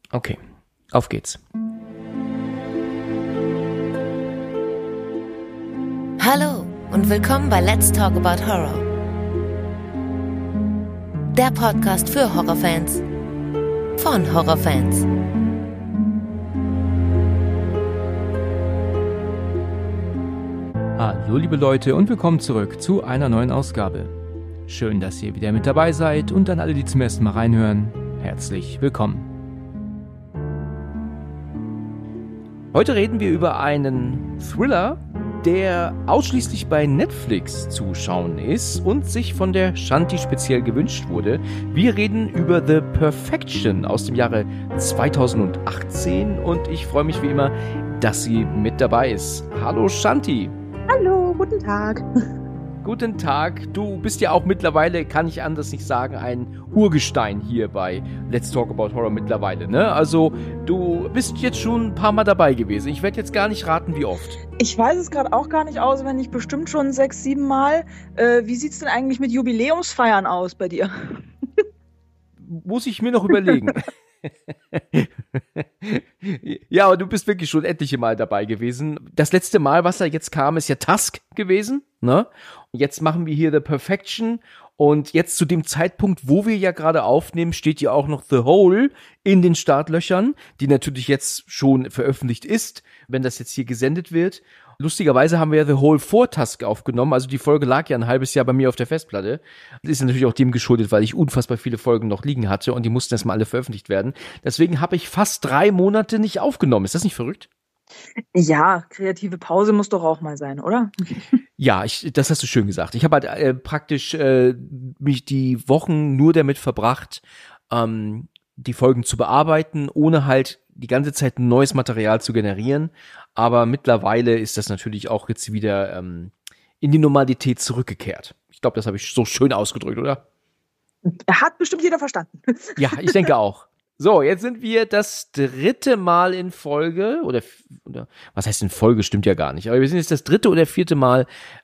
Okay, auf geht's. Hallo und willkommen bei Let's Talk About Horror. Der Podcast für Horrorfans von Horrorfans. Hallo liebe Leute und willkommen zurück zu einer neuen Ausgabe. Schön, dass ihr wieder mit dabei seid und an alle, die zum ersten Mal reinhören, herzlich willkommen. Heute reden wir über einen Thriller, der ausschließlich bei Netflix zu schauen ist und sich von der Shanti speziell gewünscht wurde. Wir reden über The Perfection aus dem Jahre 2018 und ich freue mich wie immer, dass sie mit dabei ist. Hallo Shanti. Hallo, guten Tag. Guten Tag. Du bist ja auch mittlerweile, kann ich anders nicht sagen, ein Urgestein hier bei Let's Talk About Horror mittlerweile, ne? Also, du bist jetzt schon ein paar Mal dabei gewesen. Ich werde jetzt gar nicht raten, wie oft. Ich weiß es gerade auch gar nicht auswendig, bestimmt schon 6, 7 Mal. Wie sieht's denn eigentlich mit Jubiläumsfeiern aus bei dir? Muss ich mir noch überlegen. Ja, aber du bist wirklich schon etliche Mal dabei gewesen. Das letzte Mal, was da jetzt kam, ist ja Tusk gewesen, ne? Und jetzt machen wir hier The Perfection und jetzt zu dem Zeitpunkt, wo wir ja gerade aufnehmen, steht ja auch noch The Hole in den Startlöchern, die natürlich jetzt schon veröffentlicht ist, wenn das jetzt hier gesendet wird. Lustigerweise haben wir ja The Hole vor Tusk aufgenommen, also die Folge lag ja ein halbes Jahr bei mir auf der Festplatte. Das ist natürlich auch dem geschuldet, weil ich unfassbar viele Folgen noch liegen hatte und die mussten erstmal alle veröffentlicht werden. Deswegen habe ich fast 3 Monate nicht aufgenommen. Ist das nicht verrückt? Ja, kreative Pause muss doch auch mal sein, oder? Ja, das hast du schön gesagt. Ich habe halt praktisch mich die Wochen nur damit verbracht, die Folgen zu bearbeiten, ohne halt die ganze Zeit neues Material zu generieren. Aber mittlerweile ist das natürlich auch jetzt wieder in die Normalität zurückgekehrt. Ich glaube, das habe ich so schön ausgedrückt, oder? Hat bestimmt jeder verstanden. Ja, ich denke auch. So, jetzt sind wir das 3. Mal in Folge, oder was heißt in Folge, stimmt ja gar nicht, aber wir sind jetzt das 3. oder 4. Mal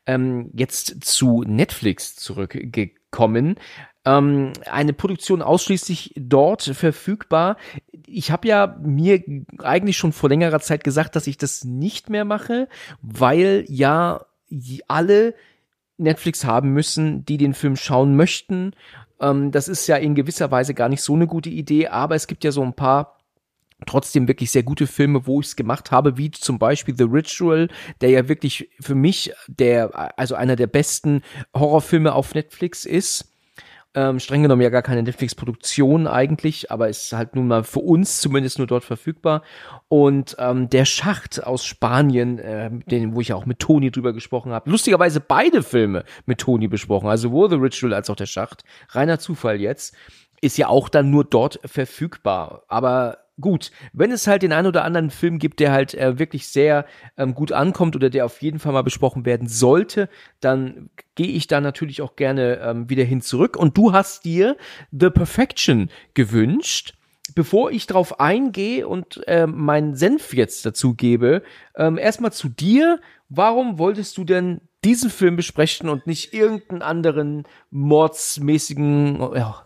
jetzt zu Netflix zurückgekommen. Eine Produktion ausschließlich dort verfügbar. Ich habe ja mir eigentlich schon vor längerer Zeit gesagt, dass ich das nicht mehr mache, weil ja alle Netflix haben müssen, die den Film schauen möchten. Das ist ja in gewisser Weise gar nicht so eine gute Idee, aber es gibt ja so ein paar trotzdem wirklich sehr gute Filme, wo ich es gemacht habe, wie zum Beispiel The Ritual, der ja wirklich für mich also einer der besten Horrorfilme auf Netflix ist. Streng genommen ja gar keine Netflix-Produktion eigentlich, aber ist halt nun mal für uns zumindest nur dort verfügbar. Und der Schacht aus Spanien, wo ich ja auch mit Toni drüber gesprochen habe, lustigerweise beide Filme mit Toni besprochen, also sowohl The Ritual als auch der Schacht, reiner Zufall jetzt, ist ja auch dann nur dort verfügbar. Aber gut, wenn es halt den einen oder anderen Film gibt, der halt wirklich sehr gut ankommt oder der auf jeden Fall mal besprochen werden sollte, dann gehe ich da natürlich auch gerne wieder hin zurück. Und du hast dir The Perfection gewünscht. Bevor ich drauf eingehe und meinen Senf jetzt dazu gebe, erstmal zu dir. Warum wolltest du denn diesen Film besprechen und nicht irgendeinen anderen mordsmäßigen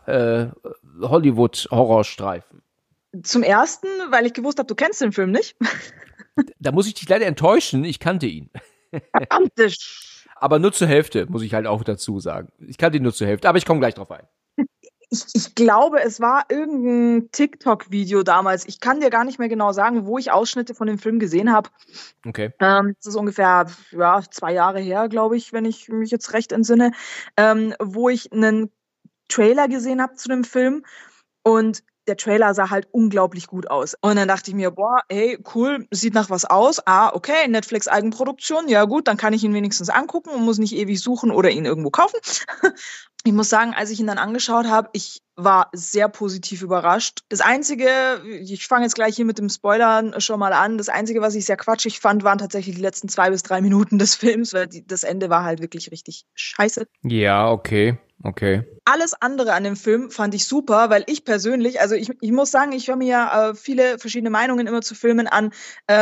Hollywood-Horrorstreifen? Zum Ersten, weil ich gewusst habe, du kennst den Film nicht. Da muss ich dich leider enttäuschen, ich kannte ihn. Verdammte Aber nur zur Hälfte, muss ich halt auch dazu sagen. Ich kannte ihn nur zur Hälfte, aber ich komme gleich drauf ein. Ich glaube, es war irgendein TikTok-Video damals. Ich kann dir gar nicht mehr genau sagen, wo ich Ausschnitte von dem Film gesehen habe. Okay. Das ist ungefähr 2 Jahre her, glaube ich, wenn ich mich jetzt recht entsinne, wo ich einen Trailer gesehen habe zu dem Film und der Trailer sah halt unglaublich gut aus. Und dann dachte ich mir, boah, hey, cool, sieht nach was aus. Okay, Netflix-Eigenproduktion, ja gut, dann kann ich ihn wenigstens angucken und muss nicht ewig suchen oder ihn irgendwo kaufen. Ich muss sagen, als ich ihn dann angeschaut habe, ich war sehr positiv überrascht. Das Einzige, ich fange jetzt gleich hier mit dem Spoilern schon mal an, das Einzige, was ich sehr quatschig fand, waren tatsächlich die letzten 2 bis 3 Minuten des Films, weil das Ende war halt wirklich richtig scheiße. Ja, okay. Alles andere an dem Film fand ich super, weil ich persönlich, also ich muss sagen, ich höre mir ja viele verschiedene Meinungen immer zu Filmen an.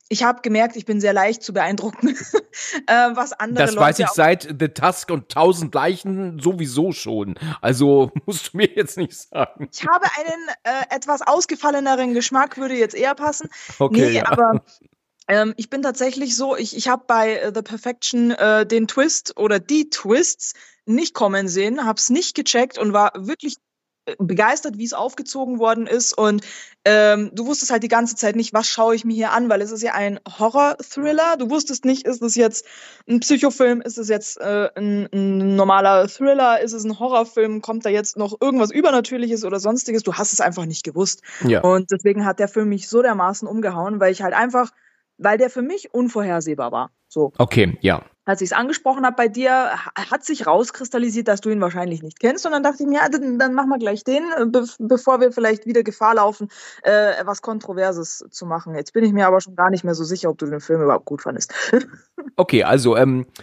ich habe gemerkt, ich bin sehr leicht zu beeindrucken, was andere Das Leute weiß ich seit The Tusk und 1000 Leichen sowieso schon. Also musst du mir jetzt nicht sagen. Ich habe einen etwas ausgefalleneren Geschmack, würde jetzt eher passen. Okay, Nee, ja. aber ich bin tatsächlich so, ich habe bei The Perfection den Twist oder die Twists nicht kommen sehen, habe es nicht gecheckt und war wirklich begeistert, wie es aufgezogen worden ist. Und du wusstest halt die ganze Zeit nicht, was schaue ich mir hier an, weil es ist ja ein Horror-Thriller. Du wusstest nicht, ist es jetzt ein Psychofilm, ist es jetzt ein normaler Thriller, ist es ein Horrorfilm, kommt da jetzt noch irgendwas Übernatürliches oder Sonstiges? Du hast es einfach nicht gewusst. Ja. Und deswegen hat der Film mich so dermaßen umgehauen, weil der für mich unvorhersehbar war. So. Okay, ja. Als ich es angesprochen habe bei dir, hat sich rauskristallisiert, dass du ihn wahrscheinlich nicht kennst. Und dann dachte ich mir, ja, dann machen wir gleich den, bevor wir vielleicht wieder Gefahr laufen, was Kontroverses zu machen. Jetzt bin ich mir aber schon gar nicht mehr so sicher, ob du den Film überhaupt gut fandest. Okay, also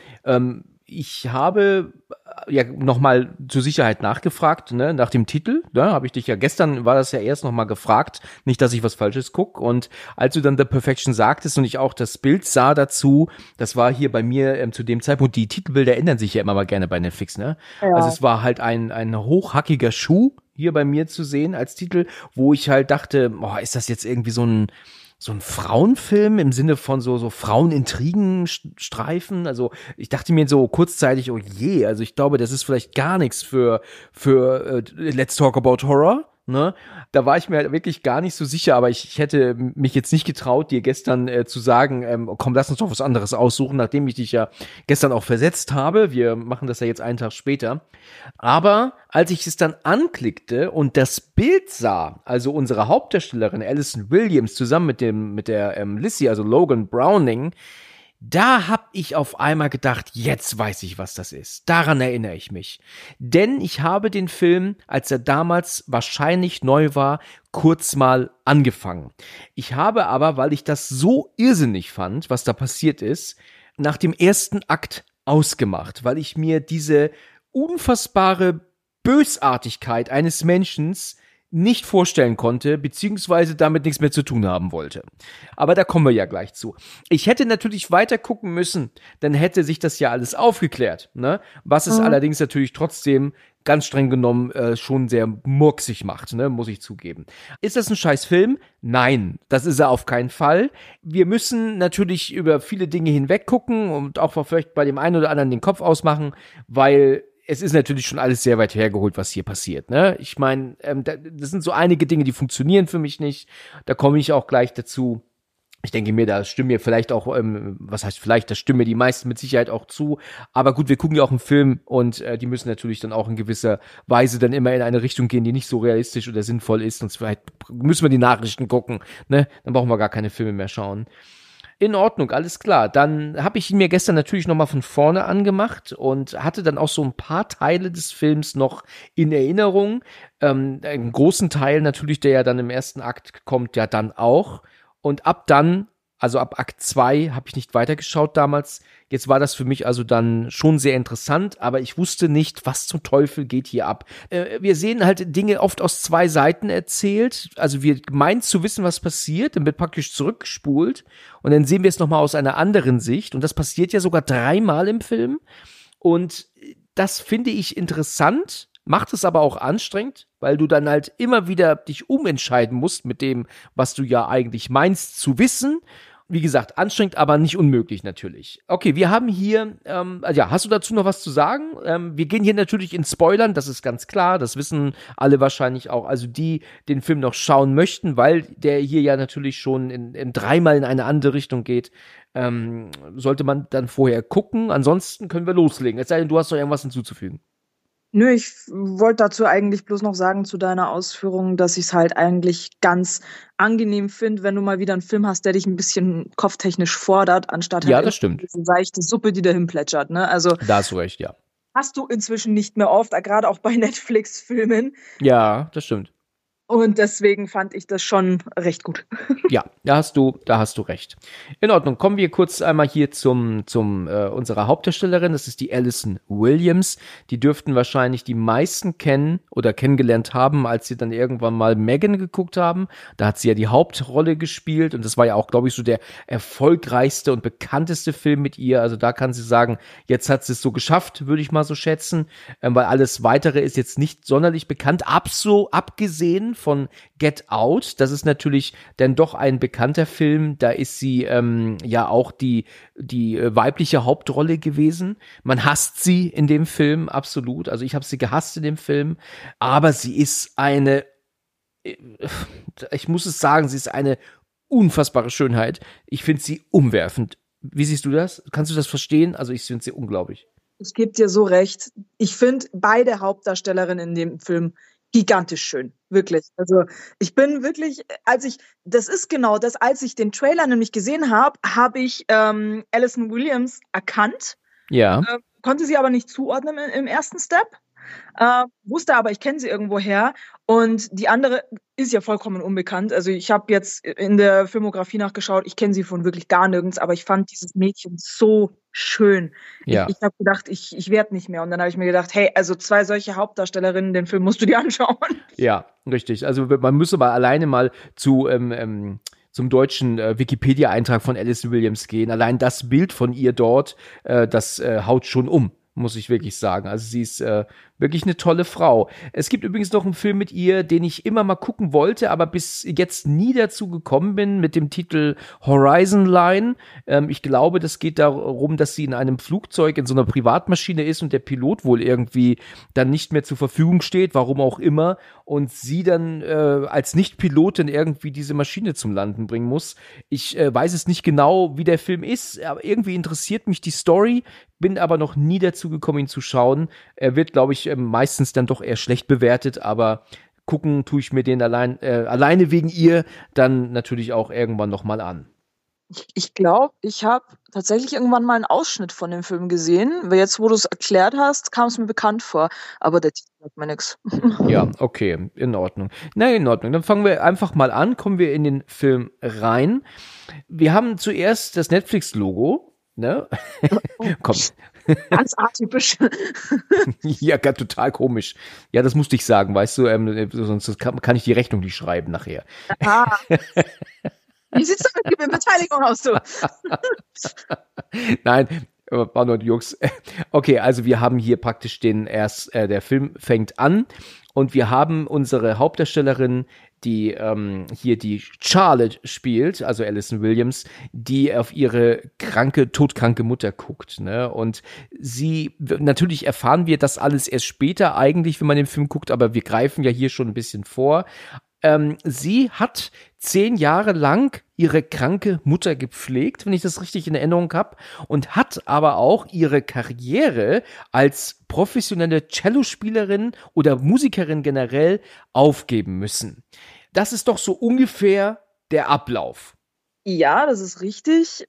ich habe ja nochmal zur Sicherheit nachgefragt, ne, nach dem Titel. Da habe ich dich ja gestern, war das ja erst nochmal gefragt, nicht, dass ich was Falsches gucke. Und als du dann The Perfection sagtest und ich auch das Bild sah dazu, das war hier bei mir zu dem Zeitpunkt, die Titelbilder ändern sich ja immer mal gerne bei Netflix, ne? Ja. Also es war halt ein hochhackiger Schuh hier bei mir zu sehen als Titel, wo ich halt dachte, ist das jetzt irgendwie so ein Frauenfilm im Sinne von so Frauenintrigenstreifen. Also ich dachte mir so kurzzeitig, oh je, also ich glaube, das ist vielleicht gar nichts für Let's Talk About Horror. Ne? Da war ich mir halt wirklich gar nicht so sicher, aber ich hätte mich jetzt nicht getraut, dir gestern zu sagen, komm, lass uns doch was anderes aussuchen, nachdem ich dich ja gestern auch versetzt habe. Wir machen das ja jetzt einen Tag später. Aber als ich es dann anklickte und das Bild sah, also unsere Hauptdarstellerin Alison Williams zusammen mit der Lizzie, also Logan Browning, da hab ich auf einmal gedacht, jetzt weiß ich, was das ist. Daran erinnere ich mich. Denn ich habe den Film, als er damals wahrscheinlich neu war, kurz mal angefangen. Ich habe aber, weil ich das so irrsinnig fand, was da passiert ist, nach dem ersten Akt ausgemacht, weil ich mir diese unfassbare Bösartigkeit eines Menschen nicht vorstellen konnte, beziehungsweise damit nichts mehr zu tun haben wollte. Aber da kommen wir ja gleich zu. Ich hätte natürlich weiter gucken müssen, dann hätte sich das ja alles aufgeklärt, ne? Was es allerdings natürlich trotzdem ganz streng genommen schon sehr murksig macht, ne? Muss ich zugeben. Ist das ein scheiß Film? Nein, das ist er auf keinen Fall. Wir müssen natürlich über viele Dinge hinweg gucken und auch vielleicht bei dem einen oder anderen den Kopf ausmachen, weil es ist natürlich schon alles sehr weit hergeholt, was hier passiert, ne? Ich meine, das sind so einige Dinge, die funktionieren für mich nicht. Da komme ich auch gleich dazu. Ich denke mir, da stimmen mir vielleicht auch, was heißt vielleicht, da stimmen mir die meisten mit Sicherheit auch zu. Aber gut, wir gucken ja auch einen Film und die müssen natürlich dann auch in gewisser Weise dann immer in eine Richtung gehen, die nicht so realistisch oder sinnvoll ist. Und vielleicht müssen wir die Nachrichten gucken, ne? Dann brauchen wir gar keine Filme mehr schauen. In Ordnung, alles klar. Dann habe ich ihn mir gestern natürlich nochmal von vorne angemacht und hatte dann auch so ein paar Teile des Films noch in Erinnerung. Einen großen Teil natürlich, der ja dann im ersten Akt kommt, ja dann auch. Und ab dann, also ab Akt 2, habe ich nicht weitergeschaut damals. Jetzt war das für mich also dann schon sehr interessant, aber ich wusste nicht, was zum Teufel geht hier ab. Wir sehen halt Dinge oft aus zwei Seiten erzählt. Also wir meinen zu wissen, was passiert, dann wird praktisch zurückgespult und dann sehen wir es nochmal aus einer anderen Sicht. Und das passiert ja sogar 3-mal im Film. Und das finde ich interessant, macht es aber auch anstrengend, weil du dann halt immer wieder dich umentscheiden musst mit dem, was du ja eigentlich meinst zu wissen. Wie gesagt, anstrengend, aber nicht unmöglich natürlich. Okay, wir haben hier, hast du dazu noch was zu sagen? Wir gehen hier natürlich in Spoilern, das ist ganz klar, das wissen alle wahrscheinlich auch, also die den Film noch schauen möchten, weil der hier ja natürlich schon in 3-mal in eine andere Richtung geht, sollte man dann vorher gucken, ansonsten können wir loslegen, es sei denn, du hast noch irgendwas hinzuzufügen. Nö, ich wollte dazu eigentlich bloß noch sagen zu deiner Ausführung, dass ich es halt eigentlich ganz angenehm finde, wenn du mal wieder einen Film hast, der dich ein bisschen kopftechnisch fordert, anstatt Ja, halt das stimmt. diese seichte Suppe, die dahin plätschert. Ne? Also Da hast du recht, ja. hast du inzwischen nicht mehr oft, gerade auch bei Netflix-Filmen. Ja, das stimmt. Und deswegen fand ich das schon recht gut. Ja, da hast du recht. In Ordnung, kommen wir kurz einmal hier zum unserer Hauptdarstellerin, das ist die Alison Williams. Die dürften wahrscheinlich die meisten kennen oder kennengelernt haben, als sie dann irgendwann mal Megan geguckt haben. Da hat sie ja die Hauptrolle gespielt und das war ja auch, glaube ich, so der erfolgreichste und bekannteste Film mit ihr. Also da kann sie sagen, jetzt hat sie es so geschafft, würde ich mal so schätzen, weil alles Weitere ist jetzt nicht sonderlich bekannt, abgesehen von Get Out. Das ist natürlich dann doch ein bekannter Film. Da ist sie ja auch die weibliche Hauptrolle gewesen. Man hasst sie in dem Film, absolut. Also ich habe sie gehasst in dem Film. Aber sie ist ich muss es sagen, sie ist eine unfassbare Schönheit. Ich finde sie umwerfend. Wie siehst du das? Kannst du das verstehen? Also ich finde sie unglaublich. Ich gebe dir so recht. Ich finde beide Hauptdarstellerinnen in dem Film gigantisch schön. Wirklich. Also ich bin wirklich, als ich den Trailer nämlich gesehen habe, habe ich Alison Williams erkannt. Ja. Konnte sie aber nicht zuordnen im ersten Step. Wusste aber, ich kenne sie irgendwoher. Und die andere ist ja vollkommen unbekannt. Also ich habe jetzt in der Filmografie nachgeschaut, ich kenne sie von wirklich gar nirgends, aber ich fand dieses Mädchen so schön. Ja. Ich habe gedacht, ich werde nicht mehr. Und dann habe ich mir gedacht, hey, also 2 solche Hauptdarstellerinnen, den Film musst du dir anschauen. Ja, richtig. Also man müsste mal alleine mal zum deutschen Wikipedia-Eintrag von Alison Williams gehen. Allein das Bild von ihr dort, das haut schon um, muss ich wirklich sagen. Also sie ist wirklich eine tolle Frau. Es gibt übrigens noch einen Film mit ihr, den ich immer mal gucken wollte, aber bis jetzt nie dazu gekommen bin, mit dem Titel Horizon Line. Ich glaube, das geht darum, dass sie in einem Flugzeug in so einer Privatmaschine ist und der Pilot wohl irgendwie dann nicht mehr zur Verfügung steht, warum auch immer, und sie dann als Nicht-Pilotin irgendwie diese Maschine zum Landen bringen muss. Ich weiß es nicht genau, wie der Film ist, aber irgendwie interessiert mich die Story, bin aber noch nie dazu gekommen, ihn zu schauen. Er wird, glaube ich, meistens dann doch eher schlecht bewertet, aber gucken tue ich mir den alleine wegen ihr dann natürlich auch irgendwann noch mal an. Ich glaube, ich habe tatsächlich irgendwann mal einen Ausschnitt von dem Film gesehen, weil jetzt, wo du es erklärt hast, kam es mir bekannt vor, aber der Titel sagt mir nichts. Ja, okay, in Ordnung. Na, in Ordnung. Dann fangen wir einfach mal an, kommen wir in den Film rein. Wir haben zuerst das Netflix-Logo, ne? Komm. Ganz atypisch. Ja, total komisch. Ja, das musste ich sagen, weißt du, sonst kann ich die Rechnung nicht schreiben nachher. Ah. Wie sieht's denn mit Gewinnbeteiligung aus, du? Nein, war nur die Jux. Okay, also wir haben hier praktisch der Film fängt an und wir haben unsere Hauptdarstellerin, die hier die Charlotte spielt, also Alison Williams, die auf ihre todkranke Mutter guckt, ne? Und natürlich erfahren wir das alles erst später eigentlich, wenn man den Film guckt, aber wir greifen ja hier schon ein bisschen vor. Sie hat 10 Jahre lang ihre kranke Mutter gepflegt, wenn ich das richtig in Erinnerung habe, und hat aber auch ihre Karriere als professionelle Cellospielerin oder Musikerin generell aufgeben müssen. Das ist doch so ungefähr der Ablauf. Ja, das ist richtig.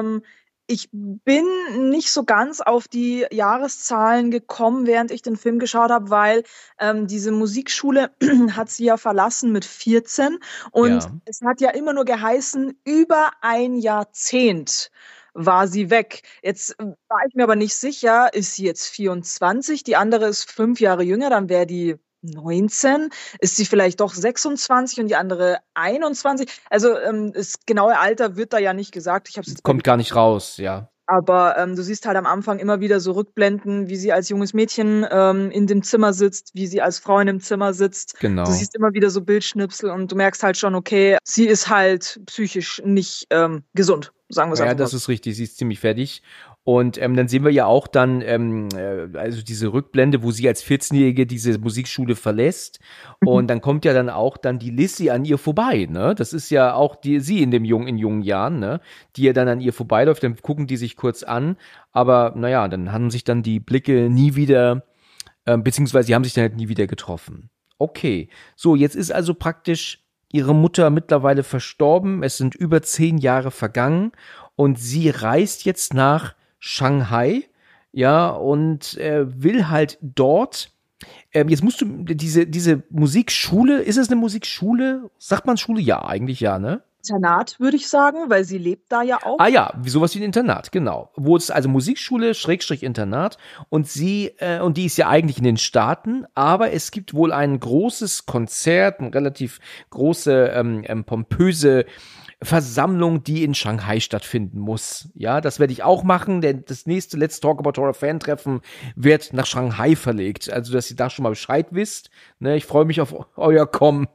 Ich bin nicht so ganz auf die Jahreszahlen gekommen, während ich den Film geschaut habe, weil diese Musikschule hat sie ja verlassen mit 14 und es hat ja immer nur geheißen, über ein Jahrzehnt war sie weg. Jetzt war ich mir aber nicht sicher, ist sie jetzt 24, die andere ist 5 Jahre jünger, dann wäre die 19, ist sie vielleicht doch 26 und die andere 21. Also das genaue Alter wird da ja nicht gesagt. Kommt gar nicht raus, ja. Aber du siehst halt am Anfang immer wieder so Rückblenden, wie sie als junges Mädchen in dem Zimmer sitzt, wie sie als Frau in dem Zimmer sitzt. Genau. Du siehst immer wieder so Bildschnipsel und du merkst halt schon, okay, sie ist halt psychisch nicht gesund, sagen wir es einfach mal. Ja, das ist richtig, sie ist ziemlich fertig. Und dann sehen wir ja auch dann also diese Rückblende, wo sie als 14-Jährige diese Musikschule verlässt. Und dann kommt ja dann auch dann die Lissy an ihr vorbei, ne? Das ist ja auch sie in jungen Jahren, ne? Die ja dann an ihr vorbeiläuft, dann gucken die sich kurz an. Aber naja, dann haben sich dann die Blicke nie wieder, beziehungsweise sie haben sich dann halt nie wieder getroffen. Okay, so, jetzt ist also praktisch ihre Mutter mittlerweile verstorben. Es sind über 10 Jahre vergangen. Und sie reist jetzt nach Shanghai, ja, und will halt dort Jetzt musst du diese Musikschule, ist es eine Musikschule? Sagt man Schule? Ja, eigentlich ja, ne? Internat, würde ich sagen, weil sie lebt da ja auch. Ah ja, wie sowas wie ein Internat, genau. Wo es also Musikschule, Schrägstrich Internat und und die ist ja eigentlich in den Staaten, aber es gibt wohl ein großes Konzert, eine relativ große, pompöse Versammlung, die in Shanghai stattfinden muss. Ja, das werde ich auch machen, denn das nächste Let's Talk About Horror Fan-Treffen wird nach Shanghai verlegt. Also, dass ihr da schon mal Bescheid wisst. Ne, ich freue mich auf euer Kommen.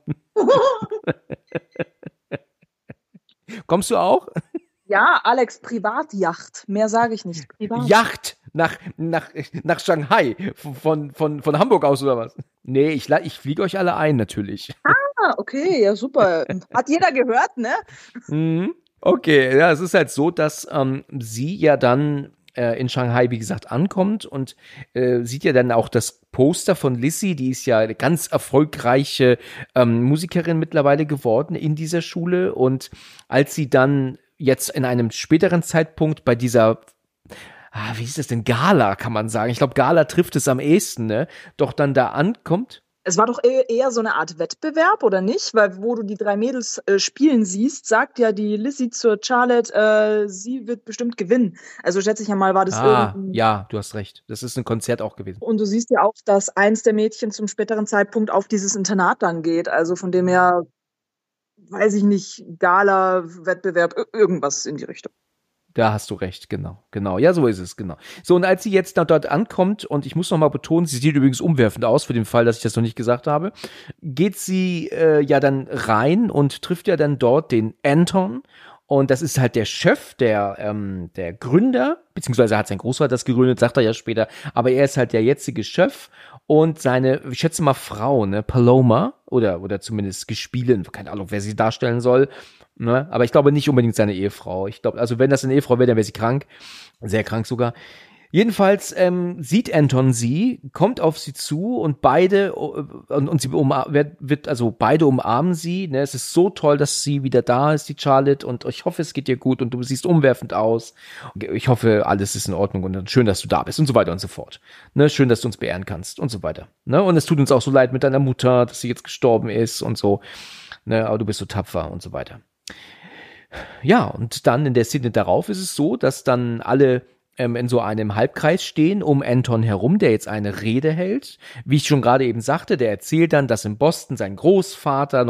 Kommst du auch? Ja, Alex, Privatjacht. Mehr sage ich nicht. Privat. Yacht nach Shanghai von Hamburg aus oder was? Nee, ich fliege euch alle ein natürlich. Ah, okay, ja super. Hat jeder gehört, ne? Mhm. Okay, ja, es ist halt so, dass sie ja dann in Shanghai, wie gesagt, ankommt und sieht ja dann auch das Poster von Lizzie, die ist ja eine ganz erfolgreiche Musikerin mittlerweile geworden in dieser Schule. Und als sie dann jetzt in einem späteren Zeitpunkt bei dieser, wie hieß das denn, Gala, kann man sagen. Ich glaube, Gala trifft es am ehesten, ne? Doch dann da ankommt. Es war doch eher so eine Art Wettbewerb, oder nicht? Weil wo du die drei Mädels spielen siehst, sagt ja die Lizzie zur Charlotte, sie wird bestimmt gewinnen. Also schätze ich ja mal, war das irgendwie. Ja, du hast recht. Das ist ein Konzert auch gewesen. Und du siehst ja auch, dass eins der Mädchen zum späteren Zeitpunkt auf dieses Internat dann geht. Also von dem her, weiß ich nicht, Gala, Wettbewerb, irgendwas in die Richtung. Da hast du recht, genau. Ja, so ist es, genau. So, und als sie jetzt dort ankommt, und ich muss noch mal betonen, sie sieht übrigens umwerfend aus, für den Fall, dass ich das noch nicht gesagt habe, geht sie ja dann rein und trifft ja dann dort den Anton. Und das ist halt der Chef, der Gründer, beziehungsweise hat sein Großvater das gegründet, sagt er ja später, aber er ist halt der jetzige Chef und seine, ich schätze mal Frau, ne, Paloma, oder zumindest Gespielin, keine Ahnung, wer sie darstellen soll, ne, aber ich glaube nicht unbedingt seine Ehefrau. Ich glaube, also wenn das eine Ehefrau wäre, dann wäre sie krank, sehr krank sogar. Jedenfalls sieht Anton sie, kommt auf sie zu und beide und sie beide umarmen sie. Ne? Es ist so toll, dass sie wieder da ist, die Charlotte, und ich hoffe, es geht dir gut und du siehst umwerfend aus. Ich hoffe, alles ist in Ordnung und schön, dass du da bist und so weiter und so fort. Ne? Schön, dass du uns beehren kannst und so weiter. Ne? Und es tut uns auch so leid mit deiner Mutter, dass sie jetzt gestorben ist und so. Ne? Aber du bist so tapfer und so weiter. Ja, und dann in der Szene darauf ist es so, dass dann alle in so einem Halbkreis stehen um Anton herum, der jetzt eine Rede hält. Wie ich schon gerade eben sagte, der erzählt dann, dass in Boston sein Großvater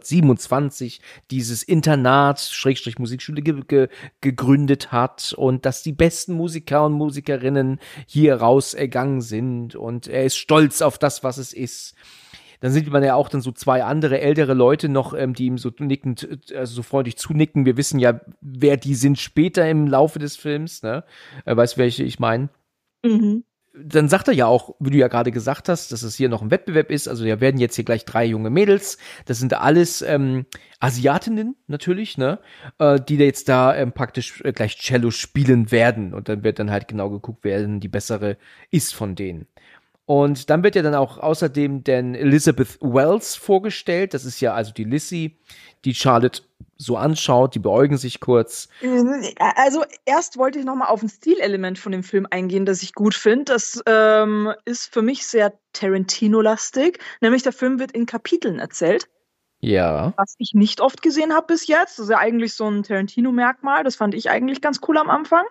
1927 dieses Internat, Schrägstrich Musikschule gegründet hat und dass die besten Musiker und Musikerinnen hier rausgegangen sind und er ist stolz auf das, was es ist. Dann sieht man ja auch dann so zwei andere ältere Leute noch, die ihm so nickend, also so freundlich zunicken. Wir wissen ja, wer die sind später im Laufe des Films, ne? Weißt du, welche ich meine? Mhm. Dann sagt er ja auch, wie du ja gerade gesagt hast, dass es hier noch ein Wettbewerb ist. Also ja, werden jetzt hier gleich 3 junge Mädels. Das sind alles Asiatinnen natürlich, ne? Die da jetzt da praktisch gleich Cello spielen werden. Und dann wird dann halt genau geguckt, wer denn die bessere ist von denen. Und dann wird ja dann auch außerdem denn Elizabeth Wells vorgestellt. Das ist ja also die Lizzie, die Charlotte so anschaut, die beäugen sich kurz. Also erst wollte ich nochmal auf ein Stilelement von dem Film eingehen, das ich gut finde. Das ist für mich sehr Tarantino-lastig. Nämlich der Film wird in Kapiteln erzählt. Ja. Was ich nicht oft gesehen habe bis jetzt. Das ist ja eigentlich so ein Tarantino-Merkmal. Das fand ich eigentlich ganz cool am Anfang.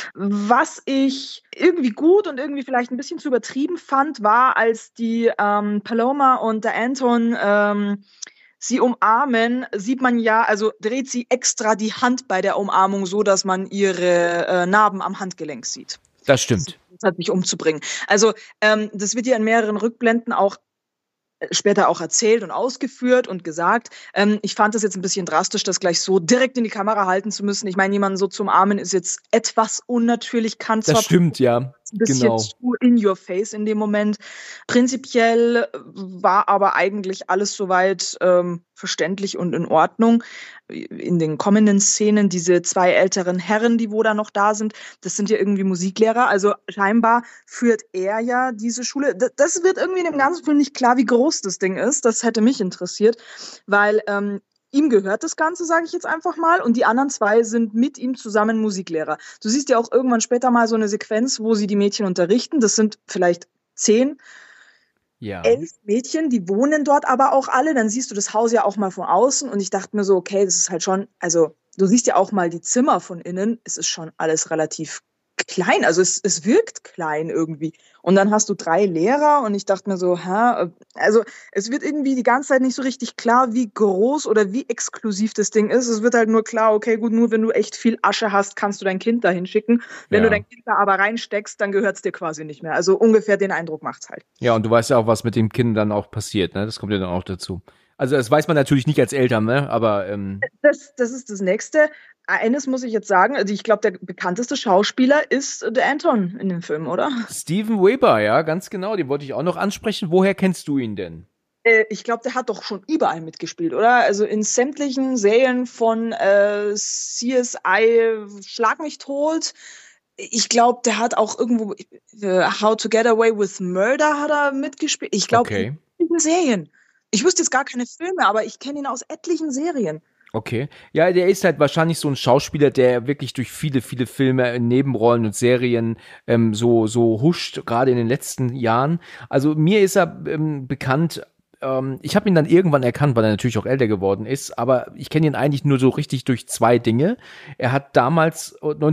Was ich irgendwie gut und irgendwie vielleicht ein bisschen zu übertrieben fand, war, als die Paloma und der Anton sie umarmen, sieht man ja, also dreht sie extra die Hand bei der Umarmung so, dass man ihre Narben am Handgelenk sieht. Das stimmt. Das hat mich umzubringen. Also das wird ja in mehreren Rückblenden auch später auch erzählt und ausgeführt und gesagt. Ich fand das jetzt ein bisschen drastisch, das gleich so direkt in die Kamera halten zu müssen. Ich meine, jemanden so zu umarmen ist jetzt etwas unnatürlich. Kann zwar das stimmt, ja. ein bisschen zu in your face in dem Moment. Prinzipiell war aber eigentlich alles soweit verständlich und in Ordnung. In den kommenden Szenen, diese 2 älteren Herren, die wo da noch da sind, das sind ja irgendwie Musiklehrer. Also scheinbar führt er ja diese Schule. Das wird irgendwie in dem ganzen Film nicht klar, wie groß das Ding ist. Das hätte mich interessiert, weil ihm gehört das Ganze, sage ich jetzt einfach mal, und die anderen 2 sind mit ihm zusammen Musiklehrer. Du siehst ja auch irgendwann später mal so eine Sequenz, wo sie die Mädchen unterrichten. Das sind vielleicht 10 Ja. 11 Mädchen, die wohnen dort aber auch alle. Dann siehst du das Haus ja auch mal von außen. Und ich dachte mir so, okay, das ist halt schon, also du siehst ja auch mal die Zimmer von innen. Es ist schon alles relativ klein. Also es wirkt klein irgendwie. Und dann hast du 3 Lehrer und ich dachte mir so, also es wird irgendwie die ganze Zeit nicht so richtig klar, wie groß oder wie exklusiv das Ding ist. Es wird halt nur klar, okay, gut, nur wenn du echt viel Asche hast, kannst du dein Kind da hinschicken. Wenn du Ja. dein Kind da aber reinsteckst, dann gehört es dir quasi nicht mehr. Also ungefähr den Eindruck macht's halt. Ja, und du weißt ja auch, was mit dem Kind dann auch passiert, ne? Das kommt ja dann auch dazu. Also das weiß man natürlich nicht als Eltern, ne? Aber Das ist das Nächste. Eines muss ich jetzt sagen, also ich glaube, der bekannteste Schauspieler ist der Anton in dem Film, oder? Steven Weber, ja, ganz genau, den wollte ich auch noch ansprechen. Woher kennst du ihn denn? Ich glaube, der hat doch schon überall mitgespielt, oder? Also in sämtlichen Serien von CSI Schlag mich tot. Ich glaube, der hat auch irgendwo How to Get Away with Murder hat er mitgespielt. Ich glaube, Okay. in etlichen Serien. Ich wüsste jetzt gar keine Filme, aber ich kenne ihn aus etlichen Serien. Okay. Ja, der ist halt wahrscheinlich so ein Schauspieler, der wirklich durch viele, viele Filme in Nebenrollen und Serien so huscht, gerade in den letzten Jahren. Also mir ist er bekannt. Ich habe ihn dann irgendwann erkannt, weil er natürlich auch älter geworden ist, aber ich kenne ihn eigentlich nur so richtig durch 2 Dinge. Er hat damals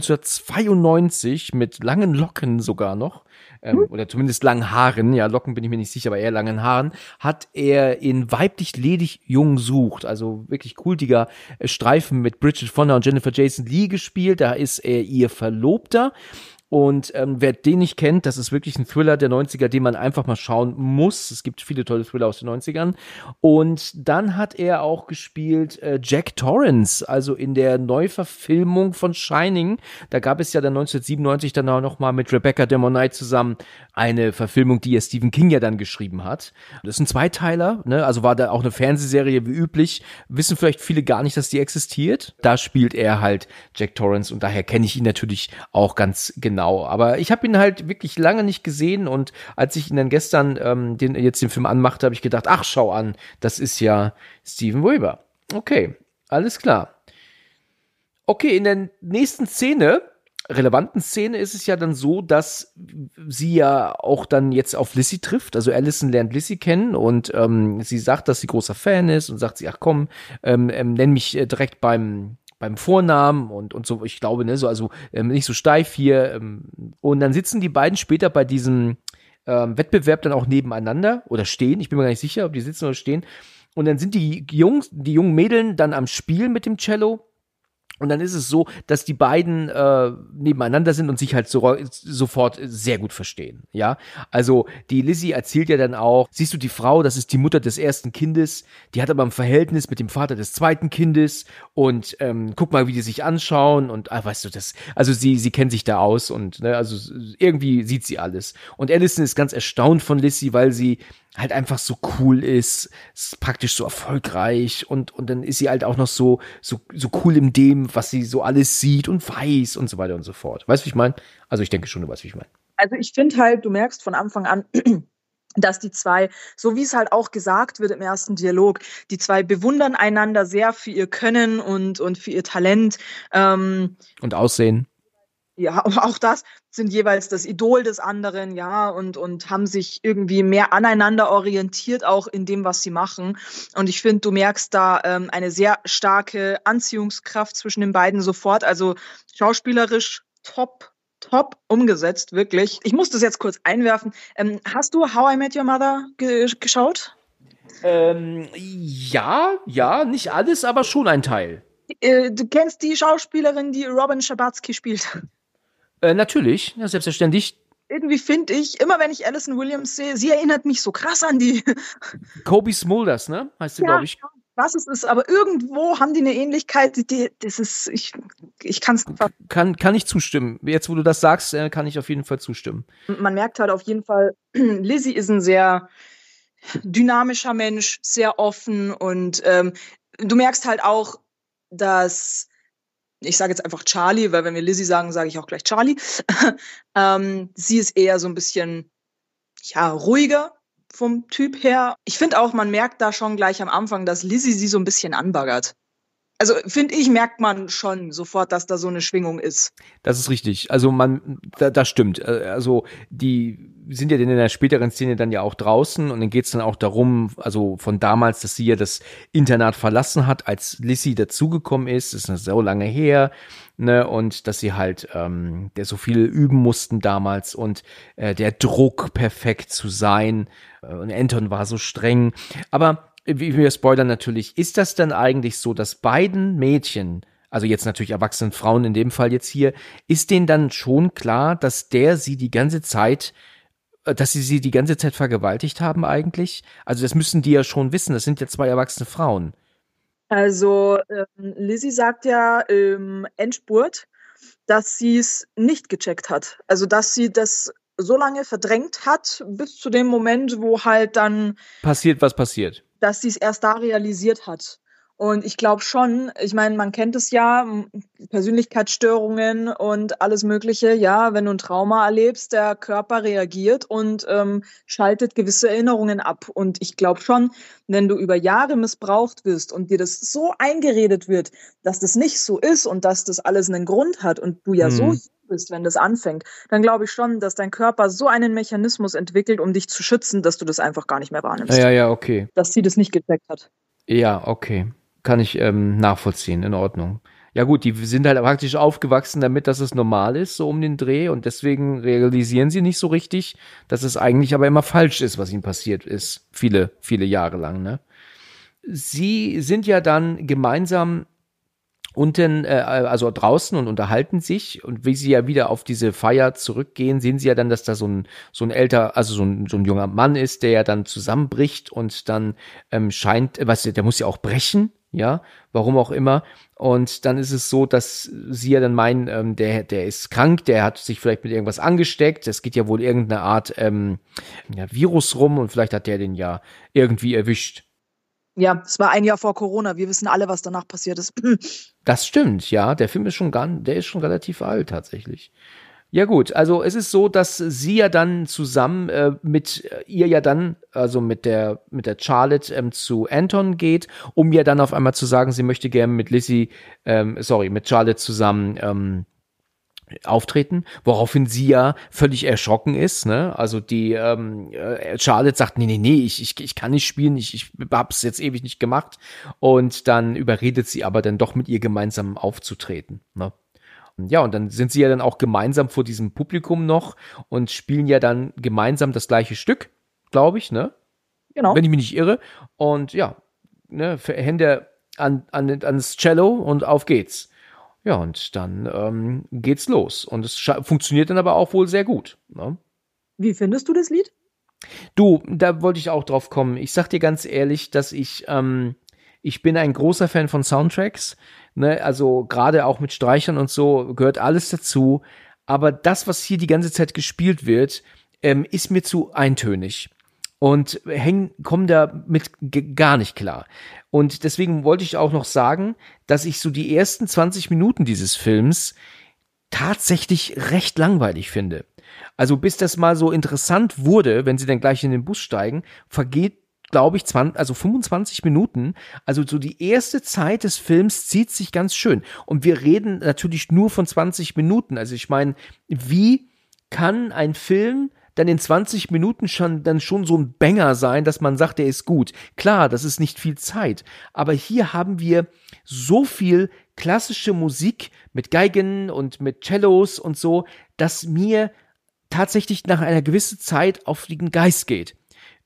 1992 mit langen Locken sogar noch, oder zumindest langen Haaren, ja, Locken bin ich mir nicht sicher, aber eher langen Haaren, hat er in Weiblich ledig jung sucht, also wirklich kultiger Streifen mit Bridget Fonda und Jennifer Jason Leigh gespielt. Da ist er ihr Verlobter. Und wer den nicht kennt, das ist wirklich ein Thriller der 90er, den man einfach mal schauen muss. Es gibt viele tolle Thriller aus den 90ern. Und dann hat er auch gespielt Jack Torrance, also in der Neuverfilmung von Shining. Da gab es ja dann 1997 dann auch noch mal mit Rebecca De Mornay zusammen eine Verfilmung, die ja Stephen King ja dann geschrieben hat. Das ist ein Zweiteiler, ne? Also war da auch eine Fernsehserie wie üblich. Wissen vielleicht viele gar nicht, dass die existiert. Da spielt er halt Jack Torrance und daher kenne ich ihn natürlich auch ganz genau. Aber ich habe ihn halt wirklich lange nicht gesehen und als ich ihn dann gestern den Film anmachte, habe ich gedacht, ach, schau an, das ist ja Steven Weber. Okay, alles klar. Okay, in der nächsten Szene, relevanten Szene, ist es ja dann so, dass sie ja auch dann jetzt auf Lizzie trifft. Also Allison lernt Lizzie kennen und sie sagt, dass sie großer Fan ist und sagt sie, ach komm, nenn mich direkt beim Vornamen und so, ich glaube, ne, so, also nicht so steif hier. Und dann sitzen die beiden später bei diesem Wettbewerb dann auch nebeneinander oder stehen. Ich bin mir gar nicht sicher, ob die sitzen oder stehen. Und dann sind die jungen Mädeln dann am Spiel mit dem Cello. Und dann ist es so, dass die beiden nebeneinander sind und sich halt sofort sehr gut verstehen, ja. Also die Lizzie erzählt ja dann auch, siehst du die Frau, das ist die Mutter des ersten Kindes, die hat aber ein Verhältnis mit dem Vater des zweiten Kindes und guck mal, wie die sich anschauen und weißt du das, also sie kennt sich da aus und ne, also irgendwie sieht sie alles. Und Allison ist ganz erstaunt von Lizzie, weil sie halt einfach so cool ist praktisch so erfolgreich und dann ist sie halt auch noch so cool in dem, was sie so alles sieht und weiß und so weiter und so fort. Weißt du, wie ich meine? Also ich denke schon, du weißt, wie ich meine. Also ich finde halt, du merkst von Anfang an, dass die zwei, so wie es halt auch gesagt wird im ersten Dialog, die zwei bewundern einander sehr für ihr Können und für ihr Talent. Und Aussehen. Ja, auch das sind jeweils das Idol des anderen, ja, und haben sich irgendwie mehr aneinander orientiert, auch in dem, was sie machen. Und ich finde, du merkst da eine sehr starke Anziehungskraft zwischen den beiden sofort. Also schauspielerisch top umgesetzt, wirklich. Ich muss das jetzt kurz einwerfen. Hast du How I Met Your Mother geschaut? Ja, nicht alles, aber schon ein Teil. Du kennst die Schauspielerin, die Robin Schabatsky spielt? Natürlich, ja, selbstverständlich. Irgendwie finde ich, immer wenn ich Alison Williams sehe, sie erinnert mich so krass an die. Kobe Smulders, ne? Heißt sie, Ja, glaube ich. was es ist, aber irgendwo haben die eine Ähnlichkeit, das ist, ich kann es. Kann ich zustimmen. Jetzt, wo du das sagst, kann ich auf jeden Fall zustimmen. Man merkt halt auf jeden Fall, Lizzie ist ein sehr dynamischer Mensch, sehr offen und du merkst halt auch, dass ich sage jetzt einfach Charlie, weil wenn wir Lizzie sagen, sage ich auch gleich Charlie. Sie ist eher so ein bisschen, ja, ruhiger vom Typ her. Ich finde auch, man merkt da schon gleich am Anfang, dass Lizzie sie so ein bisschen anbaggert. Also, finde ich, merkt man schon sofort, dass da so eine Schwingung ist. Das ist richtig. Also das stimmt. Also die sind ja in der späteren Szene dann ja auch draußen und dann geht's dann auch darum, also von damals, dass sie ja das Internat verlassen hat, als Lizzie dazugekommen ist. Das ist so lange her, ne? Und dass sie halt der so viel üben mussten damals und der Druck, perfekt zu sein. Und Anton war so streng. Aber wie wir spoilern natürlich, ist das dann eigentlich so, dass beiden Mädchen, also jetzt natürlich erwachsenen Frauen in dem Fall jetzt hier, ist denen dann schon klar, dass sie die ganze Zeit vergewaltigt haben eigentlich? Also das müssen die ja schon wissen, das sind ja zwei erwachsene Frauen. Also, Lizzie sagt ja im Endspurt, dass sie es nicht gecheckt hat. Also, dass sie das so lange verdrängt hat, bis zu dem Moment, wo halt dann Passiert, was passiert. dass sie es erst da realisiert hat. Und ich glaube schon, ich meine, man kennt es ja, Persönlichkeitsstörungen und alles Mögliche, ja, wenn du ein Trauma erlebst, der Körper reagiert und schaltet gewisse Erinnerungen ab. Und ich glaube schon, wenn du über Jahre missbraucht wirst und dir das so eingeredet wird, dass das nicht so ist und dass das alles einen Grund hat und du ja so bist, wenn das anfängt, dann glaube ich schon, dass dein Körper so einen Mechanismus entwickelt, um dich zu schützen, dass du das einfach gar nicht mehr wahrnimmst. Ja, okay. Dass sie das nicht gecheckt hat. Ja, okay. Kann ich nachvollziehen, in Ordnung. Ja gut, die sind halt praktisch aufgewachsen damit, dass es normal ist, so um den Dreh und deswegen realisieren sie nicht so richtig, dass es eigentlich aber immer falsch ist, was ihnen passiert ist, viele, viele Jahre lang, ne? Sie sind ja dann gemeinsam unten, also draußen und unterhalten sich und wie sie ja wieder auf diese Feier zurückgehen, sehen sie ja dann, dass da so ein junger Mann ist, der ja dann zusammenbricht und dann scheint, der muss ja auch brechen, ja, warum auch immer. Und dann ist es so, dass sie ja dann meinen, der ist krank, der hat sich vielleicht mit irgendwas angesteckt, es geht ja wohl irgendeine Art Virus rum und vielleicht hat der den ja irgendwie erwischt. Ja, es war ein Jahr vor Corona. Wir wissen alle, was danach passiert ist. Das stimmt, ja. Der Film ist der ist schon relativ alt tatsächlich. Ja gut, also es ist so, dass sie ja dann zusammen mit ihr ja dann, also mit der Charlotte zu Anton geht, um ja dann auf einmal zu sagen, sie möchte gerne mit mit Charlotte zusammen auftreten, woraufhin sie ja völlig erschrocken ist, ne? Also die Charlotte sagt, nee, ich kann nicht spielen, ich hab's jetzt ewig nicht gemacht und dann überredet sie aber dann doch mit ihr gemeinsam aufzutreten, ne? Ja, und dann sind sie ja dann auch gemeinsam vor diesem Publikum noch und spielen ja dann gemeinsam das gleiche Stück, glaube ich, ne? Genau. Wenn ich mich nicht irre. Und ja, ne, Hände ans Cello und auf geht's. Ja, und dann geht's los. Und es funktioniert dann aber auch wohl sehr gut. Ne? Wie findest du das Lied? Du, da wollte ich auch drauf kommen. Ich sag dir ganz ehrlich, dass ich bin ein großer Fan von Soundtracks. Ne? Also gerade auch mit Streichern und so gehört alles dazu. Aber das, was hier die ganze Zeit gespielt wird, ist mir zu eintönig. Und kommen da mit gar nicht klar. Und deswegen wollte ich auch noch sagen, dass ich so die ersten 20 Minuten dieses Films tatsächlich recht langweilig finde. Also bis das mal so interessant wurde, wenn sie dann gleich in den Bus steigen, vergeht, glaube ich, 25 Minuten. Also so die erste Zeit des Films zieht sich ganz schön. Und wir reden natürlich nur von 20 Minuten. Also ich meine, wie kann ein Film dann in 20 Minuten schon so ein Banger sein, dass man sagt, der ist gut. Klar, das ist nicht viel Zeit, aber hier haben wir so viel klassische Musik mit Geigen und mit Cellos und so, dass mir tatsächlich nach einer gewissen Zeit auf den Geist geht.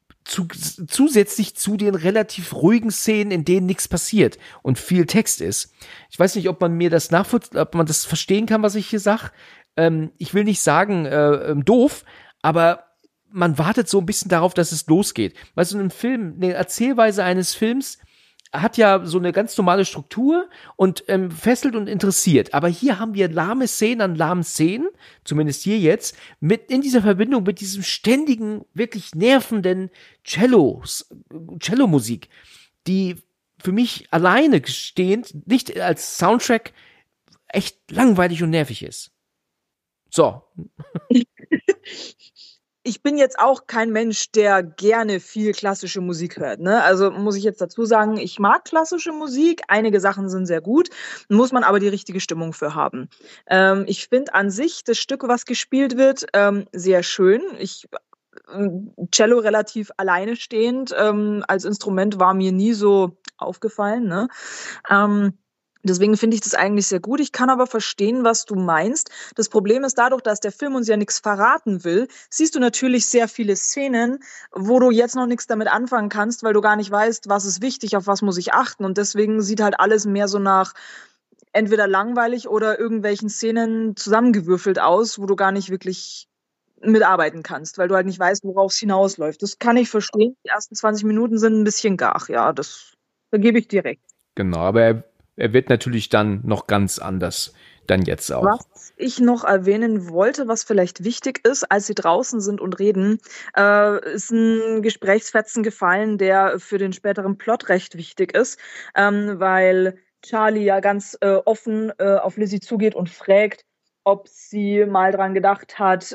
Zusätzlich zu den relativ ruhigen Szenen, in denen nichts passiert und viel Text ist. Ich weiß nicht, ob man ob man das verstehen kann, was ich hier sag. Ich will nicht sagen, doof, aber man wartet so ein bisschen darauf, dass es losgeht. Weil so ein Film, eine Erzählweise eines Films hat ja so eine ganz normale Struktur und fesselt und interessiert. Aber hier haben wir lahme Szenen an lahmen Szenen, zumindest hier jetzt, in dieser Verbindung mit diesem ständigen, wirklich nervenden Cello-Musik, die für mich alleine stehend, nicht als Soundtrack, echt langweilig und nervig ist. So. ich bin jetzt auch kein Mensch, der gerne viel klassische Musik hört, ne? Also muss ich jetzt dazu sagen, ich mag klassische Musik. Einige Sachen sind sehr gut, muss man aber die richtige Stimmung für haben. Ich finde an sich das Stück, was gespielt wird, sehr schön. Cello relativ alleine stehend, als Instrument war mir nie so aufgefallen, ne? Deswegen finde ich das eigentlich sehr gut. Ich kann aber verstehen, was du meinst. Das Problem ist, dadurch, dass der Film uns ja nichts verraten will, siehst du natürlich sehr viele Szenen, wo du jetzt noch nichts damit anfangen kannst, weil du gar nicht weißt, was ist wichtig, auf was muss ich achten. Und deswegen sieht halt alles mehr so nach entweder langweilig oder irgendwelchen Szenen zusammengewürfelt aus, wo du gar nicht wirklich mitarbeiten kannst, weil du halt nicht weißt, worauf es hinausläuft. Das kann ich verstehen. Die ersten 20 Minuten sind ein bisschen gar, ja, da gebe ich dir recht. Genau, aber er wird natürlich dann noch ganz anders, dann jetzt auch. Was ich noch erwähnen wollte, was vielleicht wichtig ist, als sie draußen sind und reden, ist ein Gesprächsfetzen gefallen, der für den späteren Plot recht wichtig ist, weil Charlie ja ganz offen auf Lizzie zugeht und fragt, ob sie mal dran gedacht hat,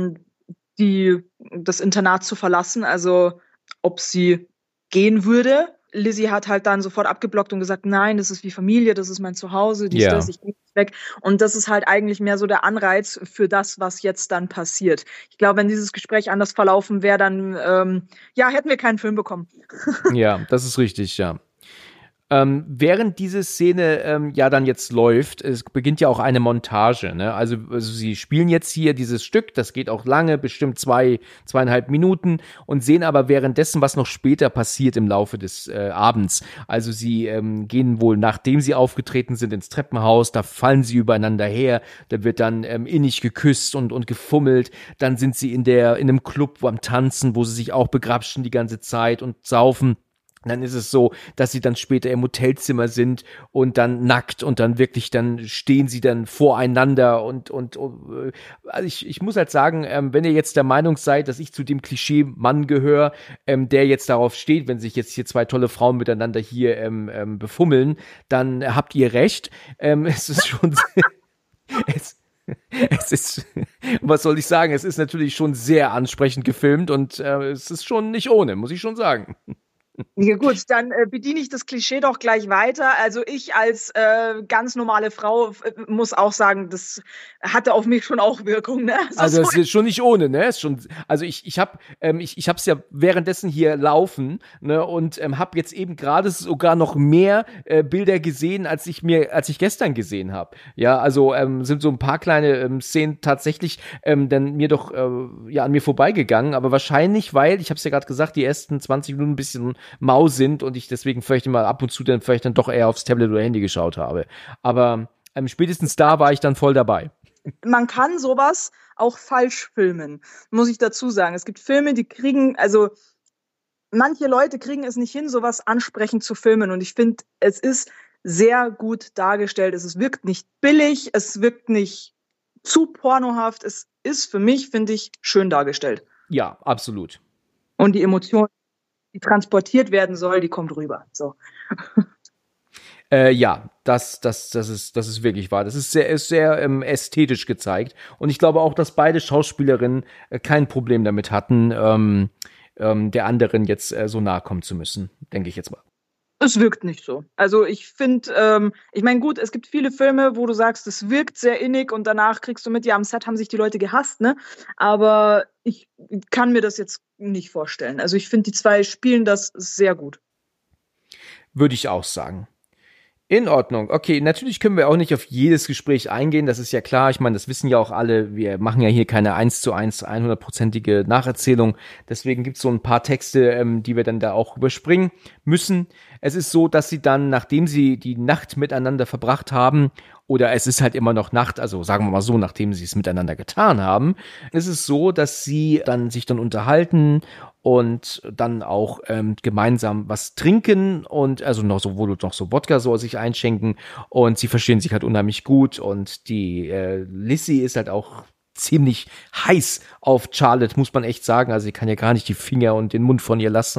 das Internat zu verlassen, also ob sie gehen würde. Lizzie hat halt dann sofort abgeblockt und gesagt, nein, das ist wie Familie, das ist mein Zuhause, ich gehe nicht weg. Und das ist halt eigentlich mehr so der Anreiz für das, was jetzt dann passiert. Ich glaube, wenn dieses Gespräch anders verlaufen wäre, dann hätten wir keinen Film bekommen. Ja, das ist richtig, ja. Während diese Szene ja dann jetzt läuft, es beginnt ja auch eine Montage, ne? Also sie spielen jetzt hier dieses Stück, das geht auch lange, bestimmt 2,5 Minuten und sehen aber währenddessen, was noch später passiert im Laufe des Abends. Also sie gehen wohl, nachdem sie aufgetreten sind, ins Treppenhaus, da fallen sie übereinander her, da wird dann innig geküsst und gefummelt, dann sind sie in einem Club am Tanzen, wo sie sich auch begrapschen die ganze Zeit und saufen. Dann ist es so, dass sie dann später im Hotelzimmer sind und dann nackt und dann wirklich, dann stehen sie dann voreinander und also ich muss halt sagen, wenn ihr jetzt der Meinung seid, dass ich zu dem Klischee-Mann gehöre, der jetzt darauf steht, wenn sich jetzt hier zwei tolle Frauen miteinander hier befummeln, dann habt ihr recht. Es ist schon es ist, was soll ich sagen, es ist natürlich schon sehr ansprechend gefilmt und es ist schon nicht ohne, muss ich schon sagen. Ja gut, dann bediene ich das Klischee doch gleich weiter. Also ich als ganz normale Frau muss auch sagen, das hatte auf mich schon auch Wirkung. Ne? Also es ist schon nicht ohne, ne? Ist schon, also ich hab's ja währenddessen hier laufen, ne? Und habe jetzt eben gerade sogar noch mehr Bilder gesehen, als ich gestern gesehen habe. Ja, also sind so ein paar kleine Szenen tatsächlich dann mir doch an mir vorbeigegangen, aber wahrscheinlich, weil, ich habe es ja gerade gesagt, die ersten 20 Minuten ein bisschen mau sind und ich deswegen vielleicht mal ab und zu dann vielleicht dann doch eher aufs Tablet oder Handy geschaut habe. Aber spätestens da war ich dann voll dabei. Man kann sowas auch falsch filmen, muss ich dazu sagen. Es gibt Filme, die also manche Leute kriegen es nicht hin, sowas ansprechend zu filmen. Und ich finde, es ist sehr gut dargestellt. Es wirkt nicht billig, es wirkt nicht zu pornohaft. Es ist für mich, finde ich, schön dargestellt. Ja, absolut. Und die Emotion, die transportiert werden soll, die kommt rüber. So. Ja, das ist wirklich wahr. Das ist sehr ästhetisch gezeigt. Und ich glaube auch, dass beide Schauspielerinnen kein Problem damit hatten, der anderen jetzt so nahe kommen zu müssen, denke ich jetzt mal. Es wirkt nicht so. Also ich finde, ich meine, gut, es gibt viele Filme, wo du sagst, es wirkt sehr innig und danach kriegst du mit, ja, am Set haben sich die Leute gehasst, ne? Aber ich kann mir das jetzt nicht vorstellen. Also ich finde, die zwei spielen das sehr gut. Würde ich auch sagen. In Ordnung. Okay, natürlich können wir auch nicht auf jedes Gespräch eingehen, das ist ja klar. Ich meine, das wissen ja auch alle. Wir machen ja hier keine 1:1, 100%ige Nacherzählung. Deswegen gibt's so ein paar Texte, die wir dann da auch überspringen müssen. Es ist so, dass sie dann, nachdem sie die Nacht miteinander verbracht haben, oder es ist halt immer noch Nacht, also sagen wir mal so, nachdem sie es miteinander getan haben, ist es so, dass sie dann sich dann unterhalten und dann auch gemeinsam was trinken und also noch so, wohl noch so Wodka so sich einschenken und sie verstehen sich halt unheimlich gut und die Lizzie ist halt auch ziemlich heiß auf Charlotte, muss man echt sagen. Also sie kann ja gar nicht die Finger und den Mund von ihr lassen.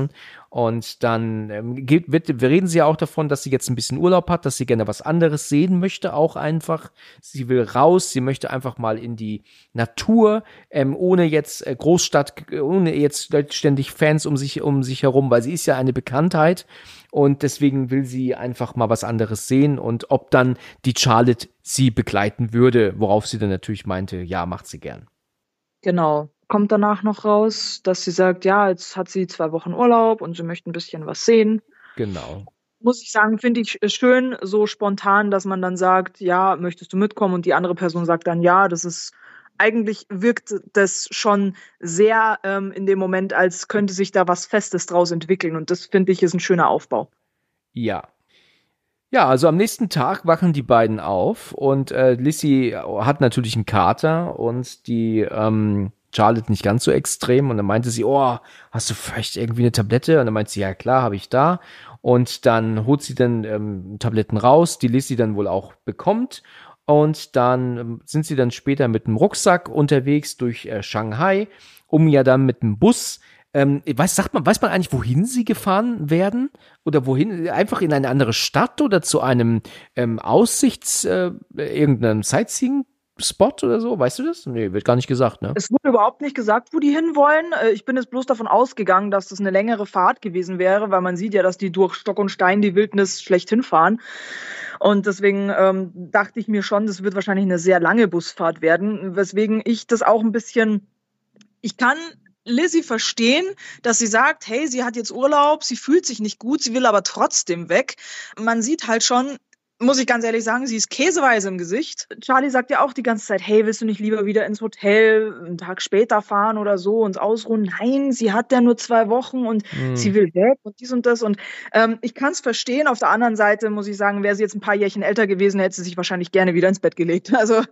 Und dann reden sie ja auch davon, dass sie jetzt ein bisschen Urlaub hat, dass sie gerne was anderes sehen möchte, auch einfach. Sie will raus, sie möchte einfach mal in die Natur, ohne jetzt Großstadt, ohne jetzt ständig Fans um sich herum, weil sie ist ja eine Bekanntheit. Und deswegen will sie einfach mal was anderes sehen und ob dann die Charlotte sie begleiten würde, worauf sie dann natürlich meinte, ja, macht sie gern. Genau. Kommt danach noch raus, dass sie sagt, ja, jetzt hat sie 2 Wochen Urlaub und sie möchte ein bisschen was sehen. Genau. Muss ich sagen, finde ich schön, so spontan, dass man dann sagt, ja, möchtest du mitkommen? Und die andere Person sagt dann, ja, eigentlich wirkt das schon sehr in dem Moment, als könnte sich da was Festes draus entwickeln. Und das, finde ich, ist ein schöner Aufbau. Ja. Ja, also am nächsten Tag wachen die beiden auf und Lissy hat natürlich einen Kater und die Charlotte nicht ganz so extrem und dann meinte sie, oh, hast du vielleicht irgendwie eine Tablette? Und dann meinte sie, ja klar, habe ich da. Und dann holt sie dann Tabletten raus, die Lissy dann wohl auch bekommt. Und dann sind sie dann später mit einem Rucksack unterwegs durch Shanghai, um ja dann mit dem Bus, weiß man eigentlich, wohin sie gefahren werden? Oder wohin? Einfach in eine andere Stadt oder zu einem irgendeinem Sightseeing-Spot oder so? Weißt du das? Nee, wird gar nicht gesagt, ne? Es wurde überhaupt nicht gesagt, wo die hinwollen. Ich bin jetzt bloß davon ausgegangen, dass das eine längere Fahrt gewesen wäre, weil man sieht ja, dass die durch Stock und Stein die Wildnis schlechthin fahren. Und deswegen dachte ich mir schon, das wird wahrscheinlich eine sehr lange Busfahrt werden, weswegen ich das auch ein bisschen, ich kann Lissy verstehen, dass sie sagt, hey, sie hat jetzt Urlaub, sie fühlt sich nicht gut, sie will aber trotzdem weg. Man sieht halt schon, muss ich ganz ehrlich sagen, sie ist käseweise im Gesicht. Charlie sagt ja auch die ganze Zeit, hey, willst du nicht lieber wieder ins Hotel, einen Tag später fahren oder so, uns ausruhen? Nein, sie hat ja nur 2 Wochen und sie will weg und dies und das. Und ich kann es verstehen. Auf der anderen Seite muss ich sagen, wäre sie jetzt ein paar Jährchen älter gewesen, hätte sie sich wahrscheinlich gerne wieder ins Bett gelegt. Also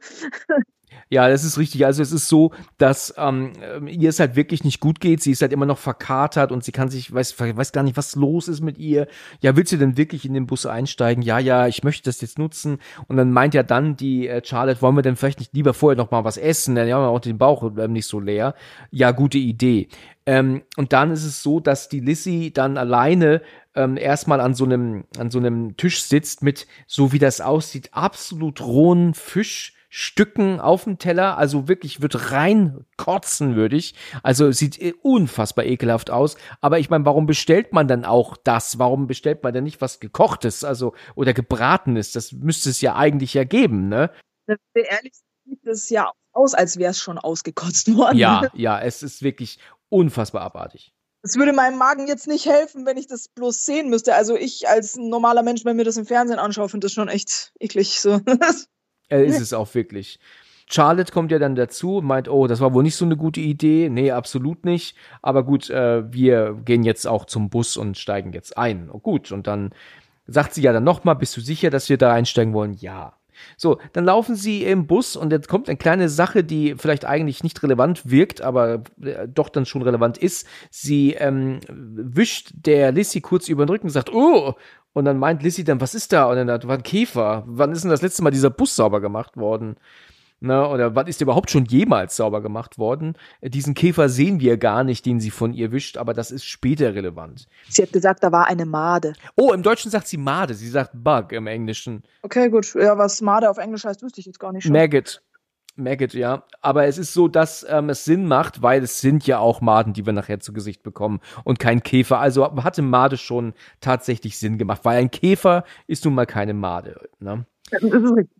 Ja, das ist richtig. Also es ist so, dass ihr es halt wirklich nicht gut geht. Sie ist halt immer noch verkatert und sie kann sich, weiß gar nicht, was los ist mit ihr. Ja, willst du denn wirklich in den Bus einsteigen? Ja, ich möchte das jetzt nutzen. Und dann meint ja dann die Charlotte, wollen wir denn vielleicht nicht lieber vorher noch mal was essen? Dann haben wir auch den Bauch nicht so leer. Ja, gute Idee. Und dann ist es so, dass die Lissy dann alleine erstmal an so einem Tisch sitzt mit, so wie das aussieht, absolut rohen Fischstücken auf dem Teller, also wirklich wird rein kotzen würdig. Also sieht unfassbar ekelhaft aus. Aber ich meine, warum bestellt man dann auch das? Warum bestellt man denn nicht was Gekochtes, also oder Gebratenes? Das müsste es ja eigentlich ja geben, ne? ehrlich sieht es ja aus, als wäre es schon ausgekotzt worden. Ja, es ist wirklich unfassbar abartig. Es würde meinem Magen jetzt nicht helfen, wenn ich das bloß sehen müsste. Also ich als normaler Mensch, wenn mir das im Fernsehen anschaue, finde das schon echt eklig. So. Ist es auch wirklich. Charlotte kommt ja dann dazu und meint, oh, das war wohl nicht so eine gute Idee. Nee, absolut nicht. Aber gut, wir gehen jetzt auch zum Bus und steigen jetzt ein. Oh, gut, und dann sagt sie ja dann nochmal, bist du sicher, dass wir da einsteigen wollen? Ja. So, dann laufen sie im Bus und jetzt kommt eine kleine Sache, die vielleicht eigentlich nicht relevant wirkt, aber doch dann schon relevant ist. Sie wischt der Lissy kurz über den Rücken und sagt, oh, und dann meint Lissy dann, was ist da? Und dann war ein Käfer. Wann ist denn das letzte Mal dieser Bus sauber gemacht worden? Na, oder wann ist der überhaupt schon jemals sauber gemacht worden? Diesen Käfer sehen wir gar nicht, den sie von ihr wischt, aber das ist später relevant. Sie hat gesagt, da war eine Made. Oh, im Deutschen sagt sie Made, sie sagt Bug im Englischen. Okay, gut. Ja, was Made auf Englisch heißt, wüsste ich jetzt gar nicht schon. Maggot, ja. Aber es ist so, dass es Sinn macht, weil es sind ja auch Maden, die wir nachher zu Gesicht bekommen und kein Käfer. Also hatte Made schon tatsächlich Sinn gemacht, weil ein Käfer ist nun mal keine Made. Ne? Das ist richtig.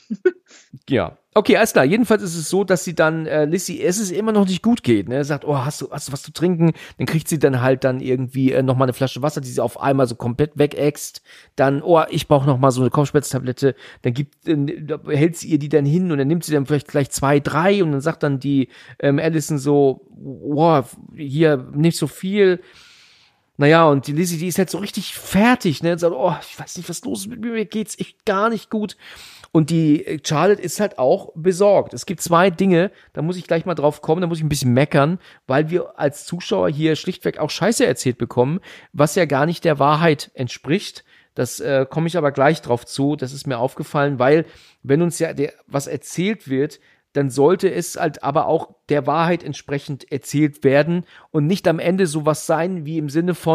Ja, okay, alles klar. Jedenfalls ist es so, dass sie dann Lissy, es ist immer noch nicht gut geht. Ne? Sagt, oh, hast du was zu trinken? Dann kriegt sie dann halt dann irgendwie noch mal eine Flasche Wasser, die sie auf einmal so komplett wegäxt. Dann, oh, ich brauche noch mal so eine Kopfschmerztablette. Dann hält sie ihr die dann hin und dann nimmt sie dann vielleicht gleich 2, 3 und dann sagt dann die Allison so, oh, hier, nicht so viel. Naja, und die Lissy, die ist halt so richtig fertig, ne? Und sagt, oh, ich weiß nicht, was los ist mit mir geht's echt gar nicht gut. Und die Charlotte ist halt auch besorgt. Es gibt 2 Dinge, da muss ich gleich mal drauf kommen, da muss ich ein bisschen meckern, weil wir als Zuschauer hier schlichtweg auch Scheiße erzählt bekommen, was ja gar nicht der Wahrheit entspricht. Das komme ich aber gleich drauf zu, das ist mir aufgefallen, weil wenn uns ja was erzählt wird, dann sollte es halt aber auch der Wahrheit entsprechend erzählt werden und nicht am Ende sowas sein wie im Sinne von,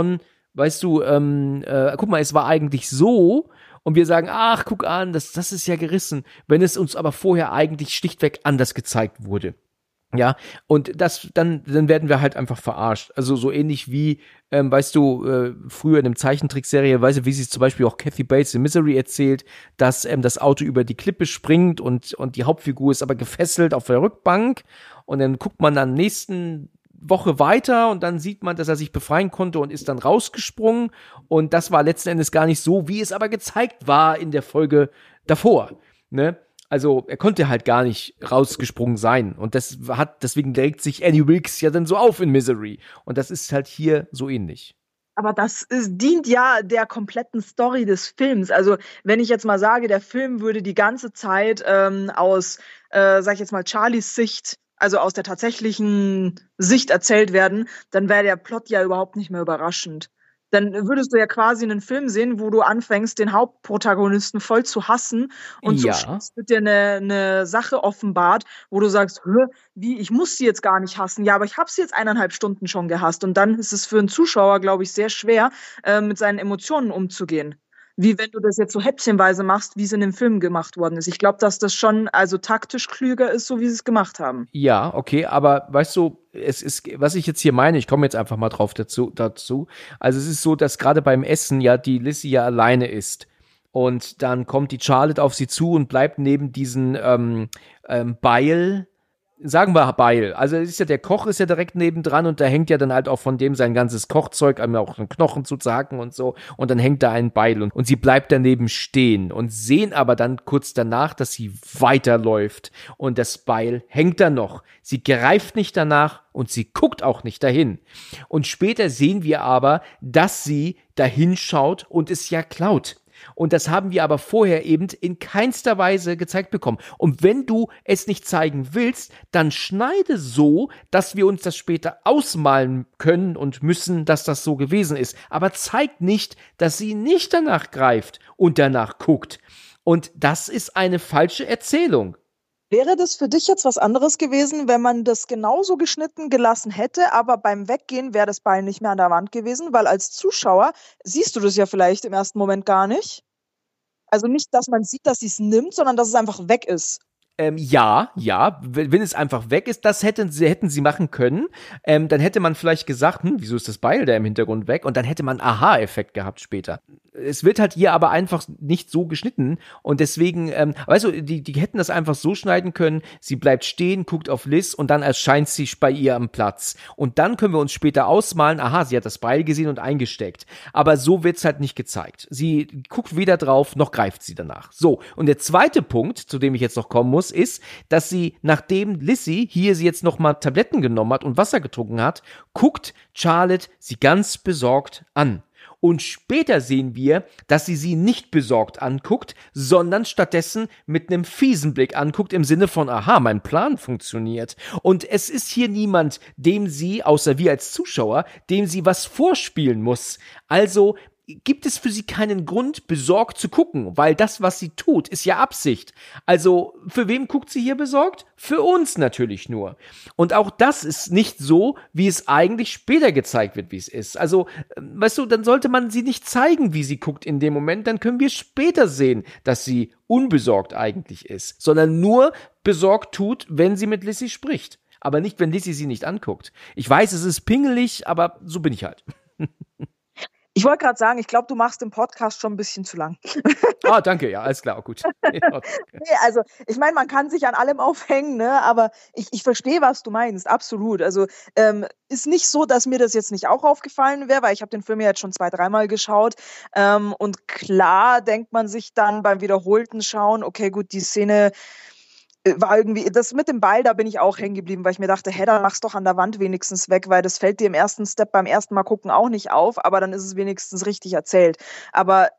weißt du, guck mal, es war eigentlich so und wir sagen, ach, guck an, das ist ja gerissen, wenn es uns aber vorher eigentlich schlichtweg anders gezeigt wurde. Ja, und dann werden wir halt einfach verarscht. Also so ähnlich wie, weißt du, früher in einem Zeichentrickserie, weißt du, wie sie zum Beispiel auch Kathy Bates in Misery erzählt, dass das Auto über die Klippe springt und die Hauptfigur ist aber gefesselt auf der Rückbank und dann guckt man dann nächsten Woche weiter und dann sieht man, dass er sich befreien konnte und ist dann rausgesprungen und das war letzten Endes gar nicht so, wie es aber gezeigt war in der Folge davor, ne? Also, er konnte halt gar nicht rausgesprungen sein. Und deswegen regt sich Annie Wilkes ja dann so auf in Misery. Und das ist halt hier so ähnlich. Aber dient ja der kompletten Story des Films. Also, wenn ich jetzt mal sage, der Film würde die ganze Zeit aus, sag ich jetzt mal, Charlies Sicht, also aus der tatsächlichen Sicht erzählt werden, dann wäre der Plot ja überhaupt nicht mehr überraschend. Dann würdest du ja quasi einen Film sehen, wo du anfängst, den Hauptprotagonisten voll zu hassen und zum Schluss wird dir eine Sache offenbart, wo du sagst, wie, ich muss sie jetzt gar nicht hassen. Ja, aber ich habe sie jetzt 1,5 Stunden schon gehasst. Und dann ist es für einen Zuschauer, glaube ich, sehr schwer, mit seinen Emotionen umzugehen. Wie wenn du das jetzt so häppchenweise machst, wie es in dem Film gemacht worden ist. Ich glaube, dass das schon also taktisch klüger ist, so wie sie es gemacht haben. Ja, okay, aber weißt du, es ist, was ich jetzt hier meine, ich komme jetzt einfach mal drauf dazu. Also es ist so, dass gerade beim Essen ja die Lizzie ja alleine ist. Und dann kommt die Charlotte auf sie zu und bleibt neben diesen Beil. Sagen wir Beil. Also es ist ja, der Koch ist ja direkt nebendran und da hängt ja dann halt auch von dem sein ganzes Kochzeug, auch einen Knochen zu zacken und so. Und dann hängt da ein Beil und sie bleibt daneben stehen und sehen aber dann kurz danach, dass sie weiterläuft und das Beil hängt da noch. Sie greift nicht danach und sie guckt auch nicht dahin. Und später sehen wir aber, dass sie dahin schaut und es ja klaut. Und das haben wir aber vorher eben in keinster Weise gezeigt bekommen. Und wenn du es nicht zeigen willst, dann schneide so, dass wir uns das später ausmalen können und müssen, dass das so gewesen ist. Aber zeig nicht, dass sie nicht danach greift und danach guckt. Und das ist eine falsche Erzählung. Wäre das für dich jetzt was anderes gewesen, wenn man das genauso geschnitten gelassen hätte, aber beim Weggehen wäre das Bein nicht mehr an der Wand gewesen? Weil als Zuschauer siehst du das ja vielleicht im ersten Moment gar nicht. Also nicht, dass man sieht, dass sie es nimmt, sondern dass es einfach weg ist. Ja, wenn es einfach weg ist, das hätten sie machen können. Dann hätte man vielleicht gesagt, wieso ist das Beil da im Hintergrund weg? Und dann hätte man einen Aha-Effekt gehabt später. Es wird halt hier aber einfach nicht so geschnitten und deswegen, weißt du, die hätten das einfach so schneiden können, sie bleibt stehen, guckt auf Liz und dann erscheint sie bei ihr am Platz. Und dann können wir uns später ausmalen, aha, sie hat das Beil gesehen und eingesteckt. Aber so wird's halt nicht gezeigt. Sie guckt weder drauf, noch greift sie danach. So, und der zweite Punkt, zu dem ich jetzt noch kommen muss, ist, dass sie, nachdem Lizzie hier sie jetzt noch mal Tabletten genommen hat und Wasser getrunken hat, guckt Charlotte sie ganz besorgt an. Und später sehen wir, dass sie nicht besorgt anguckt, sondern stattdessen mit einem fiesen Blick anguckt, im Sinne von, aha, mein Plan funktioniert. Und es ist hier niemand, dem sie, außer wir als Zuschauer, dem sie was vorspielen muss. Also gibt es für sie keinen Grund, besorgt zu gucken, weil das, was sie tut, ist ja Absicht. Also, für wem guckt sie hier besorgt? Für uns natürlich nur. Und auch das ist nicht so, wie es eigentlich später gezeigt wird, wie es ist. Also, weißt du, dann sollte man sie nicht zeigen, wie sie guckt in dem Moment, dann können wir später sehen, dass sie unbesorgt eigentlich ist, sondern nur besorgt tut, wenn sie mit Lizzie spricht. Aber nicht, wenn Lizzie sie nicht anguckt. Ich weiß, es ist pingelig, aber so bin ich halt. Ich wollte gerade sagen, ich glaube, du machst den Podcast schon ein bisschen zu lang. Ah, danke, ja, alles klar, gut. Nee, also ich meine, man kann sich an allem aufhängen, ne? Aber ich verstehe, was du meinst, absolut. Also ist nicht so, dass mir das jetzt nicht auch aufgefallen wäre, weil ich habe den Film ja jetzt schon 2-3 Mal geschaut. Und klar denkt man sich dann beim wiederholten Schauen, okay, gut, die Szene war irgendwie, das mit dem Ball, da bin ich auch hängen geblieben, weil ich mir dachte, dann mach's doch an der Wand wenigstens weg, weil das fällt dir im ersten Step beim ersten Mal gucken auch nicht auf, aber dann ist es wenigstens richtig erzählt. Aber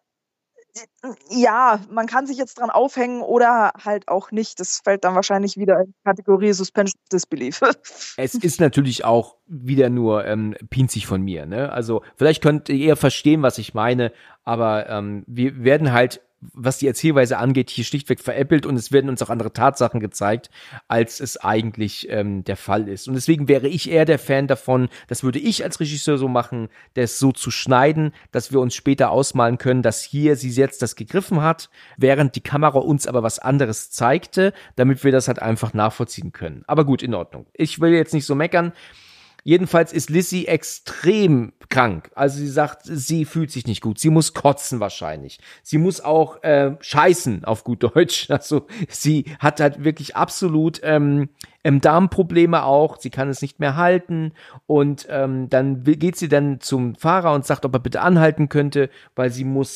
ja, man kann sich jetzt dran aufhängen oder halt auch nicht. Das fällt dann wahrscheinlich wieder in die Kategorie Suspension of Disbelief. Es ist natürlich auch wieder nur pinzig von mir, ne? Also vielleicht könnt ihr eher verstehen, was ich meine, aber wir werden halt was die Erzählweise angeht, hier schlichtweg veräppelt und es werden uns auch andere Tatsachen gezeigt, als es eigentlich der Fall ist. Und deswegen wäre ich eher der Fan davon, das würde ich als Regisseur so machen, das so zu schneiden, dass wir uns später ausmalen können, dass hier sie jetzt das gegriffen hat, während die Kamera uns aber was anderes zeigte, damit wir das halt einfach nachvollziehen können. Aber gut, in Ordnung. Ich will jetzt nicht so meckern. Jedenfalls ist Lizzie extrem krank. Also sie sagt, sie fühlt sich nicht gut. Sie muss kotzen wahrscheinlich. Sie muss auch scheißen auf gut Deutsch. Also sie hat halt wirklich absolut Darmprobleme auch. Sie kann es nicht mehr halten. Und dann geht sie dann zum Fahrer und sagt, ob er bitte anhalten könnte, weil sie muss,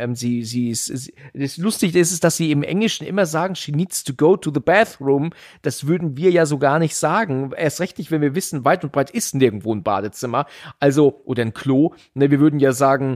das Lustige ist, dass sie im Englischen immer sagen, she needs to go to the bathroom. Das würden wir ja so gar nicht sagen. Erst recht nicht, wenn wir wissen, weit und breit ist nirgendwo ein Badezimmer. Also, oder ein Klo. Ne, wir würden ja sagen,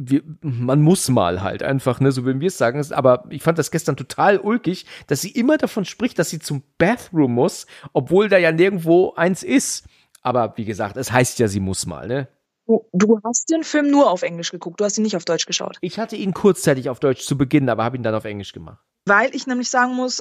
man muss mal halt einfach, ne, so würden wir es sagen. Aber ich fand das gestern total ulkig, dass sie immer davon spricht, dass sie zum Bathroom muss, obwohl da ja nirgendwo eins ist. Aber wie gesagt, es heißt ja, sie muss mal, ne? Du hast den Film nur auf Englisch geguckt, du hast ihn nicht auf Deutsch geschaut. Ich hatte ihn kurzzeitig auf Deutsch zu Beginn, aber habe ihn dann auf Englisch gemacht. Weil ich nämlich sagen muss,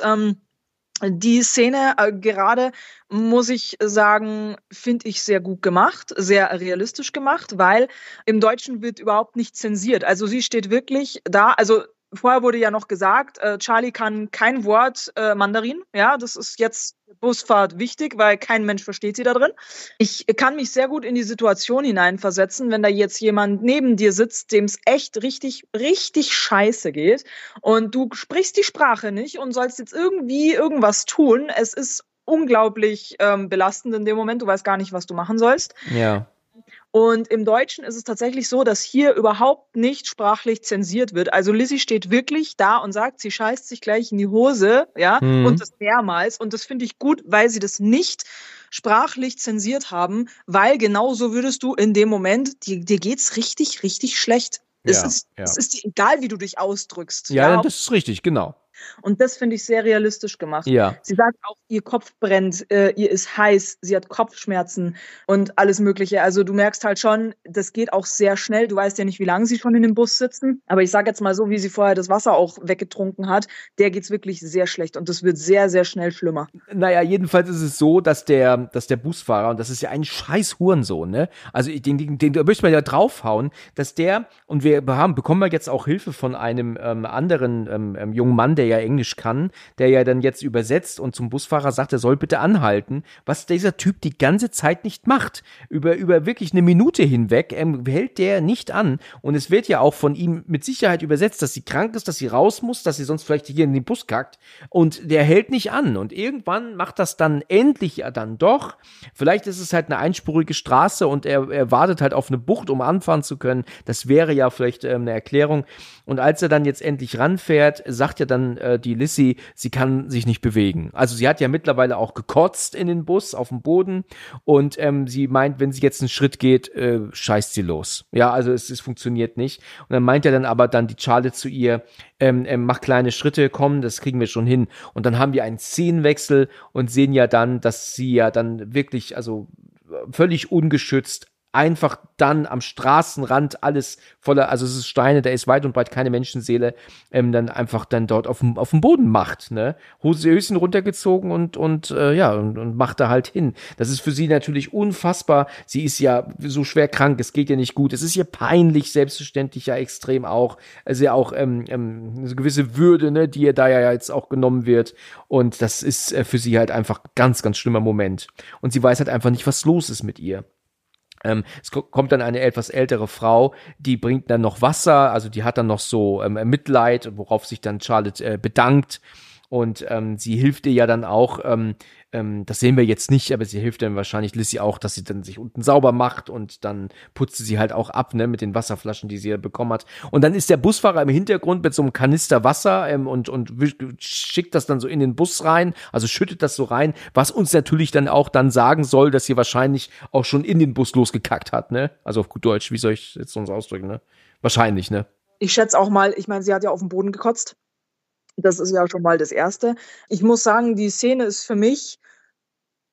die Szene gerade, muss ich sagen, finde ich sehr gut gemacht, sehr realistisch gemacht, weil im Deutschen wird überhaupt nicht zensiert. Also sie steht wirklich da, also vorher wurde ja noch gesagt, Charlie kann kein Wort Mandarin. Ja, das ist jetzt Busfahrt wichtig, weil kein Mensch versteht sie da drin. Ich kann mich sehr gut in die Situation hineinversetzen, wenn da jetzt jemand neben dir sitzt, dem es echt richtig, richtig scheiße geht und du sprichst die Sprache nicht und sollst jetzt irgendwie irgendwas tun. Es ist unglaublich belastend in dem Moment. Du weißt gar nicht, was du machen sollst. Ja. Und im Deutschen ist es tatsächlich so, dass hier überhaupt nicht sprachlich zensiert wird. Also Lizzie steht wirklich da und sagt, sie scheißt sich gleich in die Hose, ja, und das mehrmals. Und das finde ich gut, weil sie das nicht sprachlich zensiert haben, weil genauso würdest du in dem Moment, dir geht's richtig, richtig schlecht. Es ist dir egal, wie du dich ausdrückst. Ja, das ist richtig, genau. Und das finde ich sehr realistisch gemacht. Ja. Sie sagt auch, ihr Kopf brennt, ihr ist heiß, sie hat Kopfschmerzen und alles Mögliche. Also du merkst halt schon, das geht auch sehr schnell. Du weißt ja nicht, wie lange sie schon in dem Bus sitzen. Aber ich sage jetzt mal so, wie sie vorher das Wasser auch weggetrunken hat, der geht's wirklich sehr schlecht. Und das wird sehr, sehr schnell schlimmer. Naja, jedenfalls ist es so, dass der Busfahrer, und das ist ja ein scheiß Hurensohn, ne? Also den da möchte man ja draufhauen, dass der, und wir bekommen wir jetzt auch Hilfe von einem anderen jungen Mann, der ja Englisch kann, der ja dann jetzt übersetzt und zum Busfahrer sagt, er soll bitte anhalten, was dieser Typ die ganze Zeit nicht macht. Über wirklich eine Minute hinweg hält der nicht an. Und es wird ja auch von ihm mit Sicherheit übersetzt, dass sie krank ist, dass sie raus muss, dass sie sonst vielleicht hier in den Bus kackt. Und der hält nicht an. Und irgendwann macht das dann endlich ja dann doch. Vielleicht ist es halt eine einspurige Straße und er wartet halt auf eine Bucht, um anfahren zu können. Das wäre ja vielleicht eine Erklärung. Und als er dann jetzt endlich ranfährt, sagt ja dann die Lizzie, sie kann sich nicht bewegen. Also sie hat ja mittlerweile auch gekotzt in den Bus auf dem Boden und sie meint, wenn sie jetzt einen Schritt geht, scheißt sie los. Ja, also es funktioniert nicht. Und dann meint ja dann aber dann die Charlotte zu ihr, mach kleine Schritte, komm, das kriegen wir schon hin. Und dann haben wir einen Szenenwechsel und sehen ja dann, dass sie ja dann wirklich, also völlig ungeschützt einfach dann am Straßenrand alles voller, also es ist Steine, da ist weit und breit keine Menschenseele, dann einfach dann dort auf dem Boden macht, ne? Höschen runtergezogen und macht da halt hin. Das ist für sie natürlich unfassbar. Sie ist ja so schwer krank, es geht ihr nicht gut. Es ist ihr peinlich, selbstverständlich ja extrem auch. Also ja auch eine gewisse Würde, ne, die ihr da ja jetzt auch genommen wird. Und das ist für sie halt einfach ganz, ganz schlimmer Moment. Und sie weiß halt einfach nicht, was los ist mit ihr. Es kommt dann eine etwas ältere Frau, die bringt dann noch Wasser, also die hat dann noch so Mitleid, worauf sich dann Charlotte bedankt. Und sie hilft ihr ja dann auch, das sehen wir jetzt nicht, aber sie hilft dann wahrscheinlich Lizzie auch, dass sie dann sich unten sauber macht und dann putzt sie halt auch ab, ne, mit den Wasserflaschen, die sie bekommen hat. Und dann ist der Busfahrer im Hintergrund mit so einem Kanister Wasser und schickt das dann so in den Bus rein, also schüttet das so rein, was uns natürlich dann auch dann sagen soll, dass sie wahrscheinlich auch schon in den Bus losgekackt hat, ne? Also auf gut Deutsch, wie soll ich jetzt sonst ausdrücken, ne? Wahrscheinlich, ne? Ich schätze auch mal, ich meine, sie hat ja auf den Boden gekotzt. Das ist ja schon mal das Erste. Ich muss sagen, die Szene ist für mich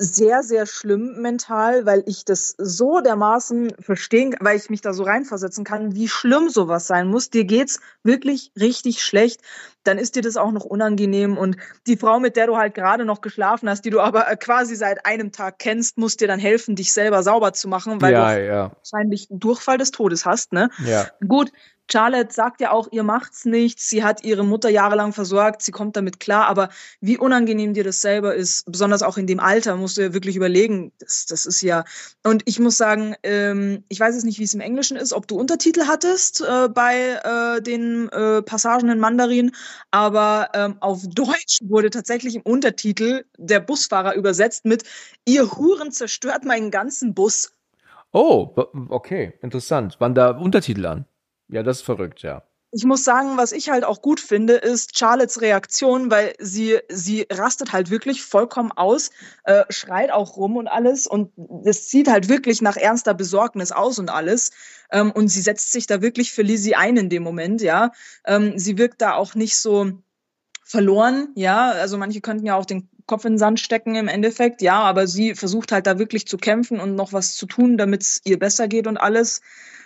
sehr, sehr schlimm mental, weil ich das so dermaßen verstehen, weil ich mich da so reinversetzen kann, wie schlimm sowas sein muss. Dir geht's wirklich richtig schlecht, dann ist dir das auch noch unangenehm und die Frau, mit der du halt gerade noch geschlafen hast, die du aber quasi seit einem Tag kennst, muss dir dann helfen, dich selber sauber zu machen, weil du wahrscheinlich einen Durchfall des Todes hast, ne? Ja. Gut, Charlotte sagt ja auch, ihr macht's nichts, sie hat ihre Mutter jahrelang versorgt, sie kommt damit klar, aber wie unangenehm dir das selber ist, besonders auch in dem Alter, musst du ja wirklich überlegen, das ist ja, und ich muss sagen, ich weiß jetzt nicht, wie es im Englischen ist, ob du Untertitel hattest bei den Passagen in Mandarin, aber auf Deutsch wurde tatsächlich im Untertitel der Busfahrer übersetzt mit "Ihr Huren zerstört meinen ganzen Bus". Oh, okay, interessant. Waren da Untertitel an? Ja, das ist verrückt, ja. Ich muss sagen, was ich halt auch gut finde, ist Charlottes Reaktion, weil sie rastet halt wirklich vollkommen aus, schreit auch rum und alles und es sieht halt wirklich nach ernster Besorgnis aus und alles. Und sie setzt sich da wirklich für Lizzie ein in dem Moment, ja. Sie wirkt da auch nicht so verloren, ja. Also manche könnten ja auch den Kopf in den Sand stecken im Endeffekt, ja, aber sie versucht halt da wirklich zu kämpfen und noch was zu tun, damit es ihr besser geht und alles.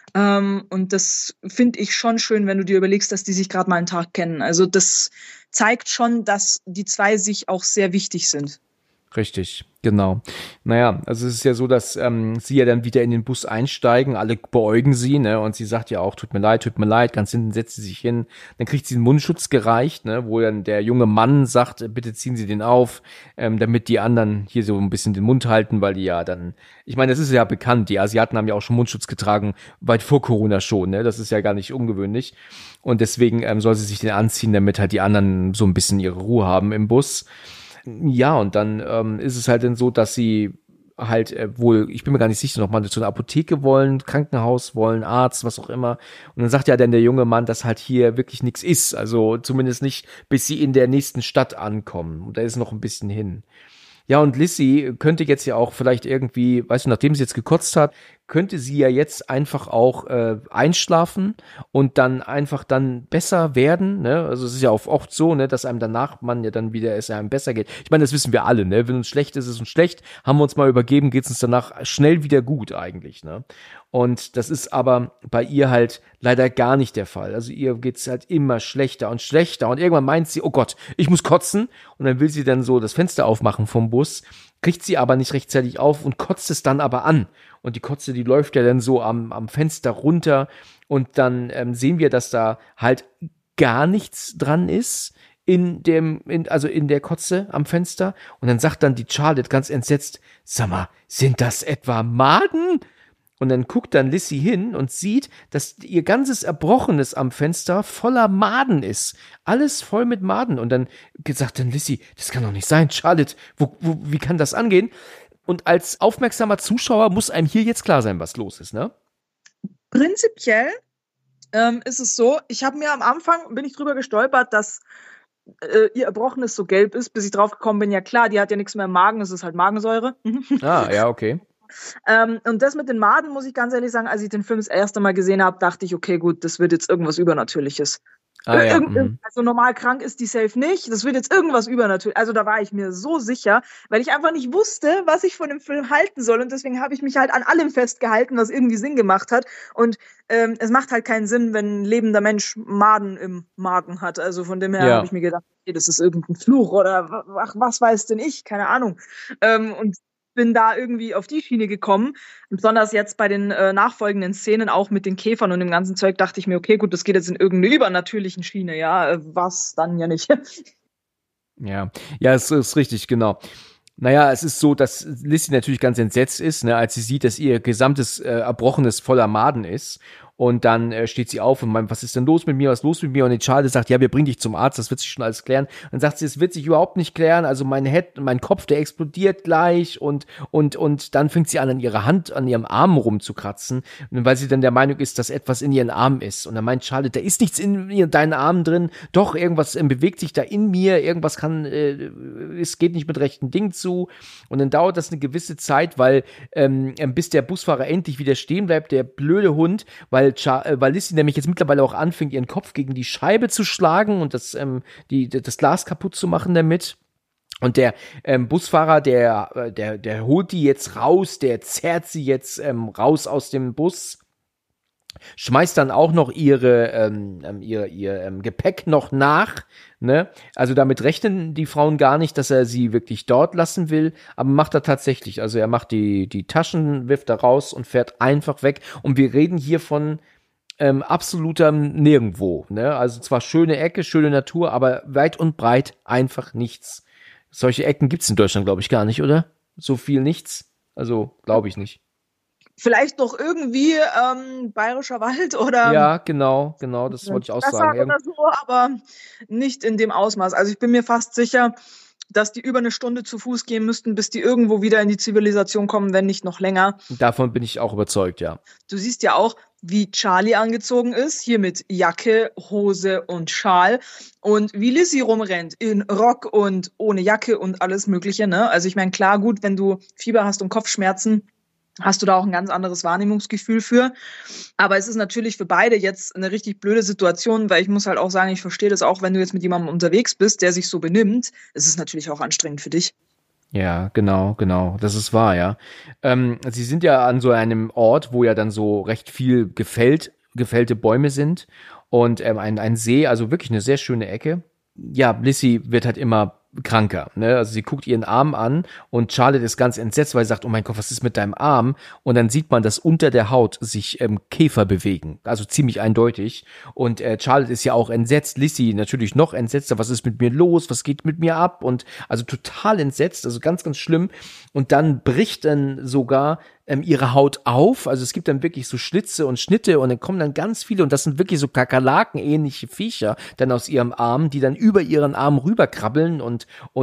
Und das finde ich schon schön, wenn du dir überlegst, dass die sich gerade mal einen Tag kennen. Also das zeigt schon, dass die zwei sich auch sehr wichtig sind. Richtig, genau. Naja, also es ist ja so, dass sie ja dann wieder in den Bus einsteigen, alle beäugen sie, ne, und sie sagt ja auch, tut mir leid, ganz hinten setzt sie sich hin, dann kriegt sie einen Mundschutz gereicht, ne, wo dann der junge Mann sagt, bitte ziehen Sie den auf, damit die anderen hier so ein bisschen den Mund halten, weil die ja dann, ich meine, das ist ja bekannt, die Asiaten haben ja auch schon Mundschutz getragen, weit vor Corona schon, ne, das ist ja gar nicht ungewöhnlich und deswegen soll sie sich den anziehen, damit halt die anderen so ein bisschen ihre Ruhe haben im Bus. Ja, und dann ist es halt dann so, dass sie halt wohl, ich bin mir gar nicht sicher, noch mal zu einer Apotheke wollen, Krankenhaus wollen, Arzt, was auch immer. Und dann sagt ja dann der junge Mann, dass halt hier wirklich nichts ist. Also zumindest nicht, bis sie in der nächsten Stadt ankommen. Und da ist noch ein bisschen hin. Ja, und Lizzie könnte jetzt ja auch vielleicht irgendwie, weißt du, nachdem sie jetzt gekotzt hat, könnte sie ja jetzt einfach auch einschlafen und dann einfach dann besser werden, ne? Also es ist ja auch oft so, ne, dass einem danach man ja dann wieder es einem besser geht. Ich meine, das wissen wir alle, ne? Wenn uns schlecht ist, ist es uns schlecht, haben wir uns mal übergeben, geht's uns danach schnell wieder gut eigentlich, ne? Und das ist aber bei ihr halt leider gar nicht der Fall. Also ihr geht's halt immer schlechter und schlechter und irgendwann meint sie, oh Gott, ich muss kotzen und dann will sie dann so das Fenster aufmachen vom Bus, kriegt sie aber nicht rechtzeitig auf und kotzt es dann aber an. Und die Kotze, die läuft ja dann so am Fenster runter und dann sehen wir, dass da halt gar nichts dran ist also in der Kotze am Fenster. Und dann sagt dann die Charlotte ganz entsetzt, sag mal, sind das etwa Maden? Und dann guckt dann Lizzie hin und sieht, dass ihr ganzes Erbrochenes am Fenster voller Maden ist. Alles voll mit Maden. Und dann sagt dann Lizzie, das kann doch nicht sein, Charlotte, wie kann das angehen? Und als aufmerksamer Zuschauer muss einem hier jetzt klar sein, was los ist, ne? Prinzipiell ist es so, ich habe mir am Anfang, bin ich drüber gestolpert, dass ihr Erbrochenes so gelb ist, bis ich drauf gekommen bin, ja klar, die hat ja nichts mehr im Magen, es ist halt Magensäure. Ah, ja, okay. Und das mit den Maden, muss ich ganz ehrlich sagen, als ich den Film das erste Mal gesehen habe, dachte ich, okay, gut, das wird jetzt irgendwas Übernatürliches. Ja. Also normal krank ist die safe nicht, das wird jetzt irgendwas Übernatürliches. Also da war ich mir so sicher, weil ich einfach nicht wusste, was ich von dem Film halten soll und deswegen habe ich mich halt an allem festgehalten, was irgendwie Sinn gemacht hat und es macht halt keinen Sinn, wenn ein lebender Mensch Maden im Magen hat. Also von dem her habe ich mir gedacht, okay, das ist irgendein Fluch oder ach, was weiß denn ich, keine Ahnung. Und bin da irgendwie auf die Schiene gekommen. Besonders jetzt bei den nachfolgenden Szenen, auch mit den Käfern und dem ganzen Zeug, dachte ich mir, okay, gut, das geht jetzt in irgendeine übernatürlichen Schiene, ja, was dann ja nicht. Ja, es ist richtig, genau. Naja, es ist so, dass Lizzie natürlich ganz entsetzt ist, ne, als sie sieht, dass ihr gesamtes Erbrochenes voller Maden ist. Und dann steht sie auf und meint, was ist denn los mit mir, was ist los mit mir? Und die Charlotte sagt, ja, wir bringen dich zum Arzt, das wird sich schon alles klären. Und dann sagt sie, es wird sich überhaupt nicht klären, also mein Kopf, der explodiert gleich und dann fängt sie an ihrer Hand, an ihrem Arm rumzukratzen, weil sie dann der Meinung ist, dass etwas in ihren Arm ist. Und dann meint Charlotte, da ist nichts in deinen Armen drin, doch, irgendwas bewegt sich da in mir, irgendwas es geht nicht mit rechten Dingen zu. Und dann dauert das eine gewisse Zeit, weil bis der Busfahrer endlich wieder stehen bleibt, der blöde Hund, weil Lizzie nämlich jetzt mittlerweile auch anfängt, ihren Kopf gegen die Scheibe zu schlagen und das Glas kaputt zu machen damit. Und der Busfahrer, der holt die jetzt raus, der zerrt sie jetzt raus aus dem Bus, schmeißt dann auch noch ihr Gepäck noch nach, ne? Also damit rechnen die Frauen gar nicht, dass er sie wirklich dort lassen will, aber macht er tatsächlich. Also er macht die Taschen, wirft da raus und fährt einfach weg. Und wir reden hier von absolutem Nirgendwo, ne? Also zwar schöne Ecke, schöne Natur, aber weit und breit einfach nichts. Solche Ecken gibt's in Deutschland, glaube ich, gar nicht, oder? So viel nichts? Also, glaube ich nicht. Vielleicht noch irgendwie Bayerischer Wald oder Ja, genau, das wollte ich auch sagen. oder so, aber nicht in dem Ausmaß. Also ich bin mir fast sicher, dass die über eine Stunde zu Fuß gehen müssten, bis die irgendwo wieder in die Zivilisation kommen, wenn nicht noch länger. Davon bin ich auch überzeugt, ja. Du siehst ja auch, wie Charlie angezogen ist, hier mit Jacke, Hose und Schal und wie Lizzie rumrennt, in Rock und ohne Jacke und alles Mögliche, ne? Also ich meine, klar, gut, wenn du Fieber hast und Kopfschmerzen, hast du da auch ein ganz anderes Wahrnehmungsgefühl für. Aber es ist natürlich für beide jetzt eine richtig blöde Situation, weil ich muss halt auch sagen, ich verstehe das auch, wenn du jetzt mit jemandem unterwegs bist, der sich so benimmt. Es ist natürlich auch anstrengend für dich. Ja, genau, das ist wahr, ja. Sie sind ja an so einem Ort, wo ja dann so recht viel gefällte Bäume sind und ein See, also wirklich eine sehr schöne Ecke. Ja, Lizzie wird halt immer kranker, ne? Also sie guckt ihren Arm an und Charlotte ist ganz entsetzt, weil sie sagt, oh mein Gott, was ist mit deinem Arm? Und dann sieht man, dass unter der Haut sich Käfer bewegen, also ziemlich eindeutig. Und Charlotte ist ja auch entsetzt, Lizzie natürlich noch entsetzter, was ist mit mir los? Was geht mit mir ab? Und also total entsetzt, also ganz, ganz schlimm. Und dann bricht dann sogar ihre Haut auf, also es gibt dann wirklich so Schlitze und Schnitte und dann kommen dann ganz viele und das sind wirklich so Kakerlaken-ähnliche Viecher dann aus ihrem Arm, die dann über ihren Arm rüberkrabbeln und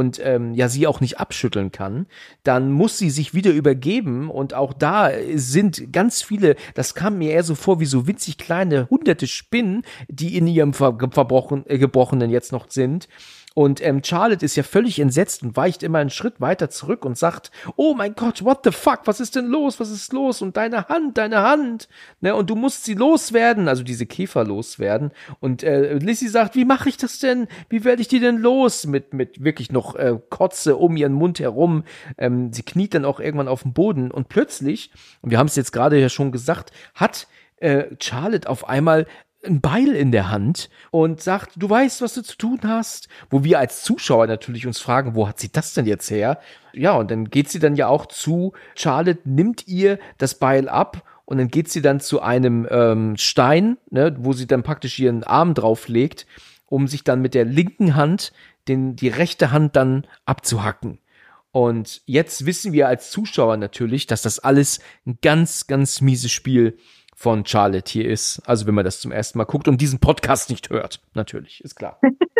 ja sie auch nicht abschütteln kann. Dann muss sie sich wieder übergeben und auch da sind ganz viele, das kam mir eher so vor wie so winzig kleine hunderte Spinnen, die in ihrem Gebrochenen jetzt noch sind. Und Charlotte ist ja völlig entsetzt und weicht immer einen Schritt weiter zurück und sagt, oh mein Gott, what the fuck, was ist denn los, was ist los? Und deine Hand, ne, und du musst sie loswerden, also diese Käfer loswerden. Und Lizzie sagt, wie mache ich das denn? Wie werde ich die denn los? Mit wirklich noch Kotze um ihren Mund herum. Sie kniet dann auch irgendwann auf dem Boden und plötzlich, und wir haben es jetzt gerade ja schon gesagt, hat Charlotte auf einmal ein Beil in der Hand und sagt, du weißt, was du zu tun hast. Wo wir als Zuschauer natürlich uns fragen, wo hat sie das denn jetzt her? Ja, und dann geht sie dann ja auch zu Charlotte, nimmt ihr das Beil ab und dann geht sie dann zu einem Stein, ne, wo sie dann praktisch ihren Arm drauflegt, um sich dann mit der linken Hand die rechte Hand dann abzuhacken. Und jetzt wissen wir als Zuschauer natürlich, dass das alles ein ganz, ganz mieses Spiel von Charlotte hier ist. Also wenn man das zum ersten Mal guckt und diesen Podcast nicht hört, natürlich, ist klar.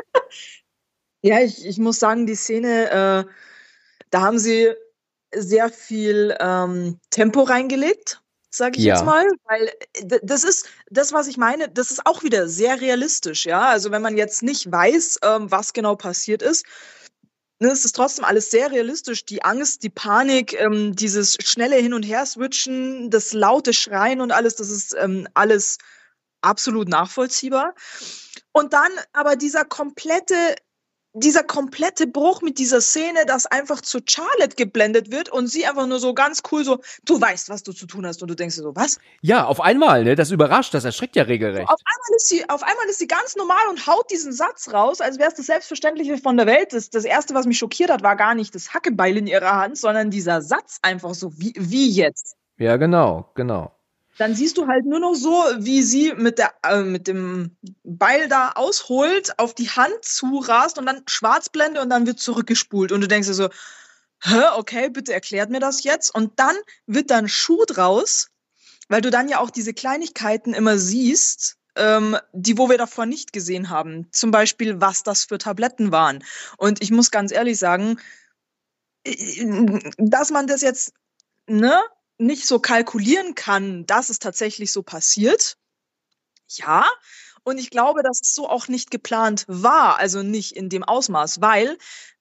Ja, ich muss sagen, die Szene, da haben sie sehr viel Tempo reingelegt, sage ich jetzt mal, weil das ist das, was ich meine, das ist auch wieder sehr realistisch, ja, also wenn man jetzt nicht weiß, was genau passiert ist, ne, es ist trotzdem alles sehr realistisch, die Angst, die Panik, dieses schnelle Hin- und Her-Switchen, das laute Schreien und alles, das ist alles absolut nachvollziehbar. Und dann aber dieser komplette Bruch mit dieser Szene, dass einfach zu Charlotte geblendet wird und sie einfach nur so ganz cool so, du weißt, was du zu tun hast und du denkst dir so, was? Ja, auf einmal, ne, das überrascht, das erschreckt ja regelrecht. Auf einmal ist sie ganz normal und haut diesen Satz raus, als wäre es das Selbstverständliche von der Welt. Das Erste, was mich schockiert hat, war gar nicht das Hackebeil in ihrer Hand, sondern dieser Satz einfach so, wie jetzt? Ja, genau. Dann siehst du halt nur noch so, wie sie mit dem Beil da ausholt, auf die Hand zurast und dann Schwarzblende und dann wird zurückgespult. Und du denkst dir so, okay, bitte erklärt mir das jetzt. Und dann wird dann Schuh draus, weil du dann ja auch diese Kleinigkeiten immer siehst, wo wir davor nicht gesehen haben. Zum Beispiel, was das für Tabletten waren. Und ich muss ganz ehrlich sagen, dass man das jetzt, ne, nicht so kalkulieren kann, dass es tatsächlich so passiert. Ja, Und ich glaube, dass es so auch nicht geplant war, also nicht in dem Ausmaß, weil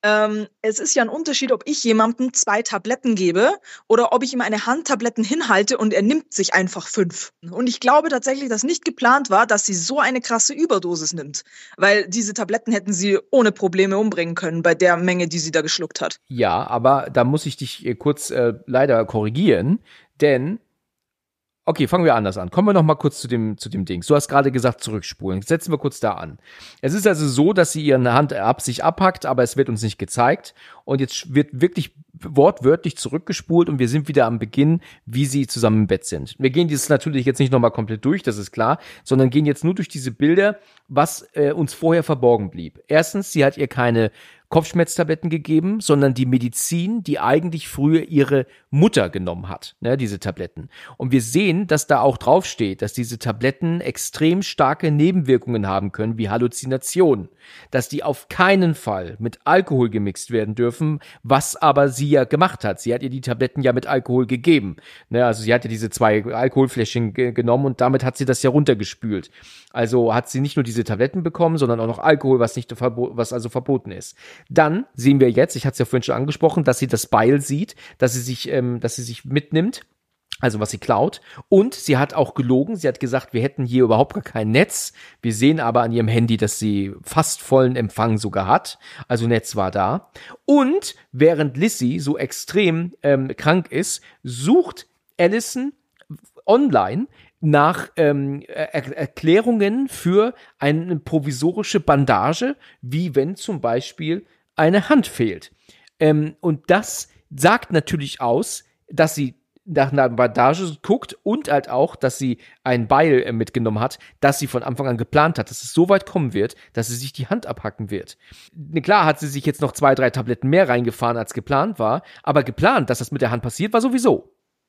es ist ja ein Unterschied, ob ich jemandem 2 Tabletten gebe oder ob ich ihm eine Hand Tabletten hinhalte und er nimmt sich einfach 5. Und ich glaube tatsächlich, dass nicht geplant war, dass sie so eine krasse Überdosis nimmt, weil diese Tabletten hätten sie ohne Probleme umbringen können bei der Menge, die sie da geschluckt hat. Ja, aber da muss ich dich kurz leider korrigieren, denn okay, fangen wir anders an. Kommen wir noch mal kurz zu dem Ding. Du hast gerade gesagt, zurückspulen. Setzen wir kurz da an. Es ist also so, dass sie ihre Hand sich abhackt, aber es wird uns nicht gezeigt. Und jetzt wird wirklich wortwörtlich zurückgespult und wir sind wieder am Beginn, wie sie zusammen im Bett sind. Wir gehen dieses natürlich jetzt nicht noch mal komplett durch, das ist klar, sondern gehen jetzt nur durch diese Bilder, was uns vorher verborgen blieb. Erstens, sie hat ihr keine Kopfschmerztabletten gegeben, sondern die Medizin, die eigentlich früher ihre Mutter genommen hat, ne, diese Tabletten. Und wir sehen, dass da auch draufsteht, dass diese Tabletten extrem starke Nebenwirkungen haben können, wie Halluzinationen, dass die auf keinen Fall mit Alkohol gemixt werden dürfen, was aber sie ja gemacht hat. Sie hat ihr die Tabletten ja mit Alkohol gegeben. Ne, also sie hat ja diese 2 Alkoholfläschchen genommen und damit hat sie das ja runtergespült. Also hat sie nicht nur diese Tabletten bekommen, sondern auch noch Alkohol, was also verboten ist. Dann sehen wir jetzt, ich hatte es ja vorhin schon angesprochen, dass sie das Beil sieht, dass sie sich mitnimmt, also was sie klaut. Und sie hat auch gelogen. Sie hat gesagt, wir hätten hier überhaupt gar kein Netz. Wir sehen aber an ihrem Handy, dass sie fast vollen Empfang sogar hat. Also Netz war da. Und während Lizzie so extrem krank ist, sucht Allison online nach Erklärungen für eine provisorische Bandage, wie wenn zum Beispiel eine Hand fehlt. Und das sagt natürlich aus, dass sie nach einer Bandage guckt und halt auch, dass sie ein Beil mitgenommen hat, das sie von Anfang an geplant hat, dass es so weit kommen wird, dass sie sich die Hand abhacken wird. Klar hat sie sich jetzt noch 2, 3 Tabletten mehr reingefahren, als geplant war, aber geplant, dass das mit der Hand passiert, war sowieso.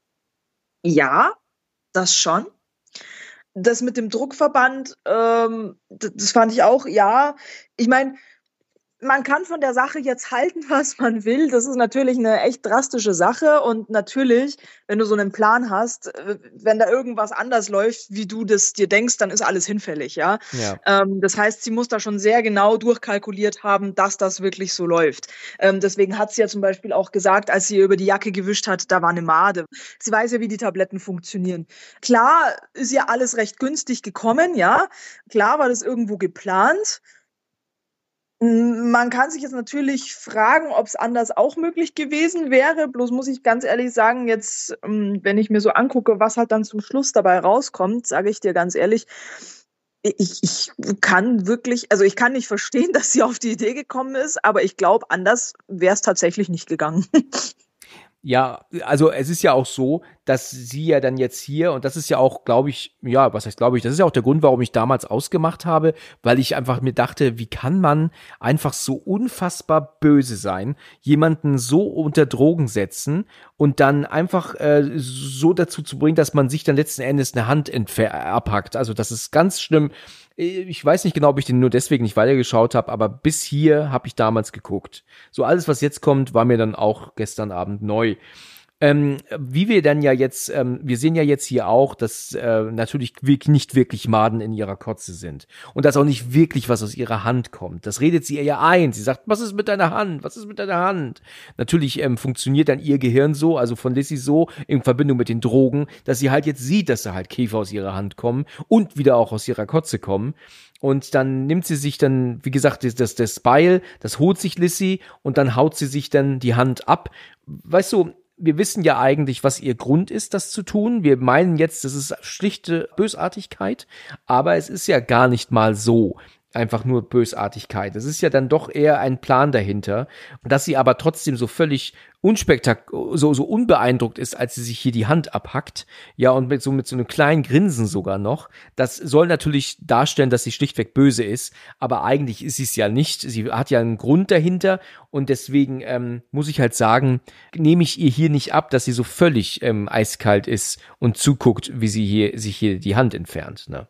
Ja, das schon. Das mit dem Druckverband, das fand ich auch, ja. Ich meine, man kann von der Sache jetzt halten, was man will. Das ist natürlich eine echt drastische Sache. Und natürlich, wenn du so einen Plan hast, wenn da irgendwas anders läuft, wie du das dir denkst, dann ist alles hinfällig, ja. Das heißt, sie muss da schon sehr genau durchkalkuliert haben, dass das wirklich so läuft. Deswegen hat sie ja zum Beispiel auch gesagt, als sie über die Jacke gewischt hat, da war eine Made. Sie weiß ja, wie die Tabletten funktionieren. Klar ist ja alles recht günstig gekommen, ja. Klar war das irgendwo geplant. Man kann sich jetzt natürlich fragen, ob es anders auch möglich gewesen wäre. Bloß muss ich ganz ehrlich sagen, jetzt, wenn ich mir so angucke, was halt dann zum Schluss dabei rauskommt, sage ich dir ganz ehrlich, ich kann wirklich, also ich kann nicht verstehen, dass sie auf die Idee gekommen ist, aber ich glaube, anders wäre es tatsächlich nicht gegangen. Ja, also es ist ja auch so, dass sie ja dann jetzt hier, und das ist ja auch, glaube ich, ja, was heißt glaube ich, das ist ja auch der Grund, warum ich damals ausgemacht habe, weil ich einfach mir dachte, wie kann man einfach so unfassbar böse sein, jemanden so unter Drogen setzen und dann einfach so dazu zu bringen, dass man sich dann letzten Endes eine Hand abhackt. Also das ist ganz schlimm. Ich weiß nicht genau, ob ich den nur deswegen nicht weitergeschaut habe, aber bis hier habe ich damals geguckt. So alles, was jetzt kommt, war mir dann auch gestern Abend neu. Wie wir dann ja jetzt, wir sehen ja jetzt hier auch, dass natürlich nicht wirklich Maden in ihrer Kotze sind. Und dass auch nicht wirklich was aus ihrer Hand kommt. Das redet sie ihr ja ein. Sie sagt, was ist mit deiner Hand? Was ist mit deiner Hand? Natürlich funktioniert dann ihr Gehirn so, also von Lizzie so, in Verbindung mit den Drogen, dass sie halt jetzt sieht, dass da halt Käfer aus ihrer Hand kommen und wieder auch aus ihrer Kotze kommen. Und dann nimmt sie sich dann, wie gesagt, das Beil, das holt sich Lizzie und dann haut sie sich dann die Hand ab. Weißt du, wir wissen ja eigentlich, was ihr Grund ist, das zu tun. Wir meinen jetzt, das ist schlichte Bösartigkeit, aber es ist ja gar nicht mal so einfach nur Bösartigkeit. Es ist ja dann doch eher ein Plan dahinter. Und dass sie aber trotzdem so völlig so unbeeindruckt ist, als sie sich hier die Hand abhackt, ja, und mit so einem kleinen Grinsen sogar noch, das soll natürlich darstellen, dass sie schlichtweg böse ist, aber eigentlich ist sie es ja nicht. Sie hat ja einen Grund dahinter und deswegen muss ich halt sagen, nehme ich ihr hier nicht ab, dass sie so völlig eiskalt ist und zuguckt, wie sie sich hier die Hand entfernt, ne?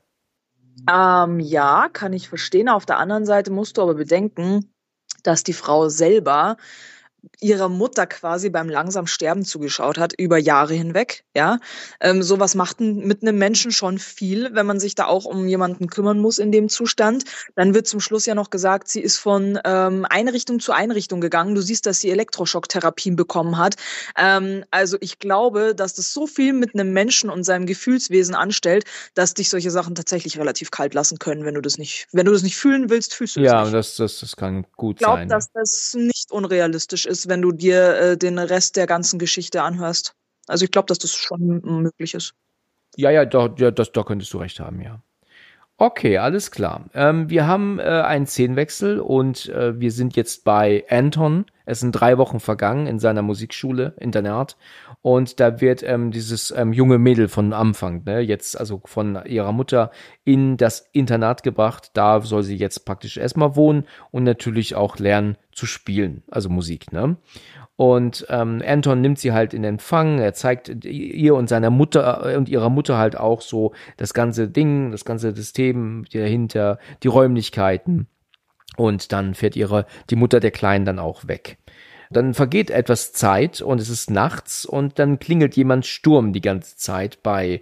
Ja, kann ich verstehen. Auf der anderen Seite musst du aber bedenken, dass die Frau selber ihrer Mutter quasi beim langsam Sterben zugeschaut hat, über Jahre hinweg, ja. Sowas macht mit einem Menschen schon viel, wenn man sich da auch um jemanden kümmern muss in dem Zustand. Dann wird zum Schluss ja noch gesagt, sie ist von Einrichtung zu Einrichtung gegangen. Du siehst, dass sie Elektroschocktherapien bekommen hat. Also ich glaube, dass das so viel mit einem Menschen und seinem Gefühlswesen anstellt, dass dich solche Sachen tatsächlich relativ kalt lassen können, wenn du das nicht fühlen willst, fühlst du das nicht. Ja, das kann gut Ich glaube, sein. dass das nicht unrealistisch ist, wenn du dir den Rest der ganzen Geschichte anhörst. Also ich glaube, dass das schon möglich ist. Ja, da könntest du recht haben, ja. Okay, alles klar. Wir haben einen Szenenwechsel und wir sind jetzt bei Anton. Es sind 3 Wochen vergangen in seiner Musikschule, Internat. Und da wird dieses junge Mädel von Anfang, ne, jetzt also von ihrer Mutter in das Internat gebracht. Da soll sie jetzt praktisch erstmal wohnen und natürlich auch lernen zu spielen, also Musik, ne? Und Anton nimmt sie halt in Empfang, er zeigt ihr und seiner Mutter und ihrer Mutter halt auch so das ganze Ding, das ganze System dahinter, die Räumlichkeiten. Und dann fährt die Mutter der Kleinen dann auch weg. Dann vergeht etwas Zeit und es ist nachts und dann klingelt jemand Sturm die ganze Zeit bei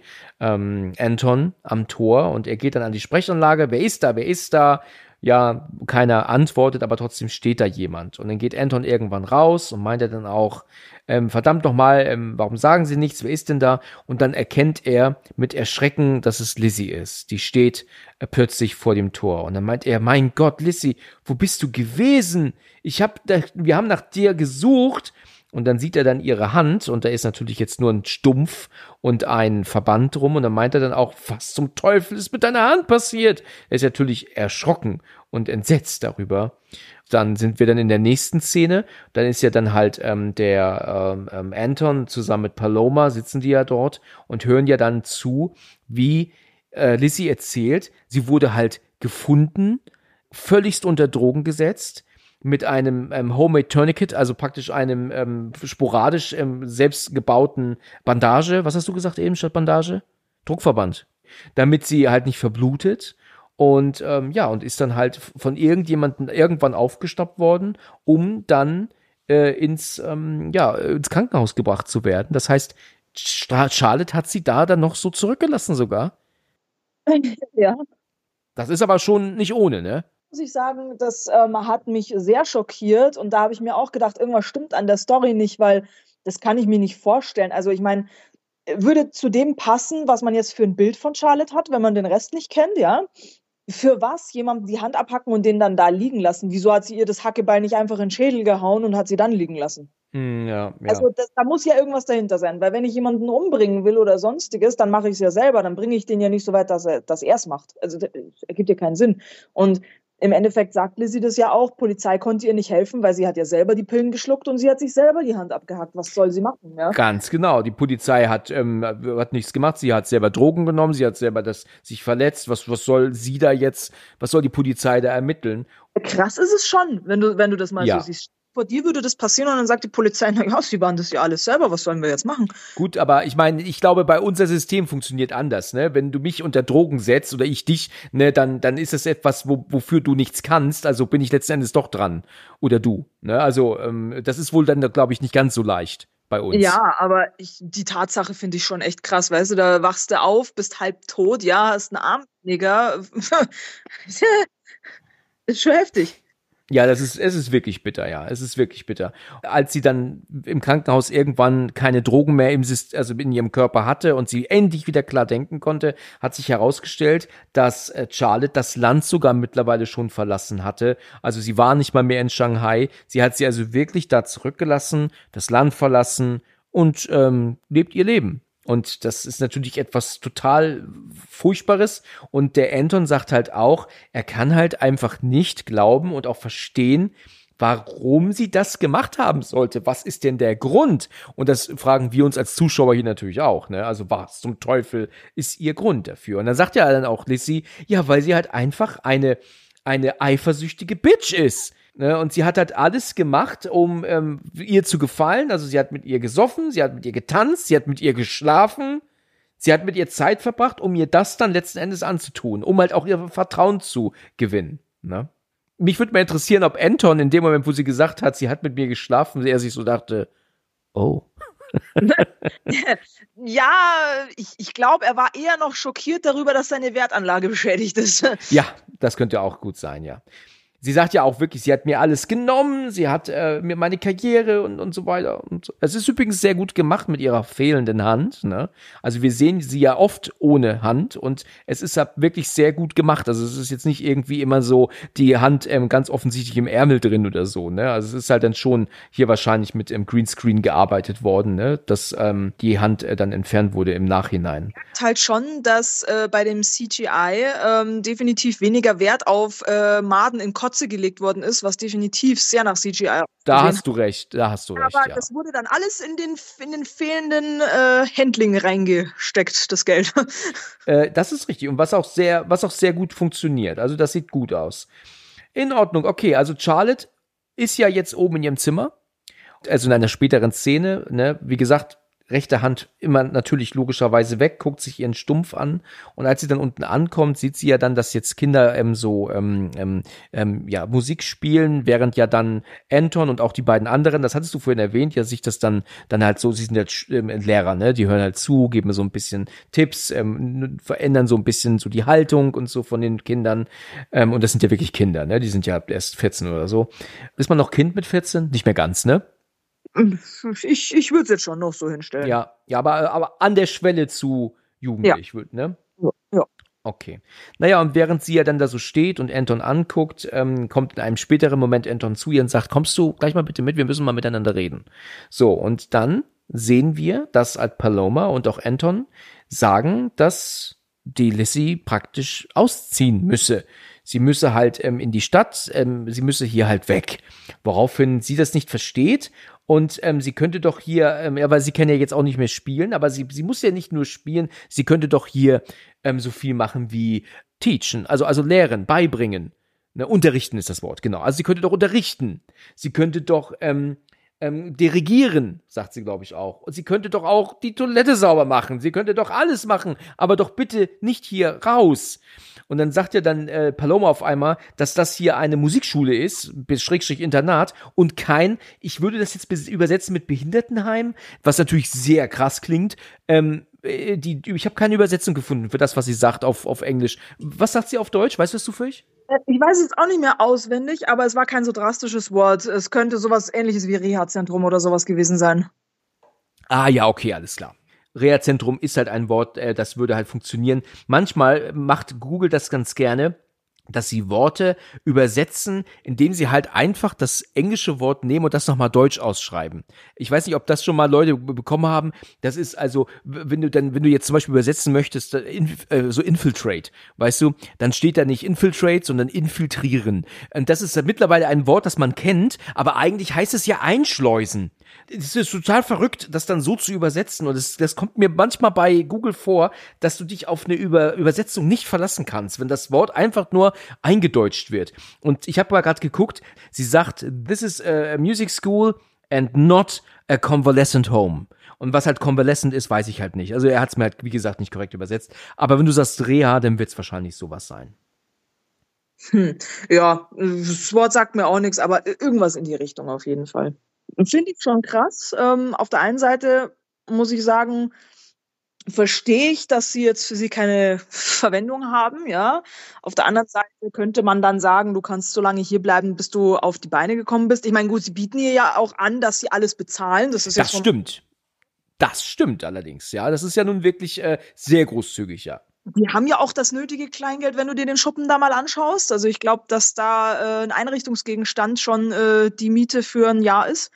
Anton am Tor und er geht dann an die Sprechanlage. Wer ist da? Wer ist da? Ja, keiner antwortet, aber trotzdem steht da jemand. Und dann geht Anton irgendwann raus und meint er dann auch, verdammt nochmal, warum sagen Sie nichts, wer ist denn da? Und dann erkennt er mit Erschrecken, dass es Lizzie ist. Die steht plötzlich vor dem Tor. Und dann meint er, mein Gott, Lizzie, wo bist du gewesen? Wir haben nach dir gesucht. Und dann sieht er dann ihre Hand und da ist natürlich jetzt nur ein Stumpf und ein Verband drum und dann meint er dann auch, was zum Teufel ist mit deiner Hand passiert? Er ist natürlich erschrocken und entsetzt darüber. Dann sind wir dann in der nächsten Szene, dann ist ja dann halt der Anton zusammen mit Paloma sitzen die ja dort und hören ja dann zu, wie Lizzie erzählt, sie wurde halt gefunden, völligst unter Drogen gesetzt, mit einem Homemade Tourniquet, also praktisch einem sporadisch selbst gebauten Bandage. Was hast du gesagt eben statt Bandage? Druckverband. Damit sie halt nicht verblutet. Und und ist dann halt von irgendjemandem irgendwann aufgestoppt worden, um dann ins Krankenhaus gebracht zu werden. Das heißt, Charlotte hat sie da dann noch so zurückgelassen sogar. Ja. Das ist aber schon nicht ohne, ne? Muss ich sagen, das hat mich sehr schockiert und da habe ich mir auch gedacht, irgendwas stimmt an der Story nicht, weil das kann ich mir nicht vorstellen. Also ich meine, würde zu dem passen, was man jetzt für ein Bild von Charlotte hat, wenn man den Rest nicht kennt, ja? Für was jemandem die Hand abhacken und den dann da liegen lassen? Wieso hat sie ihr das Hackebeil nicht einfach in den Schädel gehauen und hat sie dann liegen lassen? Ja. Also da muss ja irgendwas dahinter sein, weil wenn ich jemanden umbringen will oder sonstiges, dann mache ich es ja selber, dann bringe ich den ja nicht so weit, dass er es macht. Also das ergibt ja keinen Sinn. Und im Endeffekt sagt Lizzie das ja auch, Polizei konnte ihr nicht helfen, weil sie hat ja selber die Pillen geschluckt und sie hat sich selber die Hand abgehackt. Was soll sie machen? Ja? Ganz genau. Die Polizei hat nichts gemacht. Sie hat selber Drogen genommen. Sie hat selber sich verletzt. Was soll sie da jetzt, was soll die Polizei da ermitteln? Krass ist es schon, wenn du das mal so siehst. Vor dir würde das passieren und dann sagt die Polizei, na ja, sie waren das ja alles selber, was sollen wir jetzt machen? Gut, aber ich meine, ich glaube, bei unser System funktioniert anders, ne? Wenn du mich unter Drogen setzt oder ich dich, ne, dann ist es etwas, wofür du nichts kannst, also bin ich letzten Endes doch dran. Oder du, ne? Also, das ist wohl dann, glaube ich, nicht ganz so leicht bei uns. Ja, aber die Tatsache finde ich schon echt krass, weißt du, da wachst du auf, bist halb tot, ja, hast einen Arm, Nigger. Ist schon heftig. Ja, es ist wirklich bitter, ja. Es ist wirklich bitter. Als sie dann im Krankenhaus irgendwann keine Drogen mehr in ihrem Körper hatte und sie endlich wieder klar denken konnte, hat sich herausgestellt, dass Charlotte das Land sogar mittlerweile schon verlassen hatte. Also sie war nicht mal mehr in Shanghai. Sie hat sie also wirklich da zurückgelassen, das Land verlassen und lebt ihr Leben. Und das ist natürlich etwas total Furchtbares. Und der Anton sagt halt auch, er kann halt einfach nicht glauben und auch verstehen, warum sie das gemacht haben sollte. Was ist denn der Grund? Und das fragen wir uns als Zuschauer hier natürlich auch, ne? Also was zum Teufel ist ihr Grund dafür? Und dann sagt ja dann auch Lizzie, ja, weil sie halt einfach eine eifersüchtige Bitch ist. Ne, und sie hat halt alles gemacht, um ihr zu gefallen. Also sie hat mit ihr gesoffen, sie hat mit ihr getanzt, sie hat mit ihr geschlafen, sie hat mit ihr Zeit verbracht, um ihr das dann letzten Endes anzutun, um halt auch ihr Vertrauen zu gewinnen. Ne? Mich würde mal interessieren, ob Anton in dem Moment, wo sie gesagt hat, sie hat mit mir geschlafen, er sich so dachte, oh. Ja, ich glaube, er war eher noch schockiert darüber, dass seine Wertanlage beschädigt ist. Ja, das könnte auch gut sein, ja. Sie sagt ja auch wirklich, sie hat mir alles genommen, sie hat mir meine Karriere und so weiter. Und so. Es ist übrigens sehr gut gemacht mit ihrer fehlenden Hand. Ne? Also wir sehen sie ja oft ohne Hand und es ist ja wirklich sehr gut gemacht. Also es ist jetzt nicht irgendwie immer so die Hand ganz offensichtlich im Ärmel drin oder so. Ne? Also es ist halt dann schon hier wahrscheinlich mit Greenscreen gearbeitet worden, ne? Dass die Hand dann entfernt wurde im Nachhinein. Halt schon, dass bei dem CGI definitiv weniger Wert auf Maden in Kotze gelegt worden ist, was definitiv sehr nach CGI Da hast du recht, Aber ja. Das wurde dann alles in den fehlenden Handling reingesteckt, das Geld. Das ist richtig und was auch sehr gut funktioniert. Also das sieht gut aus. In Ordnung, okay, also Charlotte ist ja jetzt oben in ihrem Zimmer, also in einer späteren Szene, ne, wie gesagt, rechte Hand immer natürlich logischerweise weg, guckt sich ihren Stumpf an und als sie dann unten ankommt, sieht sie ja dann, dass jetzt Kinder Musik spielen, während ja dann Anton und auch die beiden anderen, das hattest du vorhin erwähnt, ja sich das dann halt so, sie sind jetzt Lehrer, ne, die hören halt zu, geben so ein bisschen Tipps, verändern so ein bisschen so die Haltung und so von den Kindern und das sind ja wirklich Kinder, ne, die sind ja erst 14 oder so. Ist man noch Kind mit 14? Nicht mehr ganz, ne? Ich würde es jetzt schon noch so hinstellen. Ja, aber an der Schwelle zu jugendlich, ne? Ja. Okay. Naja, und während sie ja dann da so steht und Anton anguckt, kommt in einem späteren Moment Anton zu ihr und sagt, kommst du gleich mal bitte mit, wir müssen mal miteinander reden. So, und dann sehen wir, dass Paloma und auch Anton sagen, dass die Lizzie praktisch ausziehen müsse. Sie müsse halt in die Stadt, sie müsse hier halt weg. Woraufhin sie das nicht versteht und sie könnte doch hier, weil sie kann ja jetzt auch nicht mehr spielen, aber sie muss ja nicht nur spielen, sie könnte doch hier so viel machen wie teachen, also lehren, beibringen. Ne, unterrichten ist das Wort, genau. Also sie könnte doch unterrichten. Sie könnte doch dirigieren, sagt sie, glaube ich, auch. Und sie könnte doch auch die Toilette sauber machen. Sie könnte doch alles machen, aber doch bitte nicht hier raus. Und dann sagt ja dann Paloma auf einmal, dass das hier eine Musikschule ist, Schrägstrich Internat und ich würde das jetzt übersetzen mit Behindertenheim, was natürlich sehr krass klingt. Ich habe keine Übersetzung gefunden für das, was sie sagt auf Englisch. Was sagt sie auf Deutsch? Weißt du das zufällig? Ich weiß jetzt auch nicht mehr auswendig, aber es war kein so drastisches Wort. Es könnte sowas Ähnliches wie Reha-Zentrum oder sowas gewesen sein. Ah ja, okay, alles klar. Reha-Zentrum ist halt ein Wort, das würde halt funktionieren. Manchmal macht Google das ganz gerne, dass sie Worte übersetzen, indem sie halt einfach das englische Wort nehmen und das nochmal deutsch ausschreiben. Ich weiß nicht, ob das schon mal Leute bekommen haben. Das ist also, wenn du jetzt zum Beispiel übersetzen möchtest, so infiltrate, weißt du, dann steht da nicht infiltrate, sondern infiltrieren. Und das ist mittlerweile ein Wort, das man kennt, aber eigentlich heißt es ja einschleusen. Es ist total verrückt, das dann so zu übersetzen und das kommt mir manchmal bei Google vor, dass du dich auf eine Übersetzung nicht verlassen kannst, wenn das Wort einfach nur eingedeutscht wird. Und ich habe mal gerade geguckt, sie sagt, this is a music school and not a convalescent home. Und was halt convalescent ist, weiß ich halt nicht. Also er hat es mir halt, wie gesagt, nicht korrekt übersetzt. Aber wenn du sagst Reha, dann wird es wahrscheinlich sowas sein. Ja, das Wort sagt mir auch nichts, aber irgendwas in die Richtung auf jeden Fall. Finde ich schon krass. Auf der einen Seite muss ich sagen, verstehe ich, dass sie jetzt für sie keine Verwendung haben, ja. Auf der anderen Seite könnte man dann sagen, du kannst so lange hier bleiben, bis du auf die Beine gekommen bist. Ich meine, gut, sie bieten ihr ja auch an, dass sie alles bezahlen. Das stimmt. Das stimmt allerdings, ja. Das ist ja nun wirklich sehr großzügig, ja. Die haben ja auch das nötige Kleingeld, wenn du dir den Schuppen da mal anschaust. Also ich glaube, dass da ein Einrichtungsgegenstand schon die Miete für ein Jahr ist.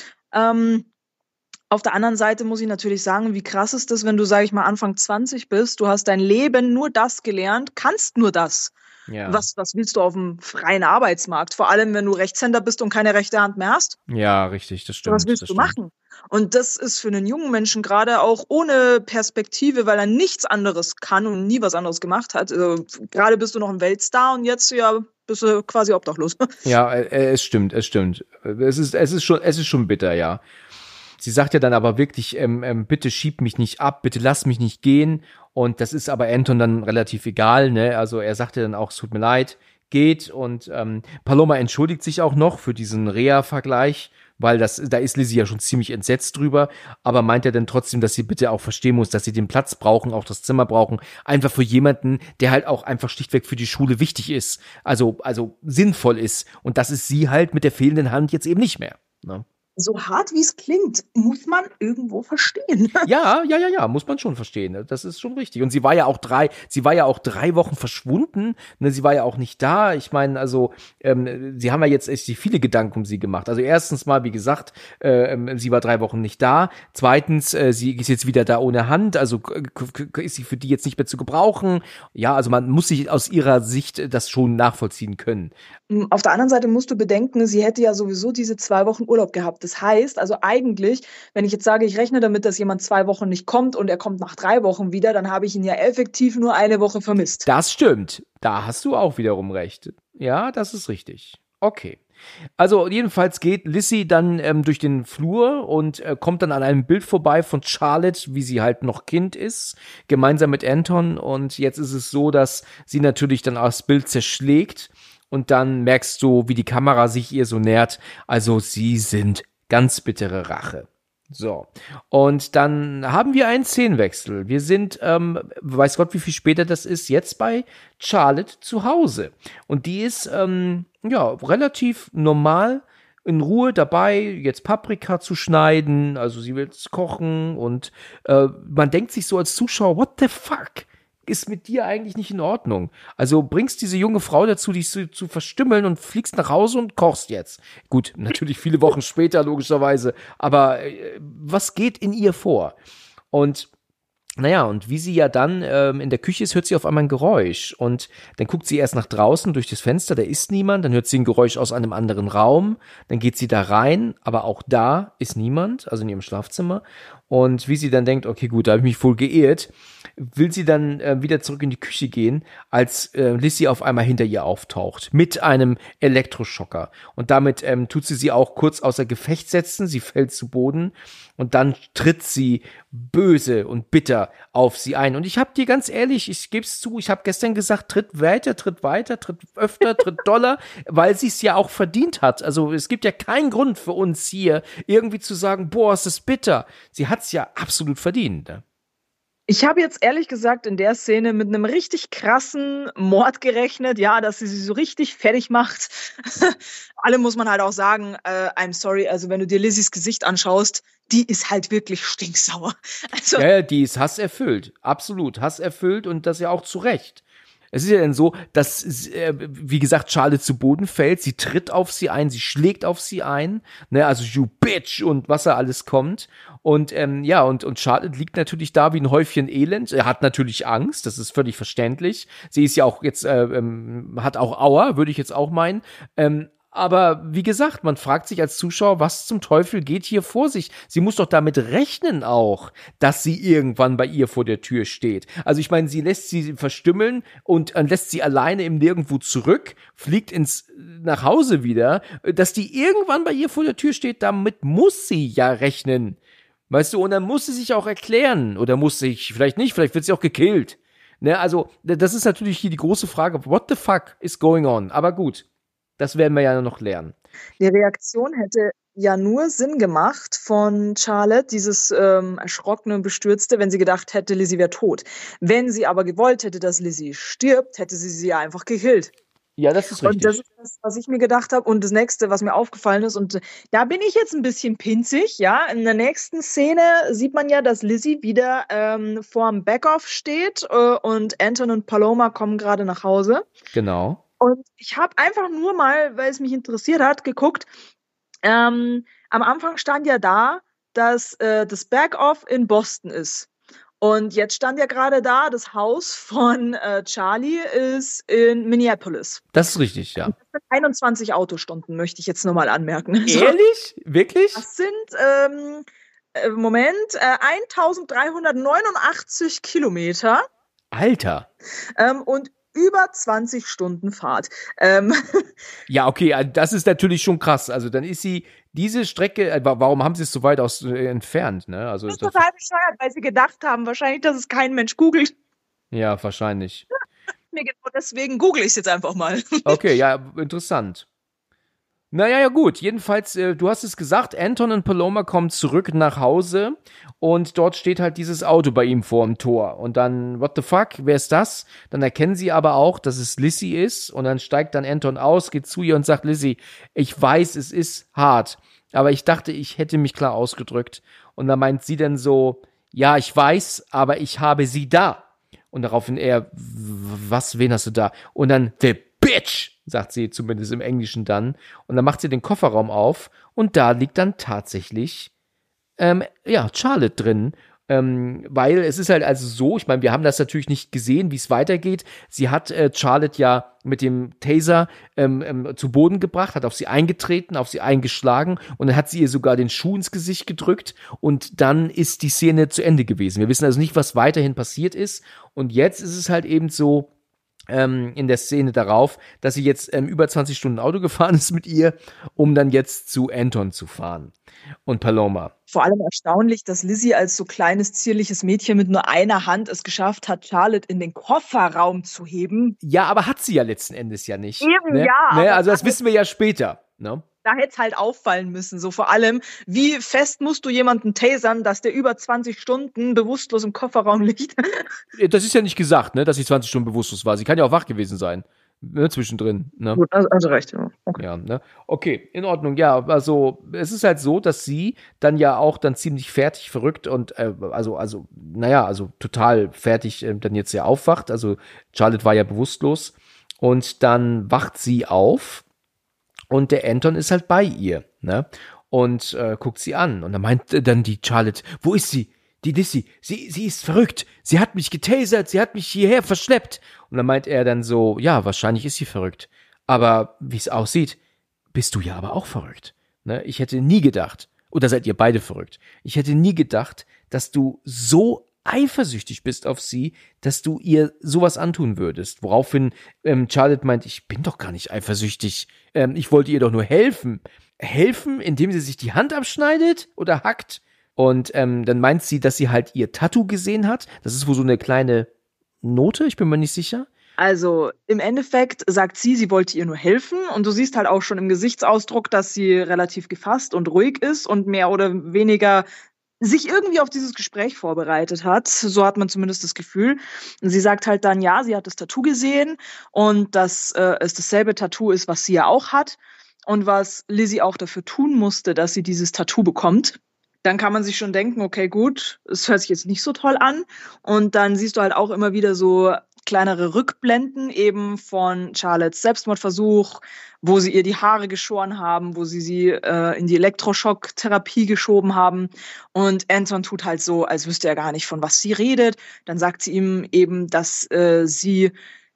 Auf der anderen Seite muss ich natürlich sagen, wie krass ist das, wenn du, sag ich mal, Anfang 20 bist, du hast dein Leben nur das gelernt, kannst nur das. Ja. Was willst du auf dem freien Arbeitsmarkt? Vor allem, wenn du Rechtshänder bist und keine rechte Hand mehr hast. Ja, richtig, das stimmt. Was willst du machen? Und das ist für einen jungen Menschen gerade auch ohne Perspektive, weil er nichts anderes kann und nie was anderes gemacht hat. Also, gerade bist du noch ein Weltstar und jetzt ja bist du quasi obdachlos. Ja, es stimmt. Es ist schon bitter, ja. Sie sagt ja dann aber wirklich, bitte schieb mich nicht ab, bitte lass mich nicht gehen. Und das ist aber Anton dann relativ egal, ne? Also er sagt ja dann auch, es tut mir leid, geht und Paloma entschuldigt sich auch noch für diesen Rea-Vergleich, weil da ist Lizzie ja schon ziemlich entsetzt drüber, aber meint ja dann trotzdem, dass sie bitte auch verstehen muss, dass sie den Platz brauchen, auch das Zimmer brauchen, einfach für jemanden, der halt auch einfach schlichtweg für die Schule wichtig ist, also sinnvoll ist. Und das ist sie halt mit der fehlenden Hand jetzt eben nicht mehr. Ne? So hart wie es klingt, muss man irgendwo verstehen. Ja, muss man schon verstehen. Das ist schon richtig. Und sie war ja auch 3 Wochen verschwunden. Ne, sie war ja auch nicht da. Ich meine, also, sie haben ja jetzt echt viele Gedanken um sie gemacht. Also erstens mal, wie gesagt, sie war 3 Wochen nicht da. Zweitens, sie ist jetzt wieder da ohne Hand. Also ist sie für die jetzt nicht mehr zu gebrauchen. Ja, also man muss sich aus ihrer Sicht das schon nachvollziehen können. Auf der anderen Seite musst du bedenken, sie hätte ja sowieso diese 2 Wochen Urlaub gehabt. Das heißt, also eigentlich, wenn ich jetzt sage, ich rechne damit, dass jemand 2 Wochen nicht kommt und er kommt nach 3 Wochen wieder, dann habe ich ihn ja effektiv nur 1 Woche vermisst. Das stimmt. Da hast du auch wiederum recht. Ja, das ist richtig. Okay. Also jedenfalls geht Lizzie dann durch den Flur und kommt dann an einem Bild vorbei von Charlotte, wie sie halt noch Kind ist, gemeinsam mit Anton. Und jetzt ist es so, dass sie natürlich dann auch das Bild zerschlägt. Und dann merkst du, wie die Kamera sich ihr so nähert. Also sie sind ganz bittere Rache. So, und dann haben wir einen Szenenwechsel. Wir sind, weiß Gott, wie viel später das ist, jetzt bei Charlotte zu Hause. Und die ist, relativ normal in Ruhe dabei, jetzt Paprika zu schneiden. Also sie will jetzt kochen und man denkt sich so als Zuschauer, what the fuck? Ist mit dir eigentlich nicht in Ordnung. Also bringst diese junge Frau dazu, dich zu verstümmeln und fliegst nach Hause und kochst jetzt. Gut, natürlich viele Wochen später, logischerweise. Aber was geht in ihr vor? Und naja, und wie sie ja dann in der Küche ist, hört sie auf einmal ein Geräusch. Und dann guckt sie erst nach draußen durch das Fenster, da ist niemand. Dann hört sie ein Geräusch aus einem anderen Raum. Dann geht sie da rein, aber auch da ist niemand, also in ihrem Schlafzimmer. Und wie sie dann denkt, okay, gut, da habe ich mich wohl geirrt, will sie dann wieder zurück in die Küche gehen, als Lizzie auf einmal hinter ihr auftaucht, mit einem Elektroschocker. Und damit tut sie auch kurz außer Gefecht setzen, sie fällt zu Boden und dann tritt sie böse und bitter auf sie ein. Und ich hab dir ganz ehrlich, ich geb's zu, ich habe gestern gesagt, tritt weiter, tritt öfter, tritt doller, weil sie es ja auch verdient hat. Also es gibt ja keinen Grund für uns hier irgendwie zu sagen, boah, es ist bitter. Sie hat's ja absolut verdient. Ne? Ich habe jetzt ehrlich gesagt in der Szene mit einem richtig krassen Mord gerechnet, ja, dass sie so richtig fertig macht. Alle muss man halt auch sagen, I'm sorry, also wenn du dir Lizzies Gesicht anschaust, die ist halt wirklich stinksauer. Also ja, die ist hasserfüllt, absolut hasserfüllt und das ja auch zu Recht. Es ist ja dann so, dass, wie gesagt, Charlotte zu Boden fällt, sie tritt auf sie ein, sie schlägt auf sie ein, ne, also you bitch und was da alles kommt. Und und Charlotte liegt natürlich da wie ein Häufchen Elend, er hat natürlich Angst, das ist völlig verständlich. Sie ist ja auch jetzt, hat auch Aua, würde ich jetzt auch meinen. Aber wie gesagt, man fragt sich als Zuschauer, was zum Teufel geht hier vor sich? Sie muss doch damit rechnen auch, dass sie irgendwann bei ihr vor der Tür steht. Also ich meine, sie lässt sie verstümmeln und lässt sie alleine im Nirgendwo zurück, fliegt nach Hause wieder. Dass die irgendwann bei ihr vor der Tür steht, damit muss sie ja rechnen. Weißt du, und dann muss sie sich auch erklären. Oder muss sich, vielleicht nicht, vielleicht wird sie auch gekillt. Ne, also, das ist natürlich hier die große Frage, what the fuck is going on? Aber gut. Das werden wir ja noch lernen. Die Reaktion hätte ja nur Sinn gemacht von Charlotte, dieses erschrockene und bestürzte, wenn sie gedacht hätte, Lizzie wäre tot. Wenn sie aber gewollt hätte, dass Lizzie stirbt, hätte sie ja einfach gekillt. Ja, das ist richtig. Und das ist das, was ich mir gedacht habe. Und das Nächste, was mir aufgefallen ist, und da bin ich jetzt ein bisschen pinzig, ja. In der nächsten Szene sieht man ja, dass Lizzie wieder vorm Backoff steht und Anton und Paloma kommen gerade nach Hause. Genau. Und ich habe einfach nur mal, weil es mich interessiert hat, geguckt. Am Anfang stand ja da, dass das Backoff in Boston ist. Und jetzt stand ja gerade da, das Haus von Charlie ist in Minneapolis. Das ist richtig, ja. Das sind 21 Autostunden, möchte ich jetzt nur mal anmerken. Ehrlich? Wirklich? Das sind, 1389 Kilometer. Alter. Und über 20 Stunden Fahrt. Ja, okay, das ist natürlich schon krass. Also dann ist sie diese Strecke, warum haben sie es so weit entfernt? Ne? Also, das ist total bescheuert, weil sie gedacht haben, wahrscheinlich, dass es kein Mensch googelt. Ja, wahrscheinlich. mir genau deswegen, google ich es jetzt einfach mal. Okay, ja, interessant. Naja, ja gut, jedenfalls, du hast es gesagt, Anton und Paloma kommen zurück nach Hause und dort steht halt dieses Auto bei ihm vor dem Tor und dann, what the fuck, wer ist das? Dann erkennen sie aber auch, dass es Lizzie ist und dann steigt dann Anton aus, geht zu ihr und sagt, Lizzie, ich weiß, es ist hart, aber ich dachte, ich hätte mich klar ausgedrückt und dann meint sie dann so, ja, ich weiß, aber ich habe sie da. Und daraufhin er, was, wen hast du da? Und dann, the bitch, sagt sie zumindest im Englischen dann. Und dann macht sie den Kofferraum auf und da liegt dann tatsächlich, Charlotte drin. Weil es ist halt also so, ich meine, wir haben das natürlich nicht gesehen, wie es weitergeht. Sie hat Charlotte ja mit dem Taser zu Boden gebracht, hat auf sie eingetreten, auf sie eingeschlagen und dann hat sie ihr sogar den Schuh ins Gesicht gedrückt und dann ist die Szene zu Ende gewesen. Wir wissen also nicht, was weiterhin passiert ist und jetzt ist es halt eben so, in der Szene darauf, dass sie jetzt über 20 Stunden Auto gefahren ist mit ihr, um dann jetzt zu Anton zu fahren und Paloma. Vor allem erstaunlich, dass Lizzie als so kleines, zierliches Mädchen mit nur einer Hand es geschafft hat, Charlotte in den Kofferraum zu heben. Ja, aber hat sie ja letzten Endes ja nicht. Eben, ne? ja. Ne? Also das wissen wir ja später. Ne? Da hätte es halt auffallen müssen, so vor allem, wie fest musst du jemanden tasern, dass der über 20 Stunden bewusstlos im Kofferraum liegt? Das ist ja nicht gesagt, ne, dass sie 20 Stunden bewusstlos war. Sie kann ja auch wach gewesen sein. Ne, zwischendrin. Ne? Gut, also recht, ja. Okay. Ja, ne? Okay, in Ordnung. Ja, also es ist halt so, dass sie dann ja auch dann ziemlich fertig, verrückt und also total fertig dann jetzt ja aufwacht. Also Charlotte war ja bewusstlos und dann wacht sie auf und der Anton ist halt bei ihr, ne? Und guckt sie an und dann meint dann die Charlotte, wo ist sie? Die Lizzie, sie ist verrückt. Sie hat mich getasert, sie hat mich hierher verschleppt. Und dann meint er dann so, ja, wahrscheinlich ist sie verrückt. Aber wie es aussieht, bist du ja aber auch verrückt. Ne? Ich hätte nie gedacht, oder seid ihr beide verrückt, ich hätte nie gedacht, dass du so eifersüchtig bist auf sie, dass du ihr sowas antun würdest. Woraufhin Charlotte meint, ich bin doch gar nicht eifersüchtig. Ich wollte ihr doch nur helfen. Helfen, indem sie sich die Hand abschneidet oder hackt? Und dann meint sie, dass sie halt ihr Tattoo gesehen hat. Das ist wohl so eine kleine Note, ich bin mir nicht sicher. Also im Endeffekt sagt sie wollte ihr nur helfen und du siehst halt auch schon im Gesichtsausdruck, dass sie relativ gefasst und ruhig ist und mehr oder weniger sich irgendwie auf dieses Gespräch vorbereitet hat. So hat man zumindest das Gefühl. Und sie sagt halt dann, ja, sie hat das Tattoo gesehen und dass es dasselbe Tattoo ist, was sie ja auch hat und was Lizzie auch dafür tun musste, dass sie dieses Tattoo bekommt. Dann kann man sich schon denken, okay, gut, es hört sich jetzt nicht so toll an. Und dann siehst du halt auch immer wieder so kleinere Rückblenden eben von Charlottes Selbstmordversuch, wo sie ihr die Haare geschoren haben, wo sie in die Elektroschocktherapie geschoben haben. Und Anton tut halt so, als wüsste er gar nicht, von was sie redet. Dann sagt sie ihm eben, dass sie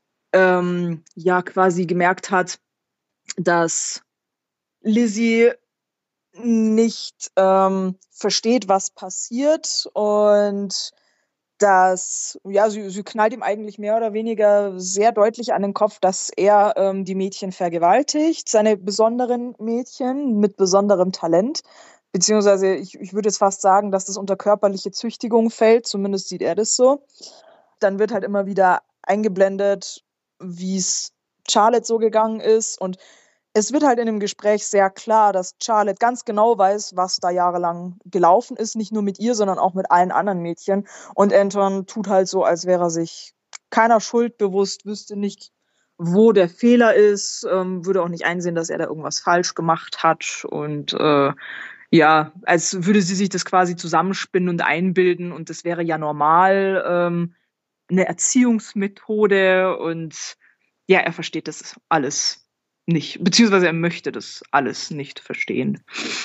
quasi gemerkt hat, dass Lizzie nicht versteht, was passiert und dass, ja, sie knallt ihm eigentlich mehr oder weniger sehr deutlich an den Kopf, dass er die Mädchen vergewaltigt, seine besonderen Mädchen mit besonderem Talent, beziehungsweise ich würde jetzt fast sagen, dass das unter körperliche Züchtigung fällt, zumindest sieht er das so. Dann wird halt immer wieder eingeblendet, wie es Charlotte so gegangen ist und es wird halt in dem Gespräch sehr klar, dass Charlotte ganz genau weiß, was da jahrelang gelaufen ist. Nicht nur mit ihr, sondern auch mit allen anderen Mädchen. Und Anton tut halt so, als wäre er sich keiner Schuld bewusst, wüsste nicht, wo der Fehler ist, würde auch nicht einsehen, dass er da irgendwas falsch gemacht hat. Und als würde sie sich das quasi zusammenspinnen und einbilden. Und das wäre ja normal eine Erziehungsmethode. Und ja, er versteht das alles nicht, beziehungsweise er möchte das alles nicht verstehen.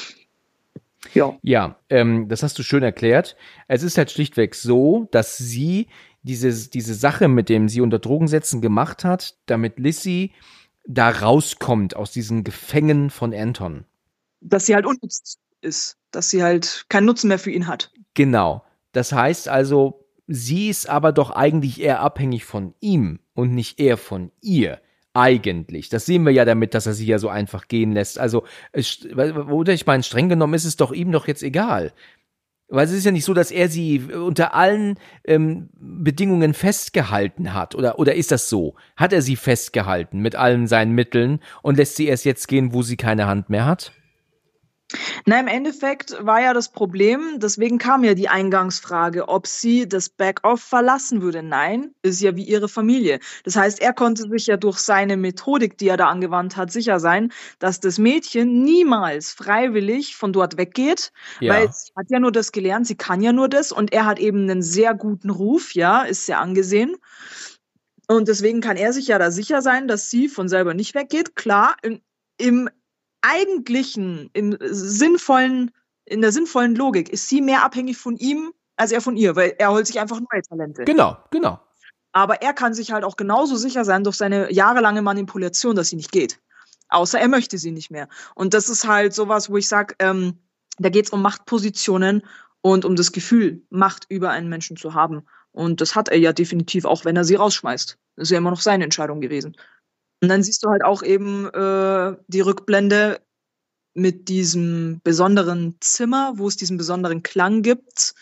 Ja, das hast du schön erklärt. Es ist halt schlichtweg so, dass sie diese Sache mit dem sie unter Drogen setzen gemacht hat, damit Lizzie da rauskommt aus diesen Gefängen von Anton. Dass sie halt unnütz ist, dass sie halt keinen Nutzen mehr für ihn hat. Genau. Das heißt also, sie ist aber doch eigentlich eher abhängig von ihm und nicht er von ihr. Eigentlich. Das sehen wir ja damit, dass er sie ja so einfach gehen lässt. Also, oder ich meine, streng genommen ist es doch ihm doch jetzt egal. Weil es ist ja nicht so, dass er sie unter allen Bedingungen festgehalten hat. Oder ist das so? Hat er sie festgehalten mit allen seinen Mitteln und lässt sie erst jetzt gehen, wo sie keine Hand mehr hat? Na, im Endeffekt war ja das Problem, deswegen kam ja die Eingangsfrage, ob sie das Back-Off verlassen würde. Nein, ist ja wie ihre Familie. Das heißt, er konnte sich ja durch seine Methodik, die er da angewandt hat, sicher sein, dass das Mädchen niemals freiwillig von dort weggeht, weil sie hat ja nur das gelernt, sie kann ja nur das und er hat eben einen sehr guten Ruf, ja, ist sehr angesehen. Und deswegen kann er sich ja da sicher sein, dass sie von selber nicht weggeht. Klar, im eigentlichen, in der sinnvollen Logik ist sie mehr abhängig von ihm als er von ihr, weil er holt sich einfach neue Talente. Genau. Aber er kann sich halt auch genauso sicher sein durch seine jahrelange Manipulation, dass sie nicht geht. Außer er möchte sie nicht mehr. Und das ist halt sowas, wo ich sage, da geht es um Machtpositionen und um das Gefühl, Macht über einen Menschen zu haben. Und das hat er ja definitiv, auch wenn er sie rausschmeißt. Das ist ja immer noch seine Entscheidung gewesen. Und dann siehst du halt auch eben die Rückblende mit diesem besonderen Zimmer, wo es diesen besonderen Klang gibt,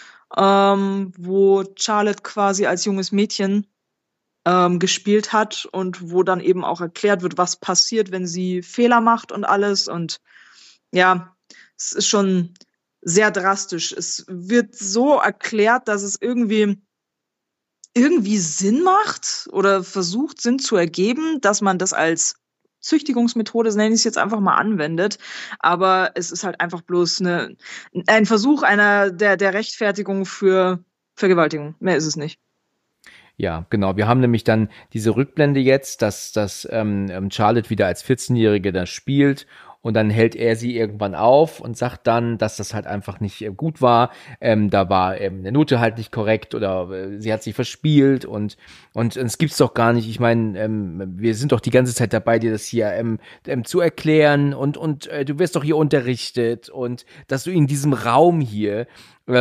wo Charlotte quasi als junges Mädchen gespielt hat und wo dann eben auch erklärt wird, was passiert, wenn sie Fehler macht und alles. Und ja, es ist schon sehr drastisch. Es wird so erklärt, dass es irgendwie Sinn macht oder versucht, Sinn zu ergeben, dass man das als Züchtigungsmethode, nenne ich es jetzt einfach mal, anwendet. Aber es ist halt einfach bloß ein Versuch der Rechtfertigung für Vergewaltigung. Mehr ist es nicht. Ja, genau. Wir haben nämlich dann diese Rückblende jetzt, dass Charlotte wieder als 14-Jährige da spielt. Und dann hält er sie irgendwann auf und sagt dann, dass das halt einfach nicht gut war. Da war eine Note halt nicht korrekt oder sie hat sich verspielt und es gibt's doch gar nicht. Ich meine, wir sind doch die ganze Zeit dabei, dir das hier zu erklären und du wirst doch hier unterrichtet und dass du in diesem Raum hier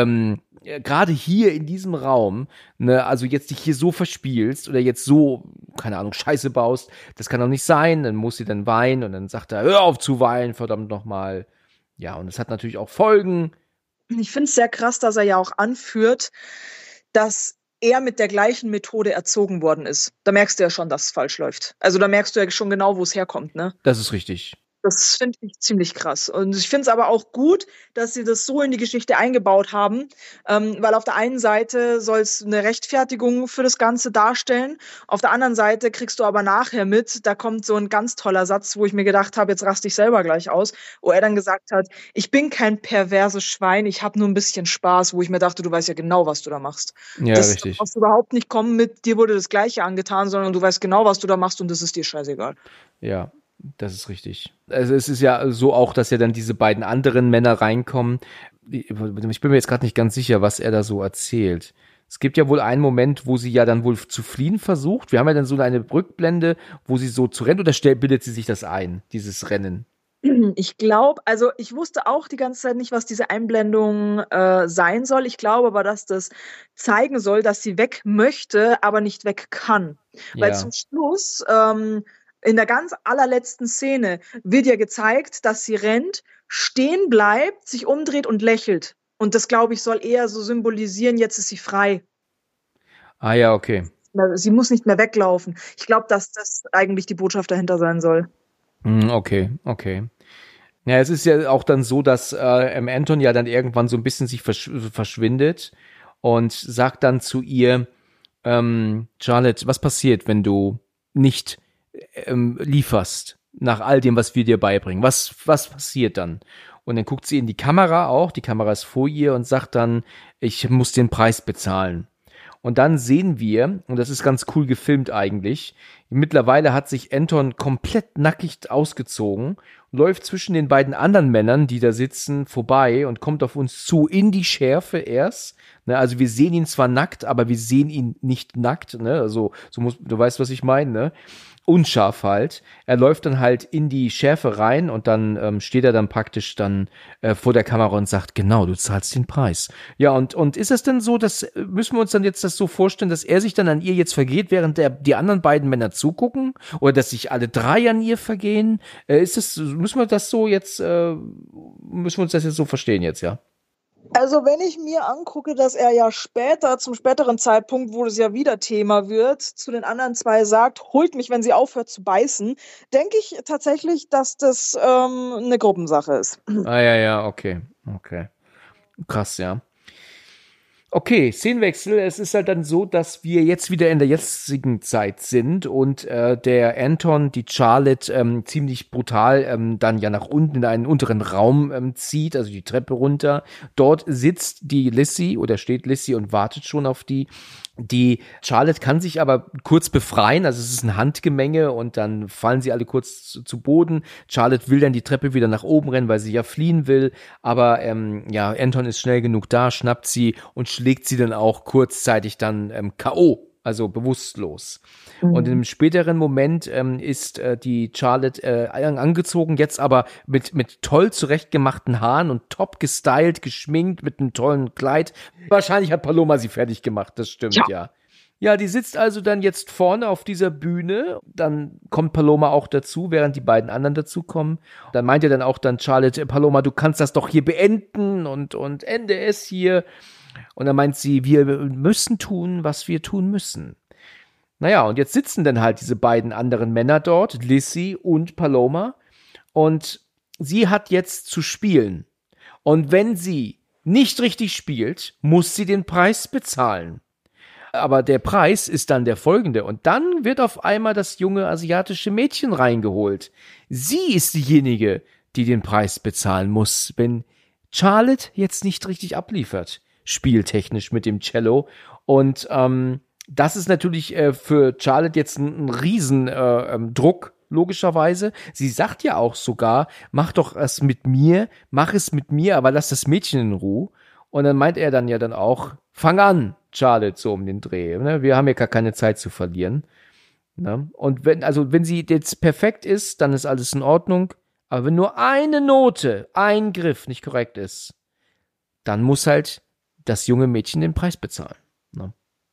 gerade hier in diesem Raum, ne, also jetzt dich hier so verspielst oder jetzt so, keine Ahnung, Scheiße baust, das kann doch nicht sein, dann muss sie dann weinen und dann sagt er, hör auf zu weinen, verdammt nochmal. Ja, und es hat natürlich auch Folgen. Ich finde es sehr krass, dass er ja auch anführt, dass er mit der gleichen Methode erzogen worden ist. Da merkst du ja schon, dass es falsch läuft. Also da merkst du ja schon genau, wo es herkommt, ne? Das ist richtig. Das finde ich ziemlich krass. Und ich finde es aber auch gut, dass sie das so in die Geschichte eingebaut haben, weil auf der einen Seite soll es eine Rechtfertigung für das Ganze darstellen, auf der anderen Seite kriegst du aber nachher mit, da kommt so ein ganz toller Satz, wo ich mir gedacht habe, jetzt raste ich selber gleich aus, wo er dann gesagt hat, ich bin kein perverses Schwein, ich habe nur ein bisschen Spaß, wo ich mir dachte, du weißt ja genau, was du da machst. Ja, das richtig. brauchst du überhaupt nicht kommen mit, dir wurde das Gleiche angetan, sondern du weißt genau, was du da machst und das ist dir scheißegal. Ja. Das ist richtig. Also es ist ja so auch, dass ja dann diese beiden anderen Männer reinkommen. Ich bin mir jetzt gerade nicht ganz sicher, was er da so erzählt. Es gibt ja wohl einen Moment, wo sie ja dann wohl zu fliehen versucht. Wir haben ja dann so eine Rückblende, wo sie so zu rennen, oder bildet sie sich das ein, dieses Rennen? Ich glaube, also ich wusste auch die ganze Zeit nicht, was diese Einblendung sein soll. Ich glaube aber, dass das zeigen soll, dass sie weg möchte, aber nicht weg kann. Weil zum Schluss in der ganz allerletzten Szene wird ja gezeigt, dass sie rennt, stehen bleibt, sich umdreht und lächelt. Und das, glaube ich, soll eher so symbolisieren, jetzt ist sie frei. Ah ja, okay. Sie muss nicht mehr weglaufen. Ich glaube, dass das eigentlich die Botschaft dahinter sein soll. Okay. Ja, es ist ja auch dann so, dass Anton ja dann irgendwann so ein bisschen sich verschwindet und sagt dann zu ihr, Charlotte, was passiert, wenn du nicht lieferst nach all dem, was wir dir beibringen? Was passiert dann? Und dann guckt sie in die Kamera auch, die Kamera ist vor ihr und sagt dann, ich muss den Preis bezahlen. Und dann sehen wir, und das ist ganz cool gefilmt eigentlich, mittlerweile hat sich Anton komplett nackig ausgezogen, läuft zwischen den beiden anderen Männern, die da sitzen, vorbei und kommt auf uns zu in die Schärfe erst. Ne, also wir sehen ihn zwar nackt, aber wir sehen ihn nicht nackt. Ne? Also du weißt, was ich meine, ne? Unscharf halt. Er läuft dann halt in die Schärfe rein und dann steht er dann praktisch dann vor der Kamera und sagt, genau, du zahlst den Preis. Ja, und ist es denn so, dass müssen wir uns dann jetzt das so vorstellen, dass er sich dann an ihr jetzt vergeht, während die anderen beiden Männer zugucken? Oder dass sich alle drei an ihr vergehen? Müssen wir uns das jetzt so verstehen jetzt, ja? Also wenn ich mir angucke, dass er ja später, zum späteren Zeitpunkt, wo es ja wieder Thema wird, zu den anderen zwei sagt, holt mich, wenn sie aufhört zu beißen, denke ich tatsächlich, dass das eine Gruppensache ist. Ja, okay. Krass, ja. Okay, Szenenwechsel. Es ist halt dann so, dass wir jetzt wieder in der jetzigen Zeit sind und der Anton, die Charlotte ziemlich brutal dann ja nach unten in einen unteren Raum zieht, also die Treppe runter. Dort sitzt die Lizzie oder steht Lizzie und wartet schon auf die. Die Charlotte kann sich aber kurz befreien, also es ist ein Handgemenge und dann fallen sie alle kurz zu Boden. Charlotte will dann die Treppe wieder nach oben rennen, weil sie ja fliehen will, aber ja, Anton ist schnell genug da, schnappt sie und schlägt sie dann auch kurzzeitig dann K.O., also bewusstlos. Und im späteren Moment ist die Charlotte angezogen, jetzt aber mit toll zurechtgemachten Haaren und top gestylt, geschminkt, mit einem tollen Kleid. Wahrscheinlich hat Paloma sie fertig gemacht, das stimmt, ja. Ja, die sitzt also dann jetzt vorne auf dieser Bühne. Dann kommt Paloma auch dazu, während die beiden anderen dazukommen. Dann meint ja dann auch dann Charlotte, Paloma, du kannst das doch hier beenden und ende es hier. Und dann meint sie, wir müssen tun, was wir tun müssen. Naja, und jetzt sitzen dann halt diese beiden anderen Männer dort, Lizzie und Paloma. Und sie hat jetzt zu spielen. Und wenn sie nicht richtig spielt, muss sie den Preis bezahlen. Aber der Preis ist dann der folgende. Und dann wird auf einmal das junge asiatische Mädchen reingeholt. Sie ist diejenige, die den Preis bezahlen muss, wenn Charlotte jetzt nicht richtig abliefert, spieltechnisch mit dem Cello. Und das ist natürlich für Charlotte jetzt ein riesen Druck, logischerweise. Sie sagt ja auch sogar, mach doch es mit mir, mach es mit mir, aber lass das Mädchen in Ruhe. Und dann meint er dann ja dann auch, fang an, Charlotte, so um den Dreh. Ne? Wir haben ja gar keine Zeit zu verlieren. Ne? Und wenn sie jetzt perfekt ist, dann ist alles in Ordnung. Aber wenn nur eine Note, ein Griff nicht korrekt ist, dann muss halt das junge Mädchen den Preis bezahlen. Ne?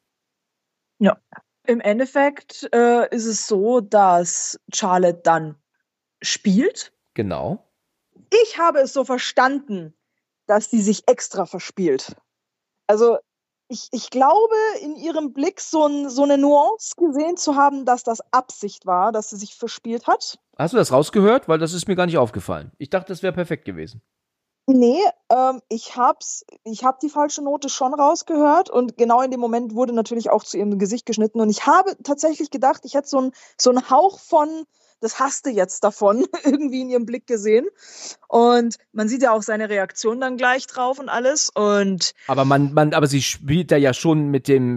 Ja. Im Endeffekt ist es so, dass Charlotte dann spielt. Genau. Ich habe es so verstanden, dass sie sich extra verspielt. Also ich glaube, in ihrem Blick so eine Nuance gesehen zu haben, dass das Absicht war, dass sie sich verspielt hat. Hast du das rausgehört? Weil das ist mir gar nicht aufgefallen. Ich dachte, das wäre perfekt gewesen. Nee, ich hab die falsche Note schon rausgehört und genau in dem Moment wurde natürlich auch zu ihrem Gesicht geschnitten und ich habe tatsächlich gedacht, ich hätte so einen Hauch von, das hasste jetzt davon, irgendwie in ihrem Blick gesehen und man sieht ja auch seine Reaktion dann gleich drauf und alles und aber sie spielt da ja schon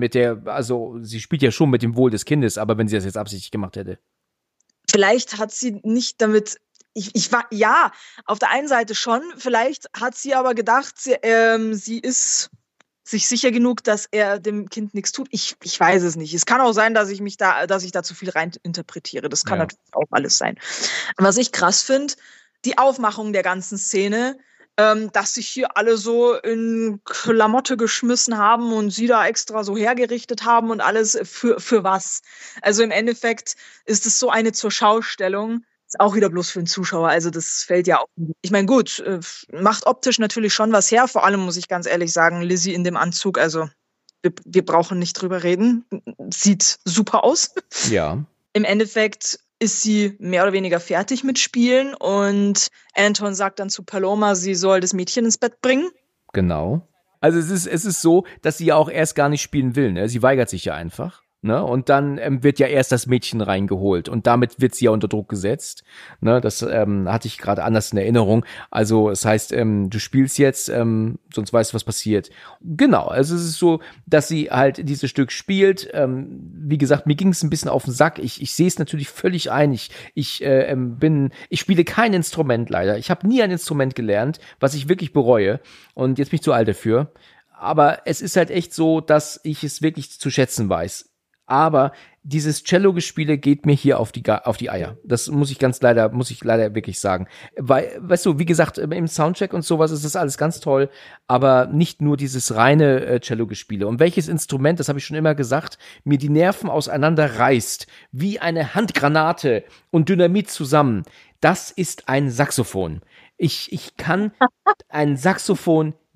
sie spielt ja schon mit dem Wohl des Kindes, aber wenn sie das jetzt absichtlich gemacht hätte. Vielleicht hat sie nicht damit ja, auf der einen Seite schon. Vielleicht hat sie aber gedacht, sie ist sich sicher genug, dass er dem Kind nichts tut. Ich weiß es nicht. Es kann auch sein, dass ich da zu viel rein interpretiere. Das kann natürlich auch alles sein. Was ich krass finde, die Aufmachung der ganzen Szene, dass sich hier alle so in Klamotte geschmissen haben und sie da extra so hergerichtet haben und alles für was. Also im Endeffekt ist es so eine Zurschaustellung. Ist auch wieder bloß für den Zuschauer, also das fällt ja auch. Ich meine, gut, macht optisch natürlich schon was her, vor allem muss ich ganz ehrlich sagen, Lizzie in dem Anzug, also wir brauchen nicht drüber reden, sieht super aus. Ja. Im Endeffekt ist sie mehr oder weniger fertig mit Spielen und Anton sagt dann zu Paloma, sie soll das Mädchen ins Bett bringen. Genau. Also es ist so, dass sie ja auch erst gar nicht spielen will, ne? Sie weigert sich ja einfach. Ne? Und dann wird ja erst das Mädchen reingeholt und damit wird sie ja unter Druck gesetzt. Ne? Das hatte ich gerade anders in Erinnerung. Also es heißt, du spielst jetzt, sonst weißt du, was passiert. Genau, also es ist so, dass sie halt dieses Stück spielt. Wie gesagt, mir ging es ein bisschen auf den Sack. Ich sehe es natürlich völlig ein. Ich spiele kein Instrument leider. Ich habe nie ein Instrument gelernt, was ich wirklich bereue. Und jetzt bin ich zu alt dafür. Aber es ist halt echt so, dass ich es wirklich zu schätzen weiß. Aber dieses Cello-Gespiele geht mir hier auf die Eier. Das muss ich leider wirklich sagen. Weil, weißt du, wie gesagt, im Soundtrack und sowas ist das alles ganz toll, aber nicht nur dieses reine Cello-Gespiele. Und welches Instrument, das habe ich schon immer gesagt, mir die Nerven auseinander reißt, wie eine Handgranate und Dynamit zusammen, das ist ein Saxophon. Ich kann ein Saxophon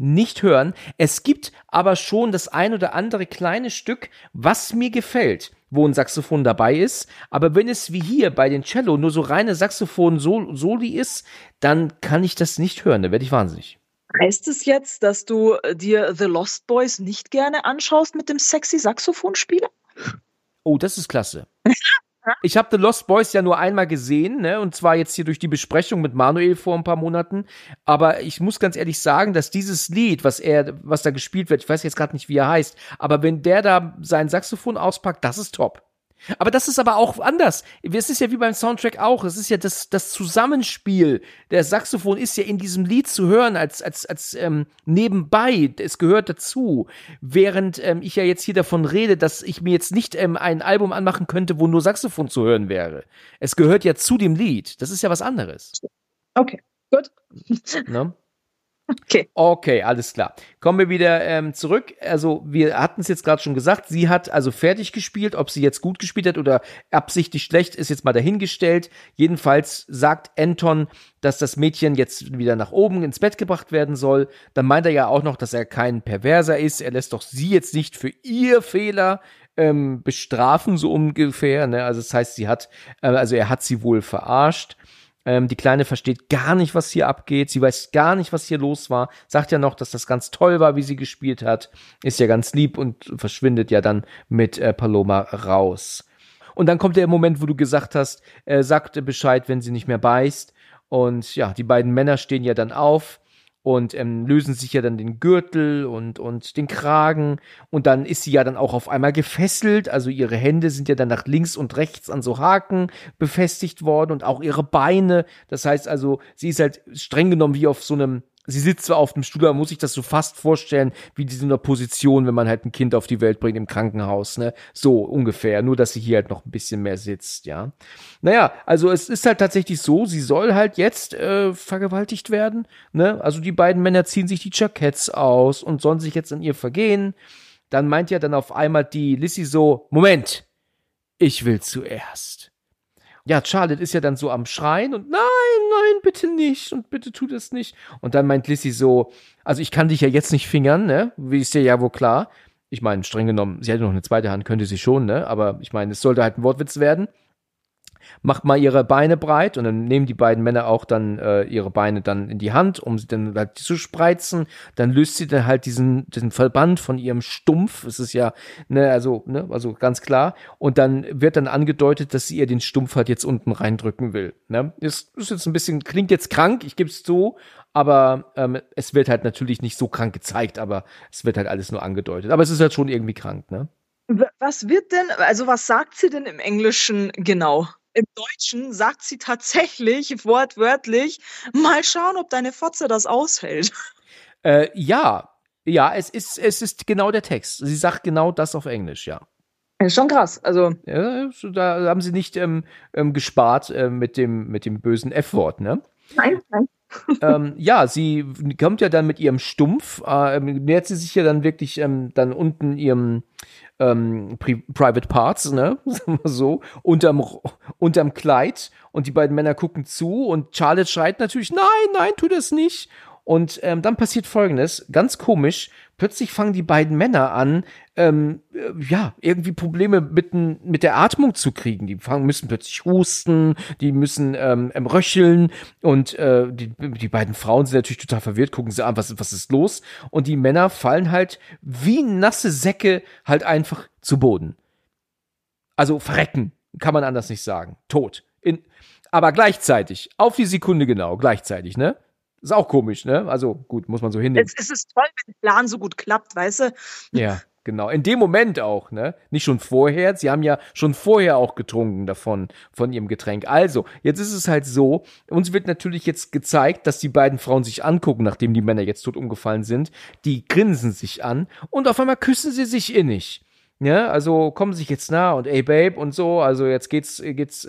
nicht hören. Es gibt aber schon das ein oder andere kleine Stück, was mir gefällt, wo ein Saxophon dabei ist. Aber wenn es wie hier bei den Cello nur so reine Saxophon-Soli ist, dann kann ich das nicht hören. Da werde ich wahnsinnig. Heißt es jetzt, dass du dir The Lost Boys nicht gerne anschaust mit dem sexy Saxophonspieler? Oh, das ist klasse. Ich habe The Lost Boys ja nur einmal gesehen, ne, und zwar jetzt hier durch die Besprechung mit Manuel vor ein paar Monaten. Aber ich muss ganz ehrlich sagen, dass dieses Lied, was da gespielt wird, ich weiß jetzt gerade nicht, wie er heißt, aber wenn der da sein Saxophon auspackt, das ist top. Aber das ist aber auch anders. Es ist ja wie beim Soundtrack auch. Es ist ja das Zusammenspiel. Der Saxophon ist ja in diesem Lied zu hören als nebenbei. Es gehört dazu. Während ich ja jetzt hier davon rede, dass ich mir jetzt nicht ein Album anmachen könnte, wo nur Saxophon zu hören wäre. Es gehört ja zu dem Lied. Das ist ja was anderes. Okay, gut. Ne? Okay, alles klar. Kommen wir wieder zurück. Also wir hatten es jetzt gerade schon gesagt, sie hat also fertig gespielt. Ob sie jetzt gut gespielt hat oder absichtlich schlecht, ist jetzt mal dahingestellt. Jedenfalls sagt Anton, dass das Mädchen jetzt wieder nach oben ins Bett gebracht werden soll. Dann meint er ja auch noch, dass er kein Perverser ist. Er lässt doch sie jetzt nicht für ihr Fehler bestrafen, so ungefähr. Ne? Also das heißt, er hat sie wohl verarscht. Die Kleine versteht gar nicht, was hier abgeht. Sie weiß gar nicht, was hier los war. Sagt ja noch, dass das ganz toll war, wie sie gespielt hat. Ist ja ganz lieb und verschwindet ja dann mit Paloma raus. Und dann kommt der Moment, wo du gesagt hast, sagt Bescheid, wenn sie nicht mehr beißt. Und ja, die beiden Männer stehen ja dann auf und lösen sich ja dann den Gürtel und den Kragen. Und dann ist sie ja dann auch auf einmal gefesselt. Also ihre Hände sind ja dann nach links und rechts an so Haken befestigt worden und auch ihre Beine. Das heißt also, sie ist halt streng genommen wie auf so einem, sie sitzt zwar auf dem Stuhl, aber muss sich das so fast vorstellen, wie diese in der Position, wenn man halt ein Kind auf die Welt bringt im Krankenhaus, ne? So ungefähr, nur dass sie hier halt noch ein bisschen mehr sitzt, ja. Naja, also es ist halt tatsächlich so, sie soll halt jetzt vergewaltigt werden, ne? Also die beiden Männer ziehen sich die Jacketts aus und sollen sich jetzt an ihr vergehen. Dann meint ja dann auf einmal die Lissy so, Moment, ich will zuerst. Ja, Charlotte ist ja dann so am Schreien und nein, bitte nicht und bitte tu das nicht. Und dann meint Lissy so, also ich kann dich ja jetzt nicht fingern, ne? Wie ist dir ja wohl klar. Ich meine, streng genommen, sie hätte noch eine zweite Hand, könnte sie schon, ne? Aber ich meine, es sollte halt ein Wortwitz werden. Macht mal ihre Beine breit und dann nehmen die beiden Männer auch dann ihre Beine dann in die Hand, um sie dann halt zu spreizen. Dann löst sie dann halt diesen Verband von ihrem Stumpf. Es ist ja, also ganz klar. Und dann wird dann angedeutet, dass sie ihr den Stumpf halt jetzt unten reindrücken will. Ne? Das ist jetzt ein bisschen, klingt jetzt krank, ich gebe es zu, aber es wird halt natürlich nicht so krank gezeigt, aber es wird halt alles nur angedeutet. Aber es ist halt schon irgendwie krank, ne? Was sagt sie denn im Englischen genau? Im Deutschen sagt sie tatsächlich wortwörtlich, mal schauen, ob deine Fotze das aushält. Ja, es ist genau der Text. Sie sagt genau das auf Englisch, ja. Ist schon krass, also. Ja, da haben sie nicht gespart mit dem bösen F-Wort, ne? Nein. Ja, sie kommt ja dann mit ihrem Stumpf, nähert sie sich ja dann wirklich dann unten ihrem Private Parts, ne, so, unterm Kleid und die beiden Männer gucken zu und Charlotte schreit natürlich, nein, tu das nicht. Und dann passiert Folgendes, ganz komisch, plötzlich fangen die beiden Männer an, irgendwie Probleme mit der Atmung zu kriegen. Die müssen plötzlich husten, die müssen röcheln und die beiden Frauen sind natürlich total verwirrt, gucken sie an, was ist los? Und die Männer fallen halt wie nasse Säcke halt einfach zu Boden. Also verrecken, kann man anders nicht sagen. Tot. Aber gleichzeitig, auf die Sekunde genau, gleichzeitig, ne? Ist auch komisch, ne? Also gut, muss man so hinnehmen. Es ist toll, wenn der Plan so gut klappt, weißt du? Ja, genau. In dem Moment auch, ne? Nicht schon vorher. Sie haben ja schon vorher auch getrunken von ihrem Getränk. Also, jetzt ist es halt so, uns wird natürlich jetzt gezeigt, dass die beiden Frauen sich angucken, nachdem die Männer jetzt tot umgefallen sind. Die grinsen sich an und auf einmal küssen sie sich innig. Ja, also kommen sich jetzt nah und ey Babe und so, also jetzt geht's jetzt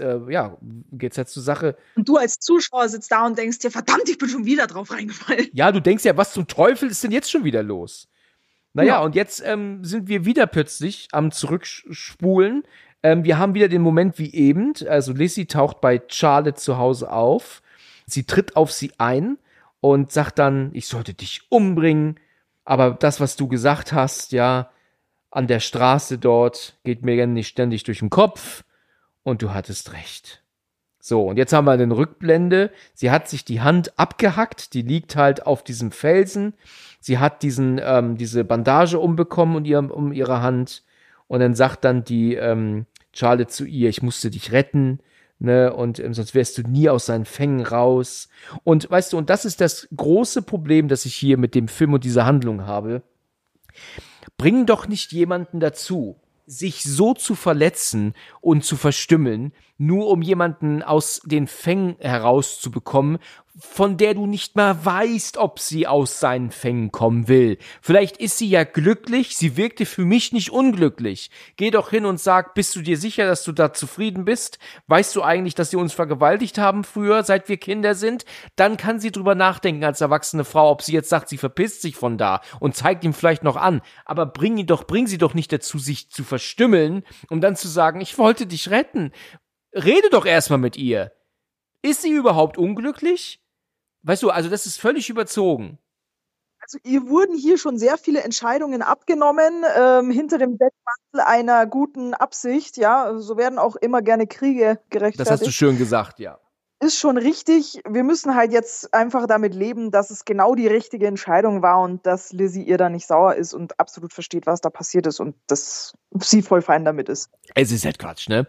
zur Sache. Und du als Zuschauer sitzt da und denkst dir, verdammt, ich bin schon wieder drauf reingefallen. Ja, du denkst ja, was zum Teufel ist denn jetzt schon wieder los? Naja, und jetzt sind wir wieder plötzlich am Zurückspulen. Wir haben wieder den Moment wie eben, also Lissy taucht bei Charlotte zu Hause auf. Sie tritt auf sie ein und sagt dann, ich sollte dich umbringen. Aber das, was du gesagt hast, ja, an der Straße dort geht mir nicht ständig durch den Kopf und du hattest recht. So, und jetzt haben wir eine Rückblende. Sie hat sich die Hand abgehackt, die liegt halt auf diesem Felsen. Sie hat diese Bandage umbekommen um ihre Hand. Und dann sagt dann die Charlotte zu ihr, ich musste dich retten, ne, und sonst wärst du nie aus seinen Fängen raus. Und weißt du, und das ist das große Problem, das ich hier mit dem Film und dieser Handlung habe. Bring doch nicht jemanden dazu, sich so zu verletzen und zu verstümmeln, nur um jemanden aus den Fängen herauszubekommen, von der du nicht mal weißt, ob sie aus seinen Fängen kommen will. Vielleicht ist sie ja glücklich, sie wirkte für mich nicht unglücklich. Geh doch hin und sag, bist du dir sicher, dass du da zufrieden bist? Weißt du eigentlich, dass sie uns vergewaltigt haben früher, seit wir Kinder sind? Dann kann sie drüber nachdenken als erwachsene Frau, ob sie jetzt sagt, sie verpisst sich von da und zeigt ihm vielleicht noch an. Aber bring sie doch nicht dazu, sich zu verstümmeln, um dann zu sagen, ich wollte dich retten. Rede doch erstmal mit ihr. Ist sie überhaupt unglücklich? Weißt du, also das ist völlig überzogen. Also ihr wurden hier schon sehr viele Entscheidungen abgenommen, hinter dem Deckmantel einer guten Absicht, ja. So werden auch immer gerne Kriege gerechtfertigt. Das hast du schön gesagt, ja. Ist schon richtig. Wir müssen halt jetzt einfach damit leben, dass es genau die richtige Entscheidung war und dass Lizzie ihr da nicht sauer ist und absolut versteht, was da passiert ist und dass sie voll fein damit ist. Es ist halt Quatsch, ne?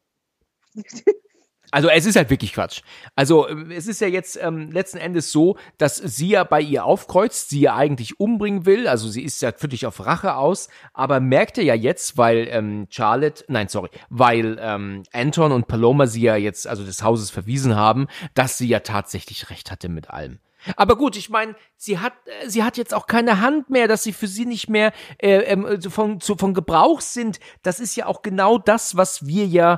Also es ist halt wirklich Quatsch. Also es ist ja jetzt letzten Endes so, dass sie ja bei ihr aufkreuzt, sie ja eigentlich umbringen will, also sie ist ja wirklich auf Rache aus, aber merkte ja jetzt, weil Anton und Paloma sie ja jetzt, also des Hauses verwiesen haben, dass sie ja tatsächlich recht hatte mit allem. Aber gut, ich meine, sie hat jetzt auch keine Hand mehr, dass sie für sie nicht mehr von Gebrauch sind. Das ist ja auch genau das, was wir ja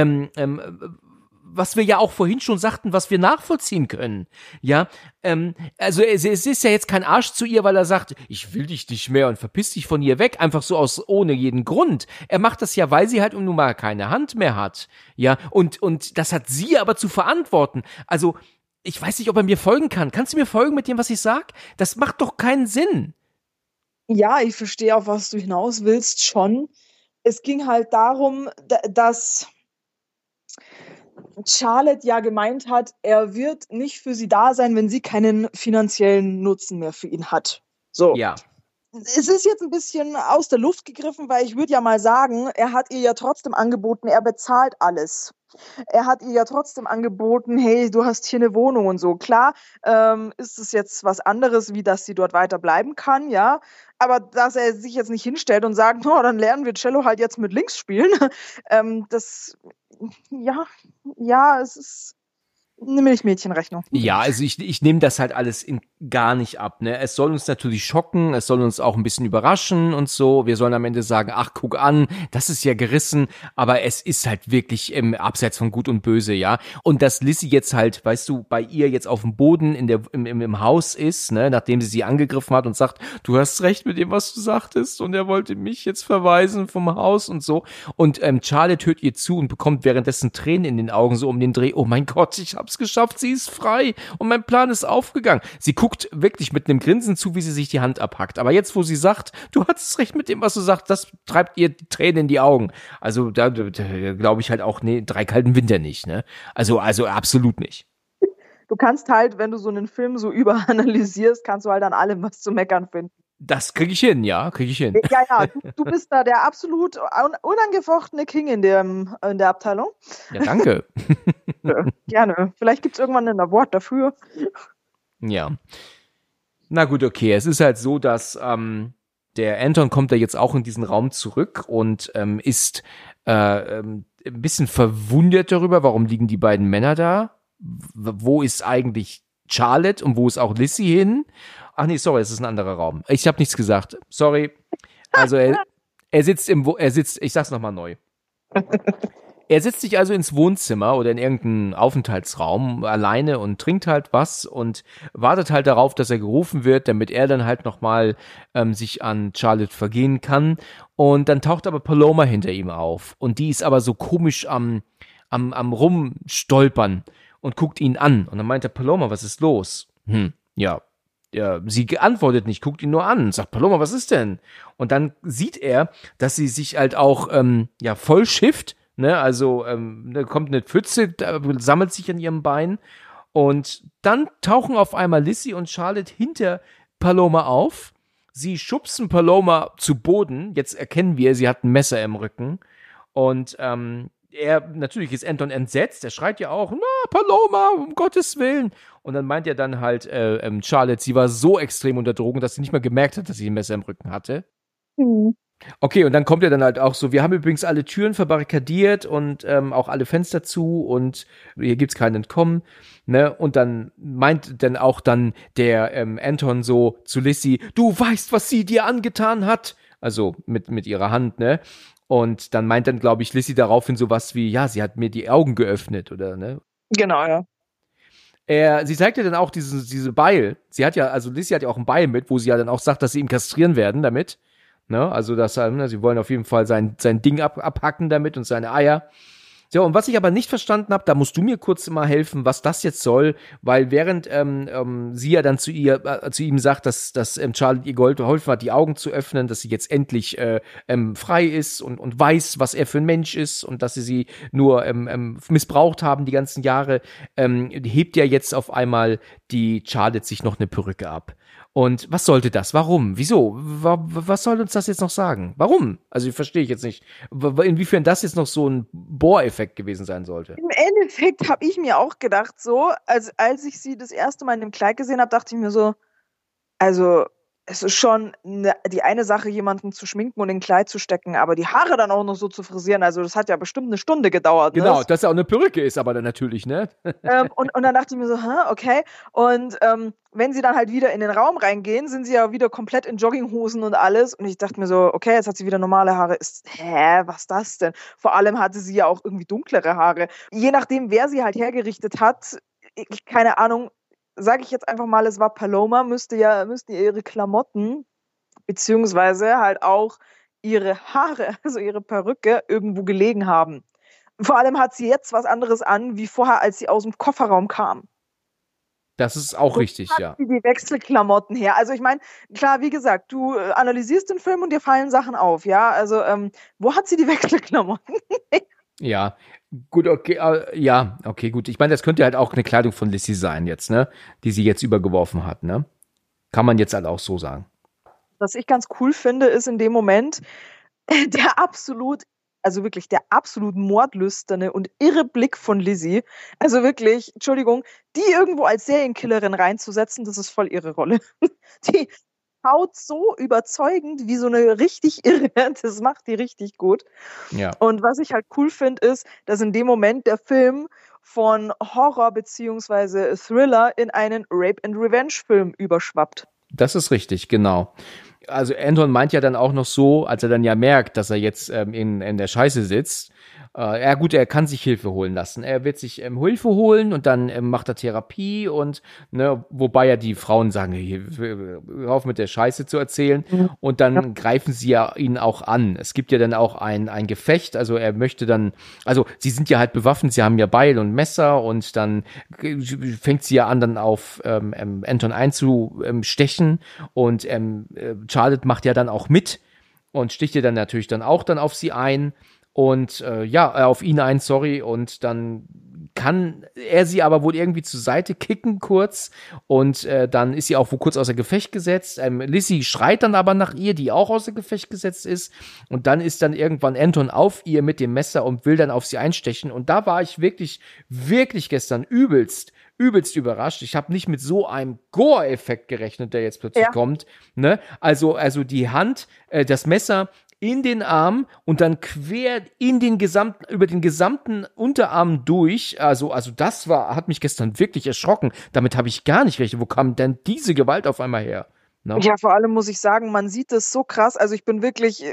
auch vorhin schon sagten, was wir nachvollziehen können. Ja, also es ist ja jetzt kein Arsch zu ihr, weil er sagt, ich will dich nicht mehr und verpiss dich von ihr weg, einfach so ohne jeden Grund. Er macht das ja, weil sie halt nun mal keine Hand mehr hat. Ja, und das hat sie aber zu verantworten. Also, ich weiß nicht, ob er mir folgen kann. Kannst du mir folgen mit dem, was ich sag? Das macht doch keinen Sinn. Ja, ich verstehe, auf was du hinaus willst, schon. Es ging halt darum, dass Charlotte ja gemeint hat, er wird nicht für sie da sein, wenn sie keinen finanziellen Nutzen mehr für ihn hat. So. Ja. Es ist jetzt ein bisschen aus der Luft gegriffen, weil ich würde ja mal sagen, er hat ihr ja trotzdem angeboten, er bezahlt alles. Er hat ihr ja trotzdem angeboten, hey, du hast hier eine Wohnung und so. Klar, ist es jetzt was anderes, wie dass sie dort weiter bleiben kann, ja. Aber dass er sich jetzt nicht hinstellt und sagt, no, dann lernen wir Cello halt jetzt mit links spielen, es ist eine Milchmädchenrechnung. Ja, also ich nehme das halt alles gar nicht ab, ne? Es soll uns natürlich schocken, es soll uns auch ein bisschen überraschen und so. Wir sollen am Ende sagen, ach, guck an, das ist ja gerissen, aber es ist halt wirklich im Abseits von Gut und Böse, ja. Und dass Lizzie jetzt halt, weißt du, bei ihr jetzt auf dem Boden im Haus ist, ne, nachdem sie angegriffen hat und sagt, du hast recht mit dem, was du sagtest und er wollte mich jetzt verweisen vom Haus und so. Und Charlotte hört ihr zu und bekommt währenddessen Tränen in den Augen, so um den Dreh, oh mein Gott, ich hab's geschafft, sie ist frei und mein Plan ist aufgegangen. Sie guckt wirklich mit einem Grinsen zu, wie sie sich die Hand abhackt. Aber jetzt, wo sie sagt, du hattest recht mit dem, was du sagst, das treibt ihr die Tränen in die Augen. Also da glaube ich halt auch, nee, 3 kalten Winter nicht, ne? Also absolut nicht. Du kannst halt, wenn du so einen Film so überanalysierst, kannst du halt an allem was zu meckern finden. Das kriege ich hin, ja, kriege ich hin. Ja, du bist da der absolut unangefochtene King in der Abteilung. Ja, danke. Gerne. Vielleicht gibt es irgendwann ein Award dafür. Ja. Na gut, okay. Es ist halt so, dass der Anton kommt da jetzt auch in diesen Raum zurück und ist ein bisschen verwundert darüber, warum liegen die beiden Männer da? Wo ist eigentlich Charlotte und wo ist auch Lizzie hin? Ach nee, sorry, es ist ein anderer Raum. Ich habe nichts gesagt. Sorry. Also er sitzt ich sag's nochmal neu. Er setzt sich also ins Wohnzimmer oder in irgendeinen Aufenthaltsraum alleine und trinkt halt was und wartet halt darauf, dass er gerufen wird, damit er dann halt nochmal sich an Charlotte vergehen kann. Und dann taucht aber Paloma hinter ihm auf. Und die ist aber so komisch am Rumstolpern und guckt ihn an. Und dann meint er, Paloma, was ist los? Ja, sie antwortet nicht, guckt ihn nur an und sagt, Paloma, was ist denn? Und dann sieht er, dass sie sich halt auch voll schifft, ne? Also da kommt eine Pfütze, sammelt sich an ihrem Bein und dann tauchen auf einmal Lizzie und Charlotte hinter Paloma auf. Sie schubsen Paloma zu Boden. Jetzt erkennen wir, sie hat ein Messer im Rücken. Und natürlich ist Anton entsetzt. Er schreit ja auch, na, Paloma, um Gottes Willen. Und dann meint er dann halt, Charlotte, sie war so extrem unter Drogen, dass sie nicht mal gemerkt hat, dass sie ein Messer im Rücken hatte. Mhm. Okay, und dann kommt er dann halt auch so, wir haben übrigens alle Türen verbarrikadiert und auch alle Fenster zu und hier gibt's kein Entkommen, ne? Und dann meint dann auch dann der Anton so zu Lizzie, du weißt, was sie dir angetan hat. Also mit ihrer Hand, ne? Und dann meint dann, glaube ich, Lizzie daraufhin sowas wie, ja, sie hat mir die Augen geöffnet, oder, ne? Genau, ja. Sie zeigt ja dann auch diese Beil. Lizzie hat ja auch ein Beil mit, wo sie ja dann auch sagt, dass sie ihn kastrieren werden damit. Ne? Also, sie wollen auf jeden Fall sein Ding abhacken damit und seine Eier. So, und was ich aber nicht verstanden habe, da musst du mir kurz mal helfen, was das jetzt soll, weil während sie ja dann zu ihm sagt, dass Charlotte ihr geholfen hat, die Augen zu öffnen, dass sie jetzt endlich frei ist und weiß, was er für ein Mensch ist und dass sie nur missbraucht haben die ganzen Jahre, hebt ja jetzt auf einmal die Charlotte sich noch eine Perücke ab. Und was sollte das? Warum? Wieso? Was soll uns das jetzt noch sagen? Warum? Also verstehe ich jetzt nicht, inwiefern das jetzt noch so ein Bohreffekt gewesen sein sollte. Im Endeffekt habe ich mir auch gedacht, so, als ich sie das erste Mal in dem Kleid gesehen habe, dachte ich mir so, also es ist schon die eine Sache, jemanden zu schminken und in ein Kleid zu stecken, aber die Haare dann auch noch so zu frisieren, also das hat ja bestimmt eine Stunde gedauert. Genau, ne? dass er auch eine Perücke ist, aber dann natürlich, ne? Und dann dachte ich mir so, okay. Und wenn sie dann halt wieder in den Raum reingehen, sind sie ja wieder komplett in Jogginghosen und alles. Und ich dachte mir so, okay, jetzt hat sie wieder normale Haare. Was ist das denn? Vor allem hatte sie ja auch irgendwie dunklere Haare. Je nachdem, wer sie halt hergerichtet hat, keine Ahnung, sage ich jetzt einfach mal, es war Paloma, müssten ihre Klamotten, beziehungsweise halt auch ihre Haare, also ihre Perücke, irgendwo gelegen haben. Vor allem hat sie jetzt was anderes an, wie vorher, als sie aus dem Kofferraum kam. Das ist auch richtig, ja. Hat sie die Wechselklamotten her? Also ich meine, klar, wie gesagt, du analysierst den Film und dir fallen Sachen auf, ja? Also wo hat sie die Wechselklamotten? Ja, gut, okay, okay, gut. Ich meine, das könnte halt auch eine Kleidung von Lizzie sein jetzt, ne? Die sie jetzt übergeworfen hat, ne? Kann man jetzt halt auch so sagen. Was ich ganz cool finde, ist in dem Moment der absolut mordlüsterne und irre Blick von Lizzie. Also wirklich, Entschuldigung, die irgendwo als Serienkillerin reinzusetzen, das ist voll ihre Rolle. Die haut so überzeugend wie so eine richtig irre. Das macht die richtig gut. Ja. Und was ich halt cool finde, ist, dass in dem Moment der Film von Horror bzw. Thriller in einen Rape-and-Revenge-Film überschwappt. Das ist richtig, genau. Also Anton meint ja dann auch noch so, als er dann ja merkt, dass er jetzt in der Scheiße sitzt, ja gut, er kann sich Hilfe holen lassen. Er wird sich Hilfe holen und dann macht er Therapie und, ne, wobei ja die Frauen sagen, hör auf mit der Scheiße zu erzählen und dann greifen sie ja ihn auch an. Es gibt ja dann auch ein Gefecht, also er möchte dann, also sie sind ja halt bewaffnet, sie haben ja Beil und Messer und dann fängt sie ja an, dann auf Anton einzustechen und Charlotte macht ja dann auch mit und sticht ja dann natürlich dann auch dann auf sie ein. Und auf ihn ein, sorry, und dann kann er sie aber wohl irgendwie zur Seite kicken kurz und dann ist sie auch wohl kurz außer Gefecht gesetzt. Lizzie schreit dann aber nach ihr, die auch außer Gefecht gesetzt ist und dann ist dann irgendwann Anton auf ihr mit dem Messer und will dann auf sie einstechen und da war ich wirklich, wirklich gestern übelst überrascht. Ich habe nicht mit so einem Gore-Effekt gerechnet, der jetzt plötzlich kommt. Ne? Also die Hand, das Messer in den Arm und dann quer über den gesamten Unterarm durch. Also das hat mich gestern wirklich erschrocken. Damit habe ich gar nicht gerechnet. Wo kam denn diese Gewalt auf einmal her? No? Ja, vor allem muss ich sagen, man sieht das so krass. Also ich bin wirklich,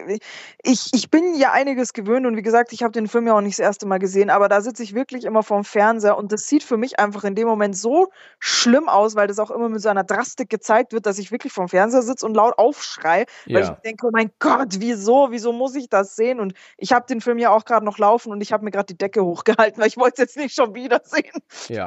ich bin ja einiges gewöhnt und wie gesagt, ich habe den Film ja auch nicht das erste Mal gesehen, aber da sitze ich wirklich immer vorm Fernseher und das sieht für mich einfach in dem Moment so schlimm aus, weil das auch immer mit so einer Drastik gezeigt wird, dass ich wirklich vorm Fernseher sitze und laut aufschrei, weil ich denke, oh mein Gott, wieso muss ich das sehen? Und ich habe den Film ja auch gerade noch laufen und ich habe mir gerade die Decke hochgehalten, weil ich wollte es jetzt nicht schon wieder sehen. Ja.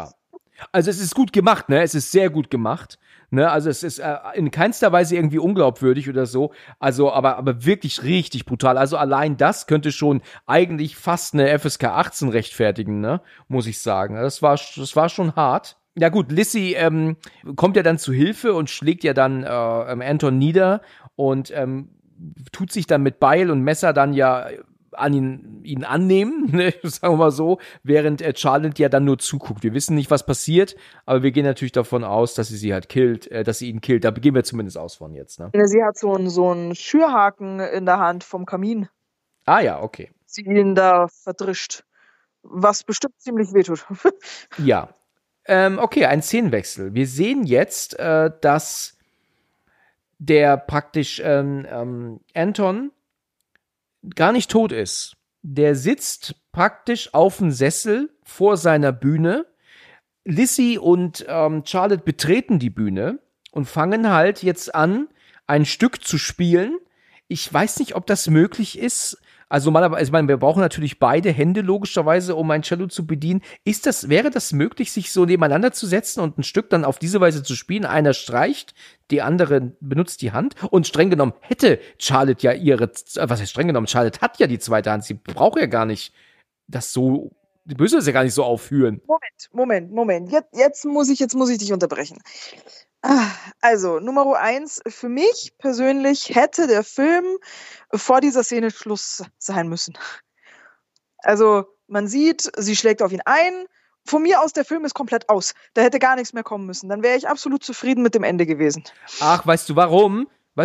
Also es ist gut gemacht, ne? Es ist sehr gut gemacht. Ne, also es ist in keinster Weise irgendwie unglaubwürdig oder so. Also, aber wirklich richtig brutal. Also allein das könnte schon eigentlich fast eine FSK 18 rechtfertigen, ne? Muss ich sagen. Das war schon hart. Ja gut, Lissy kommt ja dann zu Hilfe und schlägt ja dann Anton nieder und tut sich dann mit Beil und Messer dann ja an ihn annehmen, ne, sagen wir mal so, während Charlotte ja dann nur zuguckt. Wir wissen nicht, was passiert, aber wir gehen natürlich davon aus, dass sie halt killt, dass sie ihn killt. Da gehen wir zumindest aus von jetzt, ne? Sie hat so einen Schürhaken in der Hand vom Kamin. Ah ja, okay. Sie ihn da verdrischt, was bestimmt ziemlich wehtut. Ja. Okay, ein Szenenwechsel. Wir sehen jetzt, dass der praktisch Anton gar nicht tot ist. Der sitzt praktisch auf dem Sessel vor seiner Bühne. Lissy und Charlotte betreten die Bühne und fangen halt jetzt an, ein Stück zu spielen. Ich weiß nicht, ob das möglich ist. Also ich meine, wir brauchen natürlich beide Hände logischerweise, um ein Cello zu bedienen. Wäre das möglich, sich so nebeneinander zu setzen und ein Stück dann auf diese Weise zu spielen? Einer streicht, die andere benutzt die Hand. Und streng genommen hätte Charlotte ja was heißt streng genommen? Charlotte hat ja die zweite Hand. Sie braucht ja gar nicht das so, die müssen das ja gar nicht so aufführen. Moment. Jetzt muss ich dich unterbrechen. Also, Nummer 1, für mich persönlich hätte der Film vor dieser Szene Schluss sein müssen. Also, man sieht, sie schlägt auf ihn ein. Von mir aus, der Film ist komplett aus. Da hätte gar nichts mehr kommen müssen. Dann wäre ich absolut zufrieden mit dem Ende gewesen. Ach, weißt du warum?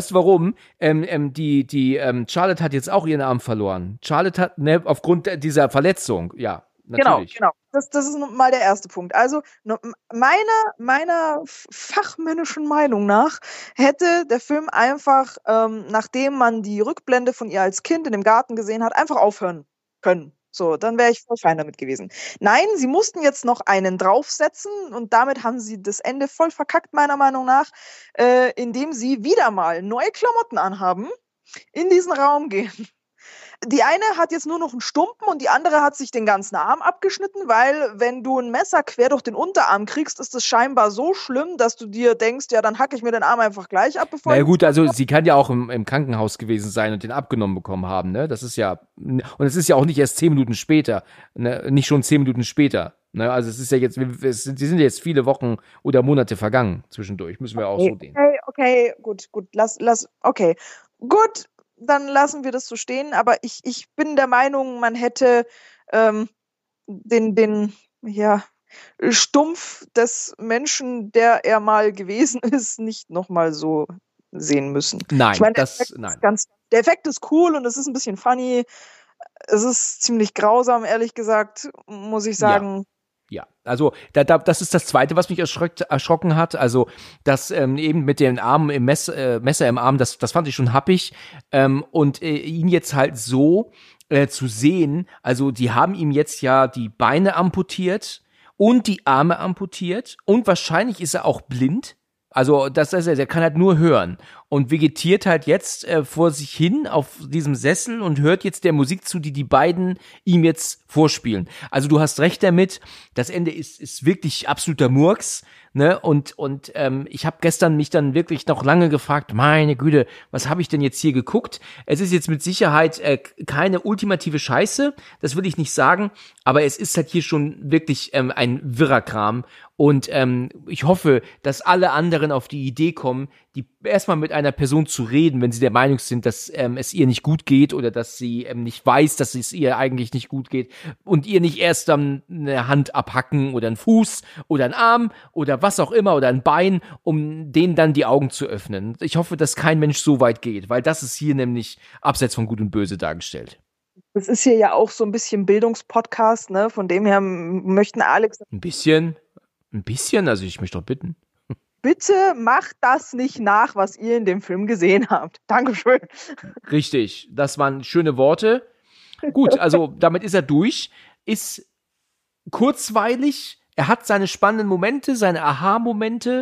Charlotte hat jetzt auch ihren Arm verloren. Charlotte hat, ne, aufgrund dieser Verletzung, ja. Natürlich. Genau. Das ist mal der erste Punkt. Also meiner fachmännischen Meinung nach hätte der Film einfach, nachdem man die Rückblende von ihr als Kind in dem Garten gesehen hat, einfach aufhören können. So, dann wäre ich voll fein damit gewesen. Nein, sie mussten jetzt noch einen draufsetzen und damit haben sie das Ende voll verkackt, meiner Meinung nach, indem sie wieder mal neue Klamotten anhaben, in diesen Raum gehen. Die eine hat jetzt nur noch einen Stumpen und die andere hat sich den ganzen Arm abgeschnitten, weil wenn du ein Messer quer durch den Unterarm kriegst, ist es scheinbar so schlimm, dass du dir denkst, ja, dann hacke ich mir den Arm einfach gleich ab, bevor. Na gut, also sie kann ja auch im Krankenhaus gewesen sein und den abgenommen bekommen haben, ne? Das ist ja, und es ist ja auch nicht erst 10 Minuten später, ne? Nicht schon 10 Minuten später. Ne? Also es ist ja jetzt, sie sind jetzt viele Wochen oder Monate vergangen zwischendurch, müssen wir auch so sehen. Okay, gut, okay. Gut, dann lassen wir das so stehen, aber ich bin der Meinung, man hätte den Stumpf des Menschen, der er mal gewesen ist, nicht nochmal so sehen müssen. Nein, ich meine, nein. Der Effekt ist cool und es ist ein bisschen funny. Es ist ziemlich grausam, ehrlich gesagt, muss ich sagen. Ja, also das ist das Zweite, was mich erschrocken hat. Also das eben mit den Armen im Messer im Arm, das fand ich schon happig. Und ihn jetzt halt so zu sehen, also die haben ihm jetzt ja die Beine amputiert und die Arme amputiert und wahrscheinlich ist er auch blind. Also der kann halt nur hören und vegetiert halt jetzt vor sich hin auf diesem Sessel und hört jetzt der Musik zu, die beiden ihm jetzt vorspielen. Also du hast recht damit, das Ende ist wirklich absoluter Murks, ne? Und ich habe gestern mich dann wirklich noch lange gefragt, meine Güte, was habe ich denn jetzt hier geguckt? Es ist jetzt mit Sicherheit keine ultimative Scheiße, das will ich nicht sagen, aber es ist halt hier schon wirklich ein wirrer Kram. Und ich hoffe, dass alle anderen auf die Idee kommen, die erstmal mit einer Person zu reden, wenn sie der Meinung sind, dass es ihr nicht gut geht oder dass sie nicht weiß, dass es ihr eigentlich nicht gut geht und ihr nicht erst eine Hand abhacken oder einen Fuß oder einen Arm oder was auch immer oder ein Bein, um denen dann die Augen zu öffnen. Ich hoffe, dass kein Mensch so weit geht, weil das ist hier nämlich abseits von Gut und Böse dargestellt. Das ist hier ja auch so ein bisschen Bildungspodcast, ne? Von dem her möchten Alex... Ein bisschen, also ich möchte doch bitten. Bitte macht das nicht nach, was ihr in dem Film gesehen habt. Dankeschön. Richtig, das waren schöne Worte. Gut, also damit ist er durch. Ist kurzweilig, er hat seine spannenden Momente, seine Aha-Momente.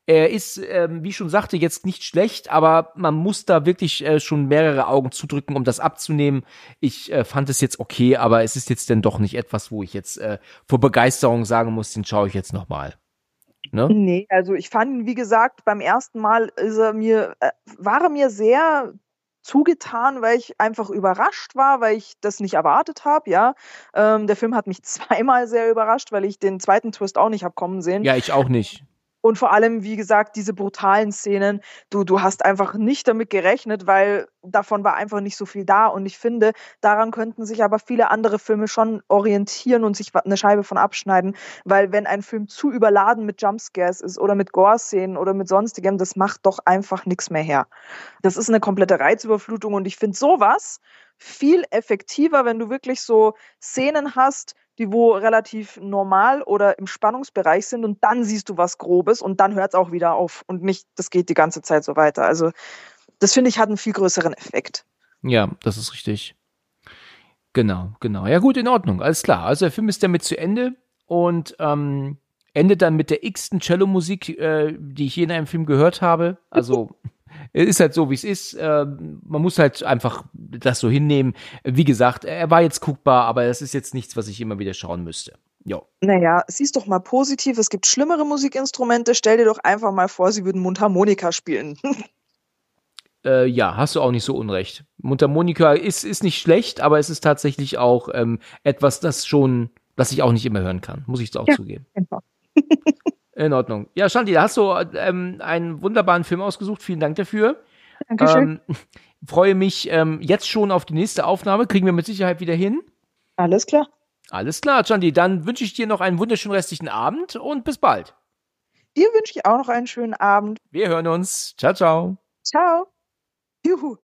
Er ist, wie ich schon sagte, jetzt nicht schlecht, aber man muss da wirklich schon mehrere Augen zudrücken, um das abzunehmen. Ich fand es jetzt okay, aber es ist jetzt dann doch nicht etwas, wo ich jetzt vor Begeisterung sagen muss, den schaue ich jetzt nochmal. Ne? Nee, also ich fand ihn, wie gesagt, beim ersten Mal war er mir sehr zugetan, weil ich einfach überrascht war, weil ich das nicht erwartet habe, ja. Der Film hat mich zweimal sehr überrascht, weil ich den zweiten Twist auch nicht habe kommen sehen. Ja, ich auch nicht. Und vor allem, wie gesagt, diese brutalen Szenen, du hast einfach nicht damit gerechnet, weil davon war einfach nicht so viel da. Und ich finde, daran könnten sich aber viele andere Filme schon orientieren und sich eine Scheibe von abschneiden. Weil wenn ein Film zu überladen mit Jumpscares ist oder mit Gore-Szenen oder mit sonstigem, das macht doch einfach nichts mehr her. Das ist eine komplette Reizüberflutung und ich finde sowas viel effektiver, wenn du wirklich so Szenen hast, die wo relativ normal oder im Spannungsbereich sind und dann siehst du was Grobes und dann hört es auch wieder auf und nicht, das geht die ganze Zeit so weiter. Also das finde ich hat einen viel größeren Effekt. Ja, das ist richtig. Genau. Ja gut, in Ordnung, alles klar. Also der Film ist damit zu Ende und endet dann mit der x-ten Cello-Musik, die ich je in einem Film gehört habe. Also es ist halt so, wie es ist. Man muss halt einfach das so hinnehmen. Wie gesagt, er war jetzt guckbar, aber das ist jetzt nichts, was ich immer wieder schauen müsste. Jo. Naja, siehst doch mal positiv, es gibt schlimmere Musikinstrumente. Stell dir doch einfach mal vor, sie würden Mundharmonika spielen. Ja, hast du auch nicht so unrecht. Mundharmonika ist nicht schlecht, aber es ist tatsächlich auch etwas, das ich auch nicht immer hören kann. Muss ich auch zugeben. Genau. In Ordnung. Ja, Shanti, da hast du einen wunderbaren Film ausgesucht. Vielen Dank dafür. Dankeschön. Freue mich jetzt schon auf die nächste Aufnahme. Kriegen wir mit Sicherheit wieder hin. Alles klar. Alles klar, Shanti. Dann wünsche ich dir noch einen wunderschönen restlichen Abend und bis bald. Dir wünsche ich auch noch einen schönen Abend. Wir hören uns. Ciao, ciao. Ciao. Juhu.